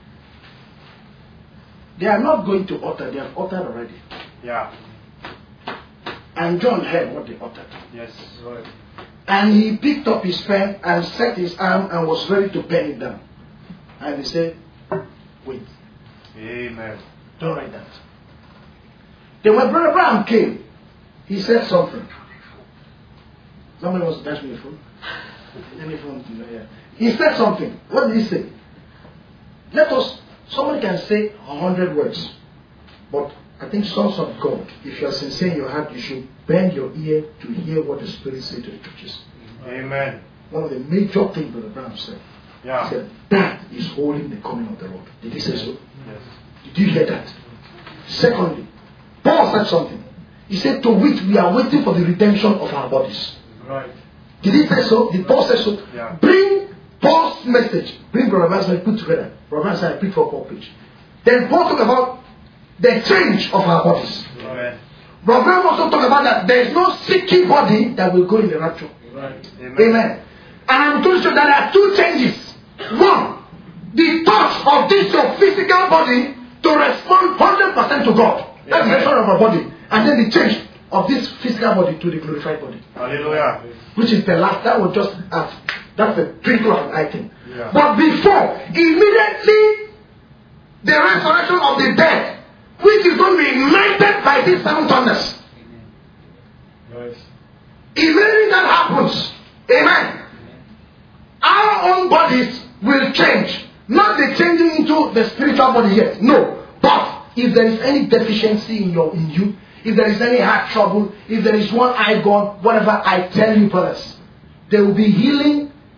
they are not going to utter, they have uttered already. Yeah. And John heard what they uttered. Yes. Right. And he picked up his pen and set his arm and was ready to pen it down. And he said, wait. Amen. Don't write that. Then when Brother Abraham came, he said something. Somebody wants to dash me a phone? Any phone? Yeah. He said something. What did he say? Let us, somebody can say a hundred words. But I think sons of God, if you are sincere in your heart, you should bend your ear to hear what the Spirit says to the churches. Amen. One of the major things Brother Abraham said. Yeah. He said, that is holding the coming of the Lord. Did he say so? Yes. Did you hear that? Secondly, Paul said something. He said, to which we are waiting for the redemption of our bodies. Right. Did he say so? Did Paul say so? Yeah. Bring Paul's message. Bring Brother Abraham and put together. Brother Abraham said, I preach for Paul preach. Then Paul talked about the change of our bodies. Amen. Brother Abraham also talked about that there is no sicky body that will go in the rapture. Right. Amen. Amen. And I'm going to show that there are two changes. One, the touch of this your physical body to respond one hundred percent to God. That's the nature of our body. And then the change of this physical body to the glorified body. Hallelujah. Which is the last, that was just, uh, that's the twinkle of an eye thing. Yeah. But before, immediately, the resurrection of the dead, which is going to be ignited by these seven thunders. Nice. Immediately that happens, amen, our own bodies will change. Not the changing into the spiritual body yet, no. But if there is any deficiency in your in you, if there is any heart trouble, if there is one eye gone, whatever, I tell you brothers, there will be healing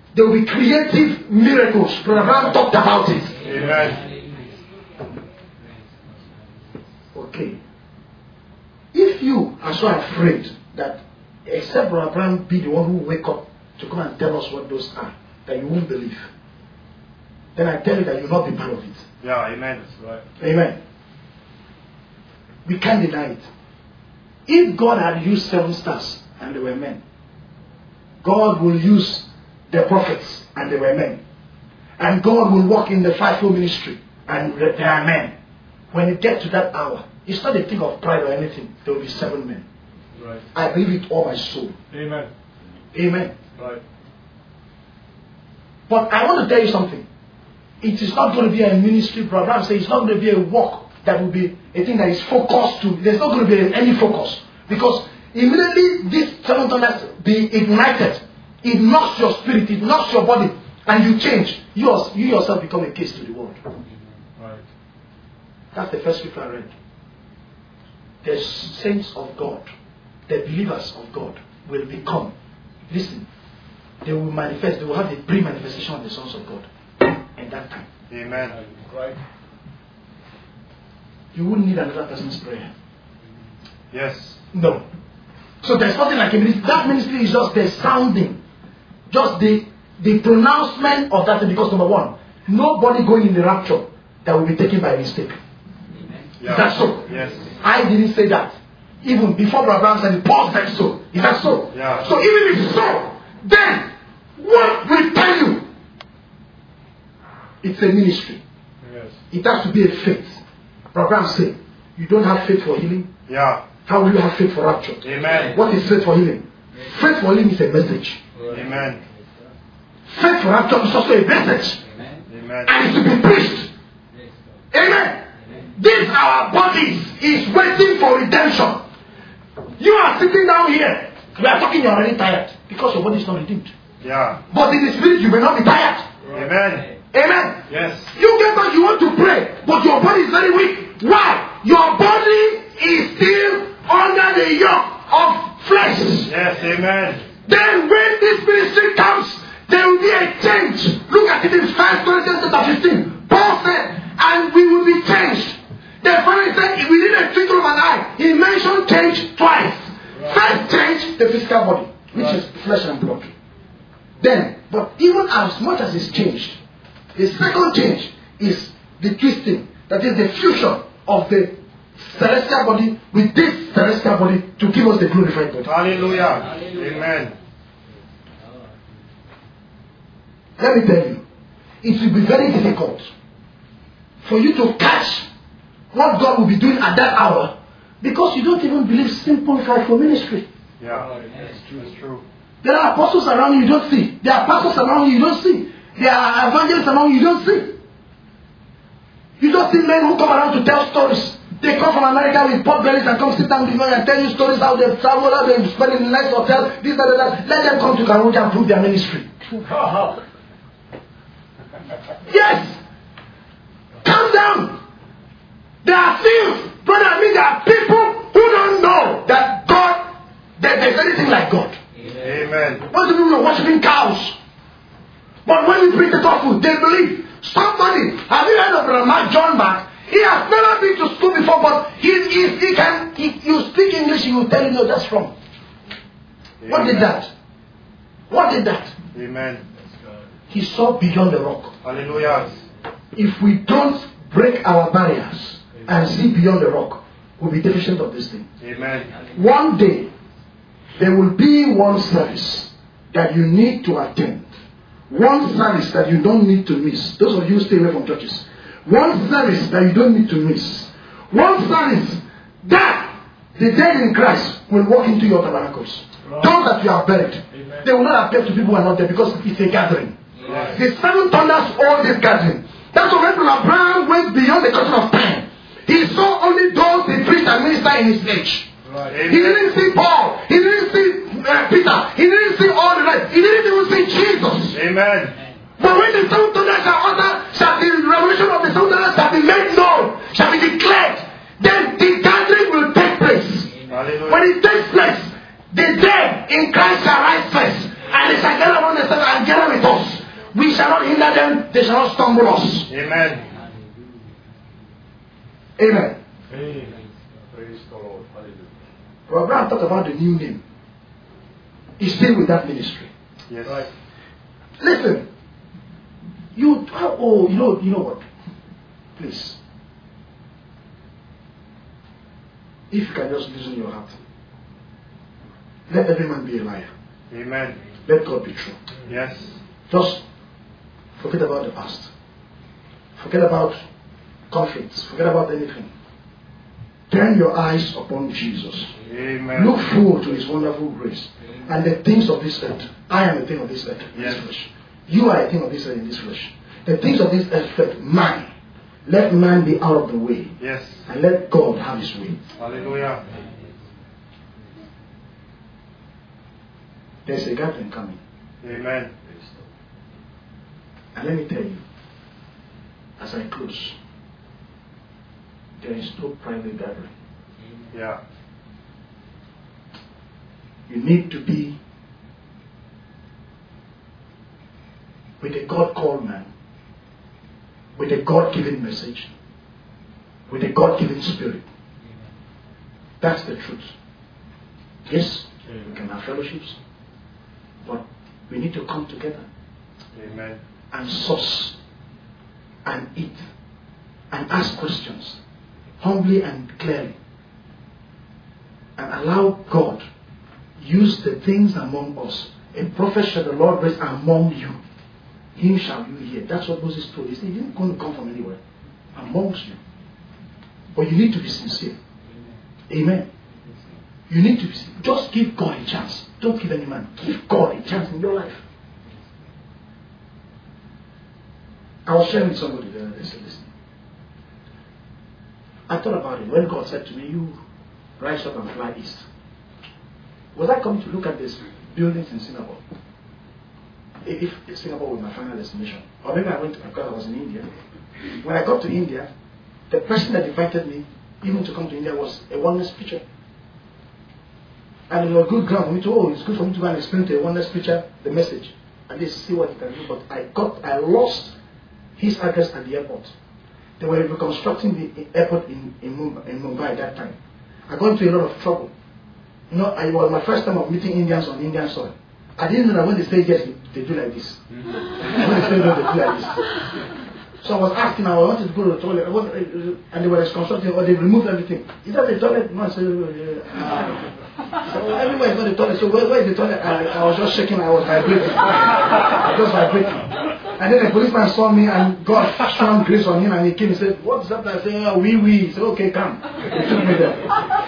there will be creative miracles. Brother Abraham talked about it. Amen. Okay. If you are so afraid that except Brother Abraham be the one who wake up to come and tell us what those are, that you won't believe, then I tell you that you will not be part of it. Yeah, amen. That's right. Amen. We can't deny it. If God had used seven stars and they were men, God will use the prophets and they were men. And God will walk in the fivefold ministry and they are men. When it gets to that hour, it's not a thing of pride or anything. There will be seven men. Right. I believe it with all my soul. Amen. Amen. Right. But I want to tell you something. It is not going to be a ministry program. Say it's not going to be a work that will be a thing that is focused to. There's not going to be any focus. Because immediately these seven thunders be ignited. It knocks your spirit, it knocks your body, and you change. You, you yourself become a case to the world. Right. That's the first scripture I read. The saints of God, the believers of God will become. Listen, they will manifest, they will have the pre-manifestation of the sons of God in that time. Amen. Right. You wouldn't need another person's prayer. Yes. No. So there's nothing like a ministry. That ministry is just the sounding. Just the, the pronouncement of that thing. Because number one, nobody going in the rapture that will be taken by mistake. Yeah. Is that so? Yes. I didn't say that. Even before Brother Abraham said it, Paul said so. Is that so? Yeah. So even if it's so, then what will tell you? It's a ministry. Yes. It has to be a faith. Brother Abraham said, you don't have faith for healing? Yeah. How will you have faith for rapture? Amen. What is faith for healing? Faith for healing is a message. Amen. Faith for rapture is also a message. Amen. And it's to be preached. Amen. This our bodies is waiting for redemption. You are sitting down here. We are talking, you're already tired. Because your body is not redeemed. Yeah. But in the spirit, you may not be tired. Amen. Amen. Yes. You get up, you want to pray, but your body is very weak. Why? Your body is still under the yoke of flesh. Yes, amen. Then when this ministry comes, there will be a change. Look at it in First Corinthians chapter fifteen. Paul said, and we will be changed. Therefore he said, within a twinkle of an eye, he mentioned change twice. Right. First change, the physical body, which right. is flesh and blood. Then, but even as much as it's changed, the second change is the twisting. That is the fusion of the celestial body with this celestial body to give us the glorified body. Hallelujah. Hallelujah. Amen. Let me tell you, it will be very difficult for you to catch what God will be doing at that hour because you don't even believe simple fivefold ministry. Yeah, that's true. That's true. There are apostles around you, you don't see. There are pastors around you, you don't see. There are evangelists around you, you don't see. You don't see men who come around to tell stories. They come from America with pot bellies and come sit down with you and tell you stories how they've traveled, how they've spent in nice hotels, this, that, that. Let them come to Karuja and prove their ministry. Yes! Calm down! There are things, brother, I mean there are people who don't know that God, that there's anything like God. Amen. Most people are worshipping cows. But when we bring the gospel, they believe. Somebody, have you heard of Brother Mark John Mark? He has never been to school before, but he, he, he can, he, you speak English, he will tell you, no, that's wrong. Amen. What did that? What did that? Amen. He saw beyond the rock. Hallelujah. If we don't break our barriers and see beyond the rock, we'll be deficient of this thing. Amen. One day, there will be one service that you need to attend. One service that you don't need to miss. Those of you who stay away from churches. One service that you don't need to miss. One service that the dead in Christ will walk into your tabernacles. Right. Those that you are buried. Amen. They will not appear to people who are not there because it's a gathering. Right. The seven thunders hold this gathering. That's why when Abraham went beyond the curtain of time, he saw only those the priest and minister in his age. Right. He didn't see Paul. He didn't see uh, Peter. He didn't see all the rest. He didn't even see Jesus. Amen. But when the seven thunders shall utter, shall the revelation of the seven thunders shall be made known, shall be declared, then the gathering will take place. Hallelujah. When it takes place, the dead in Christ shall rise first, and they shall gather around themselves and gather with us. We shall not hinder them, they shall not stumble us. Amen. Amen. Amen. Praise the Lord. Hallelujah. Brother Abraham talked about the new name. He's still with that ministry. Yes. Right. Listen, you oh you know you know what? Please, if you can just loosen your heart, let every man be a liar. Amen. Let God be true. Yes. Just forget about the past. Forget about conflicts. Forget about anything. Turn your eyes upon Jesus. Amen. Look forward to His wonderful grace and the things of this earth. I am a thing of this earth in Yes. this flesh. You are a thing of this earth in this flesh. The things of this earth, mine. Let man be out of the way Yes. and let God have His way. Hallelujah. There's a gathering coming. Amen. And let me tell you, as I close, there is no private gathering. Yeah. You need to be with a God-called man, with a God-given message, with a God-given spirit. That's the truth. Yes, we can have fellowships, but we need to come together Amen. and source and eat and ask questions humbly and clearly and allow God use the things among us. A prophet shall the Lord raise among you. Him shall you hear. That's what Moses told. He said he didn't come from anywhere. Amongst you. But you need to be sincere. Amen. You need to be sincere. Just give God a chance. Don't give any man. Give God a chance in your life. I was sharing with somebody the other day. Said, listen. I thought about it when God said to me, you rise up and fly east. Was I coming to look at these buildings in Singapore? If, if Singapore was my final destination. Or maybe I went to, because I was in India. When I got to India, the person that invited me even to come to India was a oneness preacher. And it was good ground for me to, oh, it's good for me to go and explain to a oneness preacher the message. And just see what he can do. But I got, I lost his address at the airport. They were reconstructing the airport in, in, Mumbai, in Mumbai at that time. I got into a lot of trouble. You know, it was my first time of meeting Indians on Indian soil. I didn't know that when they say yes, they do like this. Mm-hmm. When they say no, they do like this. So I was asking, I wanted to go to the toilet, I wanted, and they were reconstructing, or they removed everything. Is that the toilet? No, I said, uh, so everywhere is not the toilet. So where, where is the toilet? I, I was just shaking, I was vibrating. I was just vibrating. And then the policeman saw me and God found grace on him and he came and said, what's that? I said, oh, wee wee. He said, okay, come. He took me there.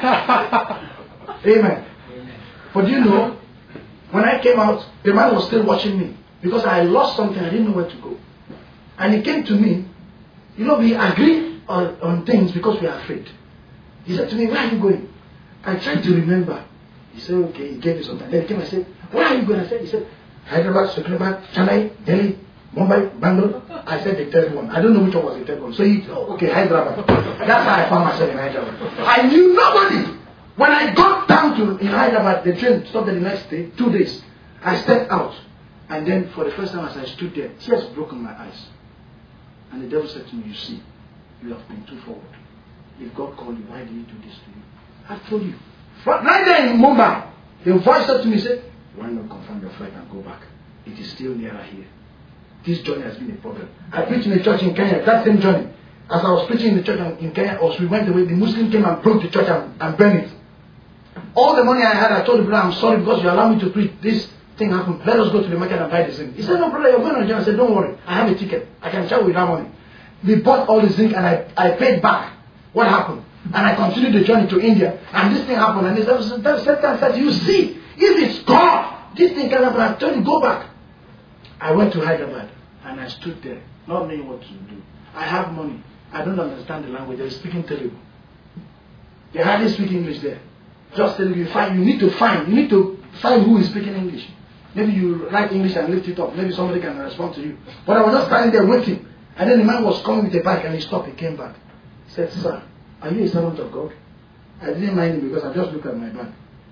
Amen. But you know, when I came out, the man was still watching me because I lost something, I didn't know where to go. And he came to me, you know, we agreed on, on things because we are afraid. He said to me, where are you going? I tried to remember. He said, okay, he gave me something. Then he came and said, where are you going? I said, he said, Hyderabad, Secunderabad, Chennai, Delhi, Mumbai, Bangalore. I said the third one. I don't know which one was the third one. So he, oh, okay, Hyderabad. That's how I found myself in Hyderabad. I knew nobody. When I got down to in Hyderabad, the train stopped there the next day, two days. I stepped out. And then for the first time as I stood there, tears broke in my eyes. And the devil said to me, you see, you have been too forward. If God called you, why did he do this to you? I told you. Right there in Mumbai, the voice said to me, said, why not confirm your flight and go back? It is still nearer here. This journey has been a problem. I preached in a church in Kenya, that same journey. As I was preaching in the church in Kenya, as we went away, the Muslim came and broke the church and, and burned it. All the money I had, I told the brother, I'm sorry because you allowed me to preach. This thing happened. Let us go to the market and buy the zinc. He said, no, brother, you're going on journey. I said, don't worry. I have a ticket. I can travel with that money. We bought all the zinc and I, I paid back. What happened? And I continued the journey to India. And this thing happened. And he said, you see, if it's God, this thing can happen. I told you, go back. I went to Hyderabad and I stood there, not knowing what to do. I have money. I don't understand the language. They're speaking Telugu. They hardly speak English there. Just Telugu. You find, you need to find, you need to find who is speaking English. Maybe you write English and lift it up. Maybe somebody can respond to you. But I was just standing there waiting. And then the man was coming with a bike and he stopped. He came back. He said, sir, are you a servant of God? I didn't mind him because I just looked at my bag.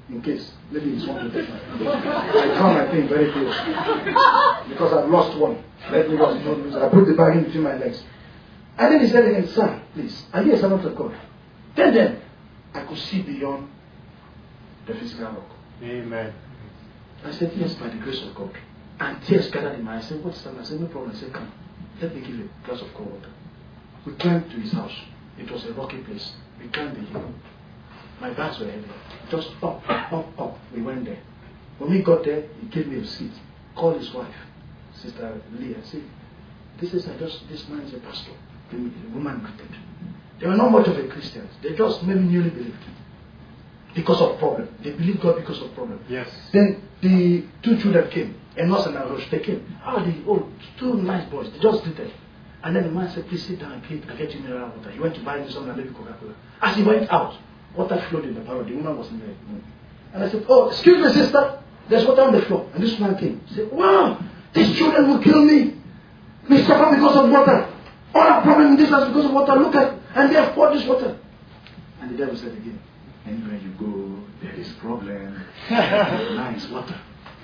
in case maybe it's one to take my I draw my thing very close because I've lost one. Let me not lose. I put the bag in between my legs. And then he said again, sir, please, are you a servant of God? Then then I could see beyond the physical rock. Amen. I said, yes, by the grace of God. And tears gathered in my eyes. I said, what's that? I said, no problem. I said, come, let me give you a glass of cold water. We climbed to his house. It was a rocky place. We climbed the hill. My bags were heavy. Just up, up, up. We went there. When we got there, he gave me a seat. Called his wife, Sister Leah. I said, this is I just this man is a pastor. The woman greeted. They were not much of a Christians. They just maybe newly believed. Because of problem. They believed God because of problem. Yes. Then the two children came. Enos and Arosh, they came. Oh, the oh, two nice boys. They just did that. And then the man said, please sit down and get, get you mineral water. He went to buy me some and maybe Coca-Cola. As he went out, water flowed in the parlor. The woman was in there. And I said, oh, excuse me, sister. There's water on the floor. And this man came. He said, wow, these children will kill me. We suffer because of water. All our problem in this house because of water. Look at, and they have poured this water. And the devil said again, anywhere you go, there is problem. Nice water.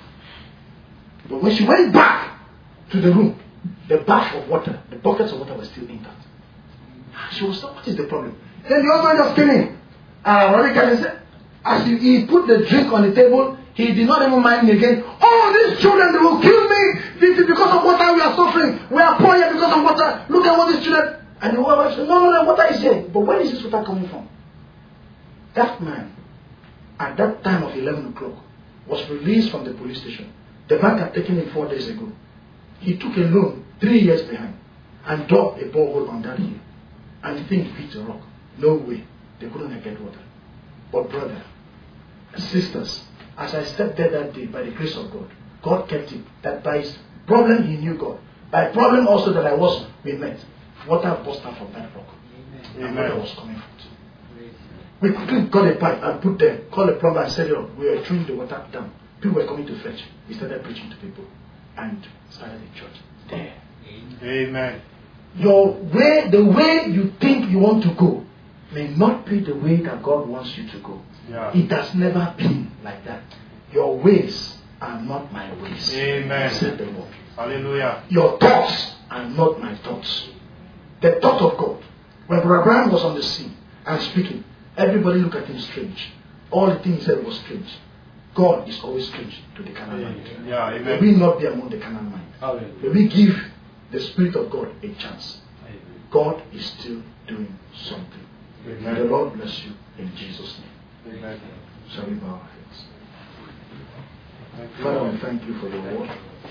But when she went back to the room, the bath of water, the buckets of water were still intact. She was like, what is the problem? Then the husband just came in. And ironically said, as he, he put the drink on the table, he did not even mind me again. Oh, these children, they will kill me. This is because of water we are suffering. We are poor here because of water. Look at what these children. And the woman said, no, no, no, water is here. But where is this water coming from? That man, at that time of eleven o'clock, was released from the police station. The bank had taken him four days ago. He took a loan three years behind and dug a borehole on that hill. And the thing hit the rock. No way. They couldn't get water. But brother, sisters, as I stepped there that day by the grace of God, God kept him. That by his problem he knew God. By problem also that I was, we met. Water burst out from that rock. Amen. And water was coming from it. We quickly got a pipe and put there, called a plumber and said, oh, we were throwing the water down. People were coming to fetch. We started preaching to people and started a church there. Amen. Your way, the way you think you want to go may not be the way that God wants you to go. Yeah. It has never been like that. Your ways are not my ways. Amen. Said the Lord. Hallelujah. Your thoughts are not my thoughts. The thought of God. When Brother Abraham was on the scene and speaking, everybody looked at him strange. All the things he said was strange. God is always strange to the carnal mind. Yeah, amen. May we not be among the carnal mind. Amen. May we give the Spirit of God a chance. Amen. God is still doing something. Amen. May the Lord bless you in Jesus' name. Amen. Shall we bow our heads? Thank you, Father, Lord. we thank you for your word.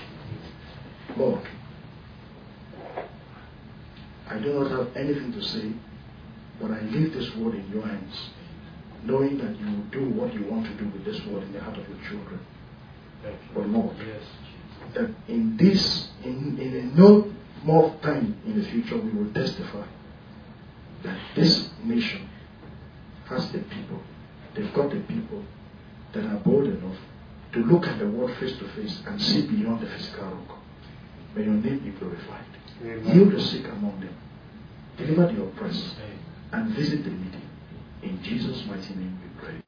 Lord, I do not have anything to say, but I leave this word in your hands, knowing that you will do what you want to do with this word in the heart of your children. Thank you. But Lord, Yes. that in this, in, in a no more time in the future, we will testify that this nation has the people, they've got the people that are bold enough to look at the world face to face and see beyond the physical rock. May your name be glorified. Amen. Heal the sick among them. Deliver the oppressed. Amen. And visit the needy. In Jesus' mighty name we pray.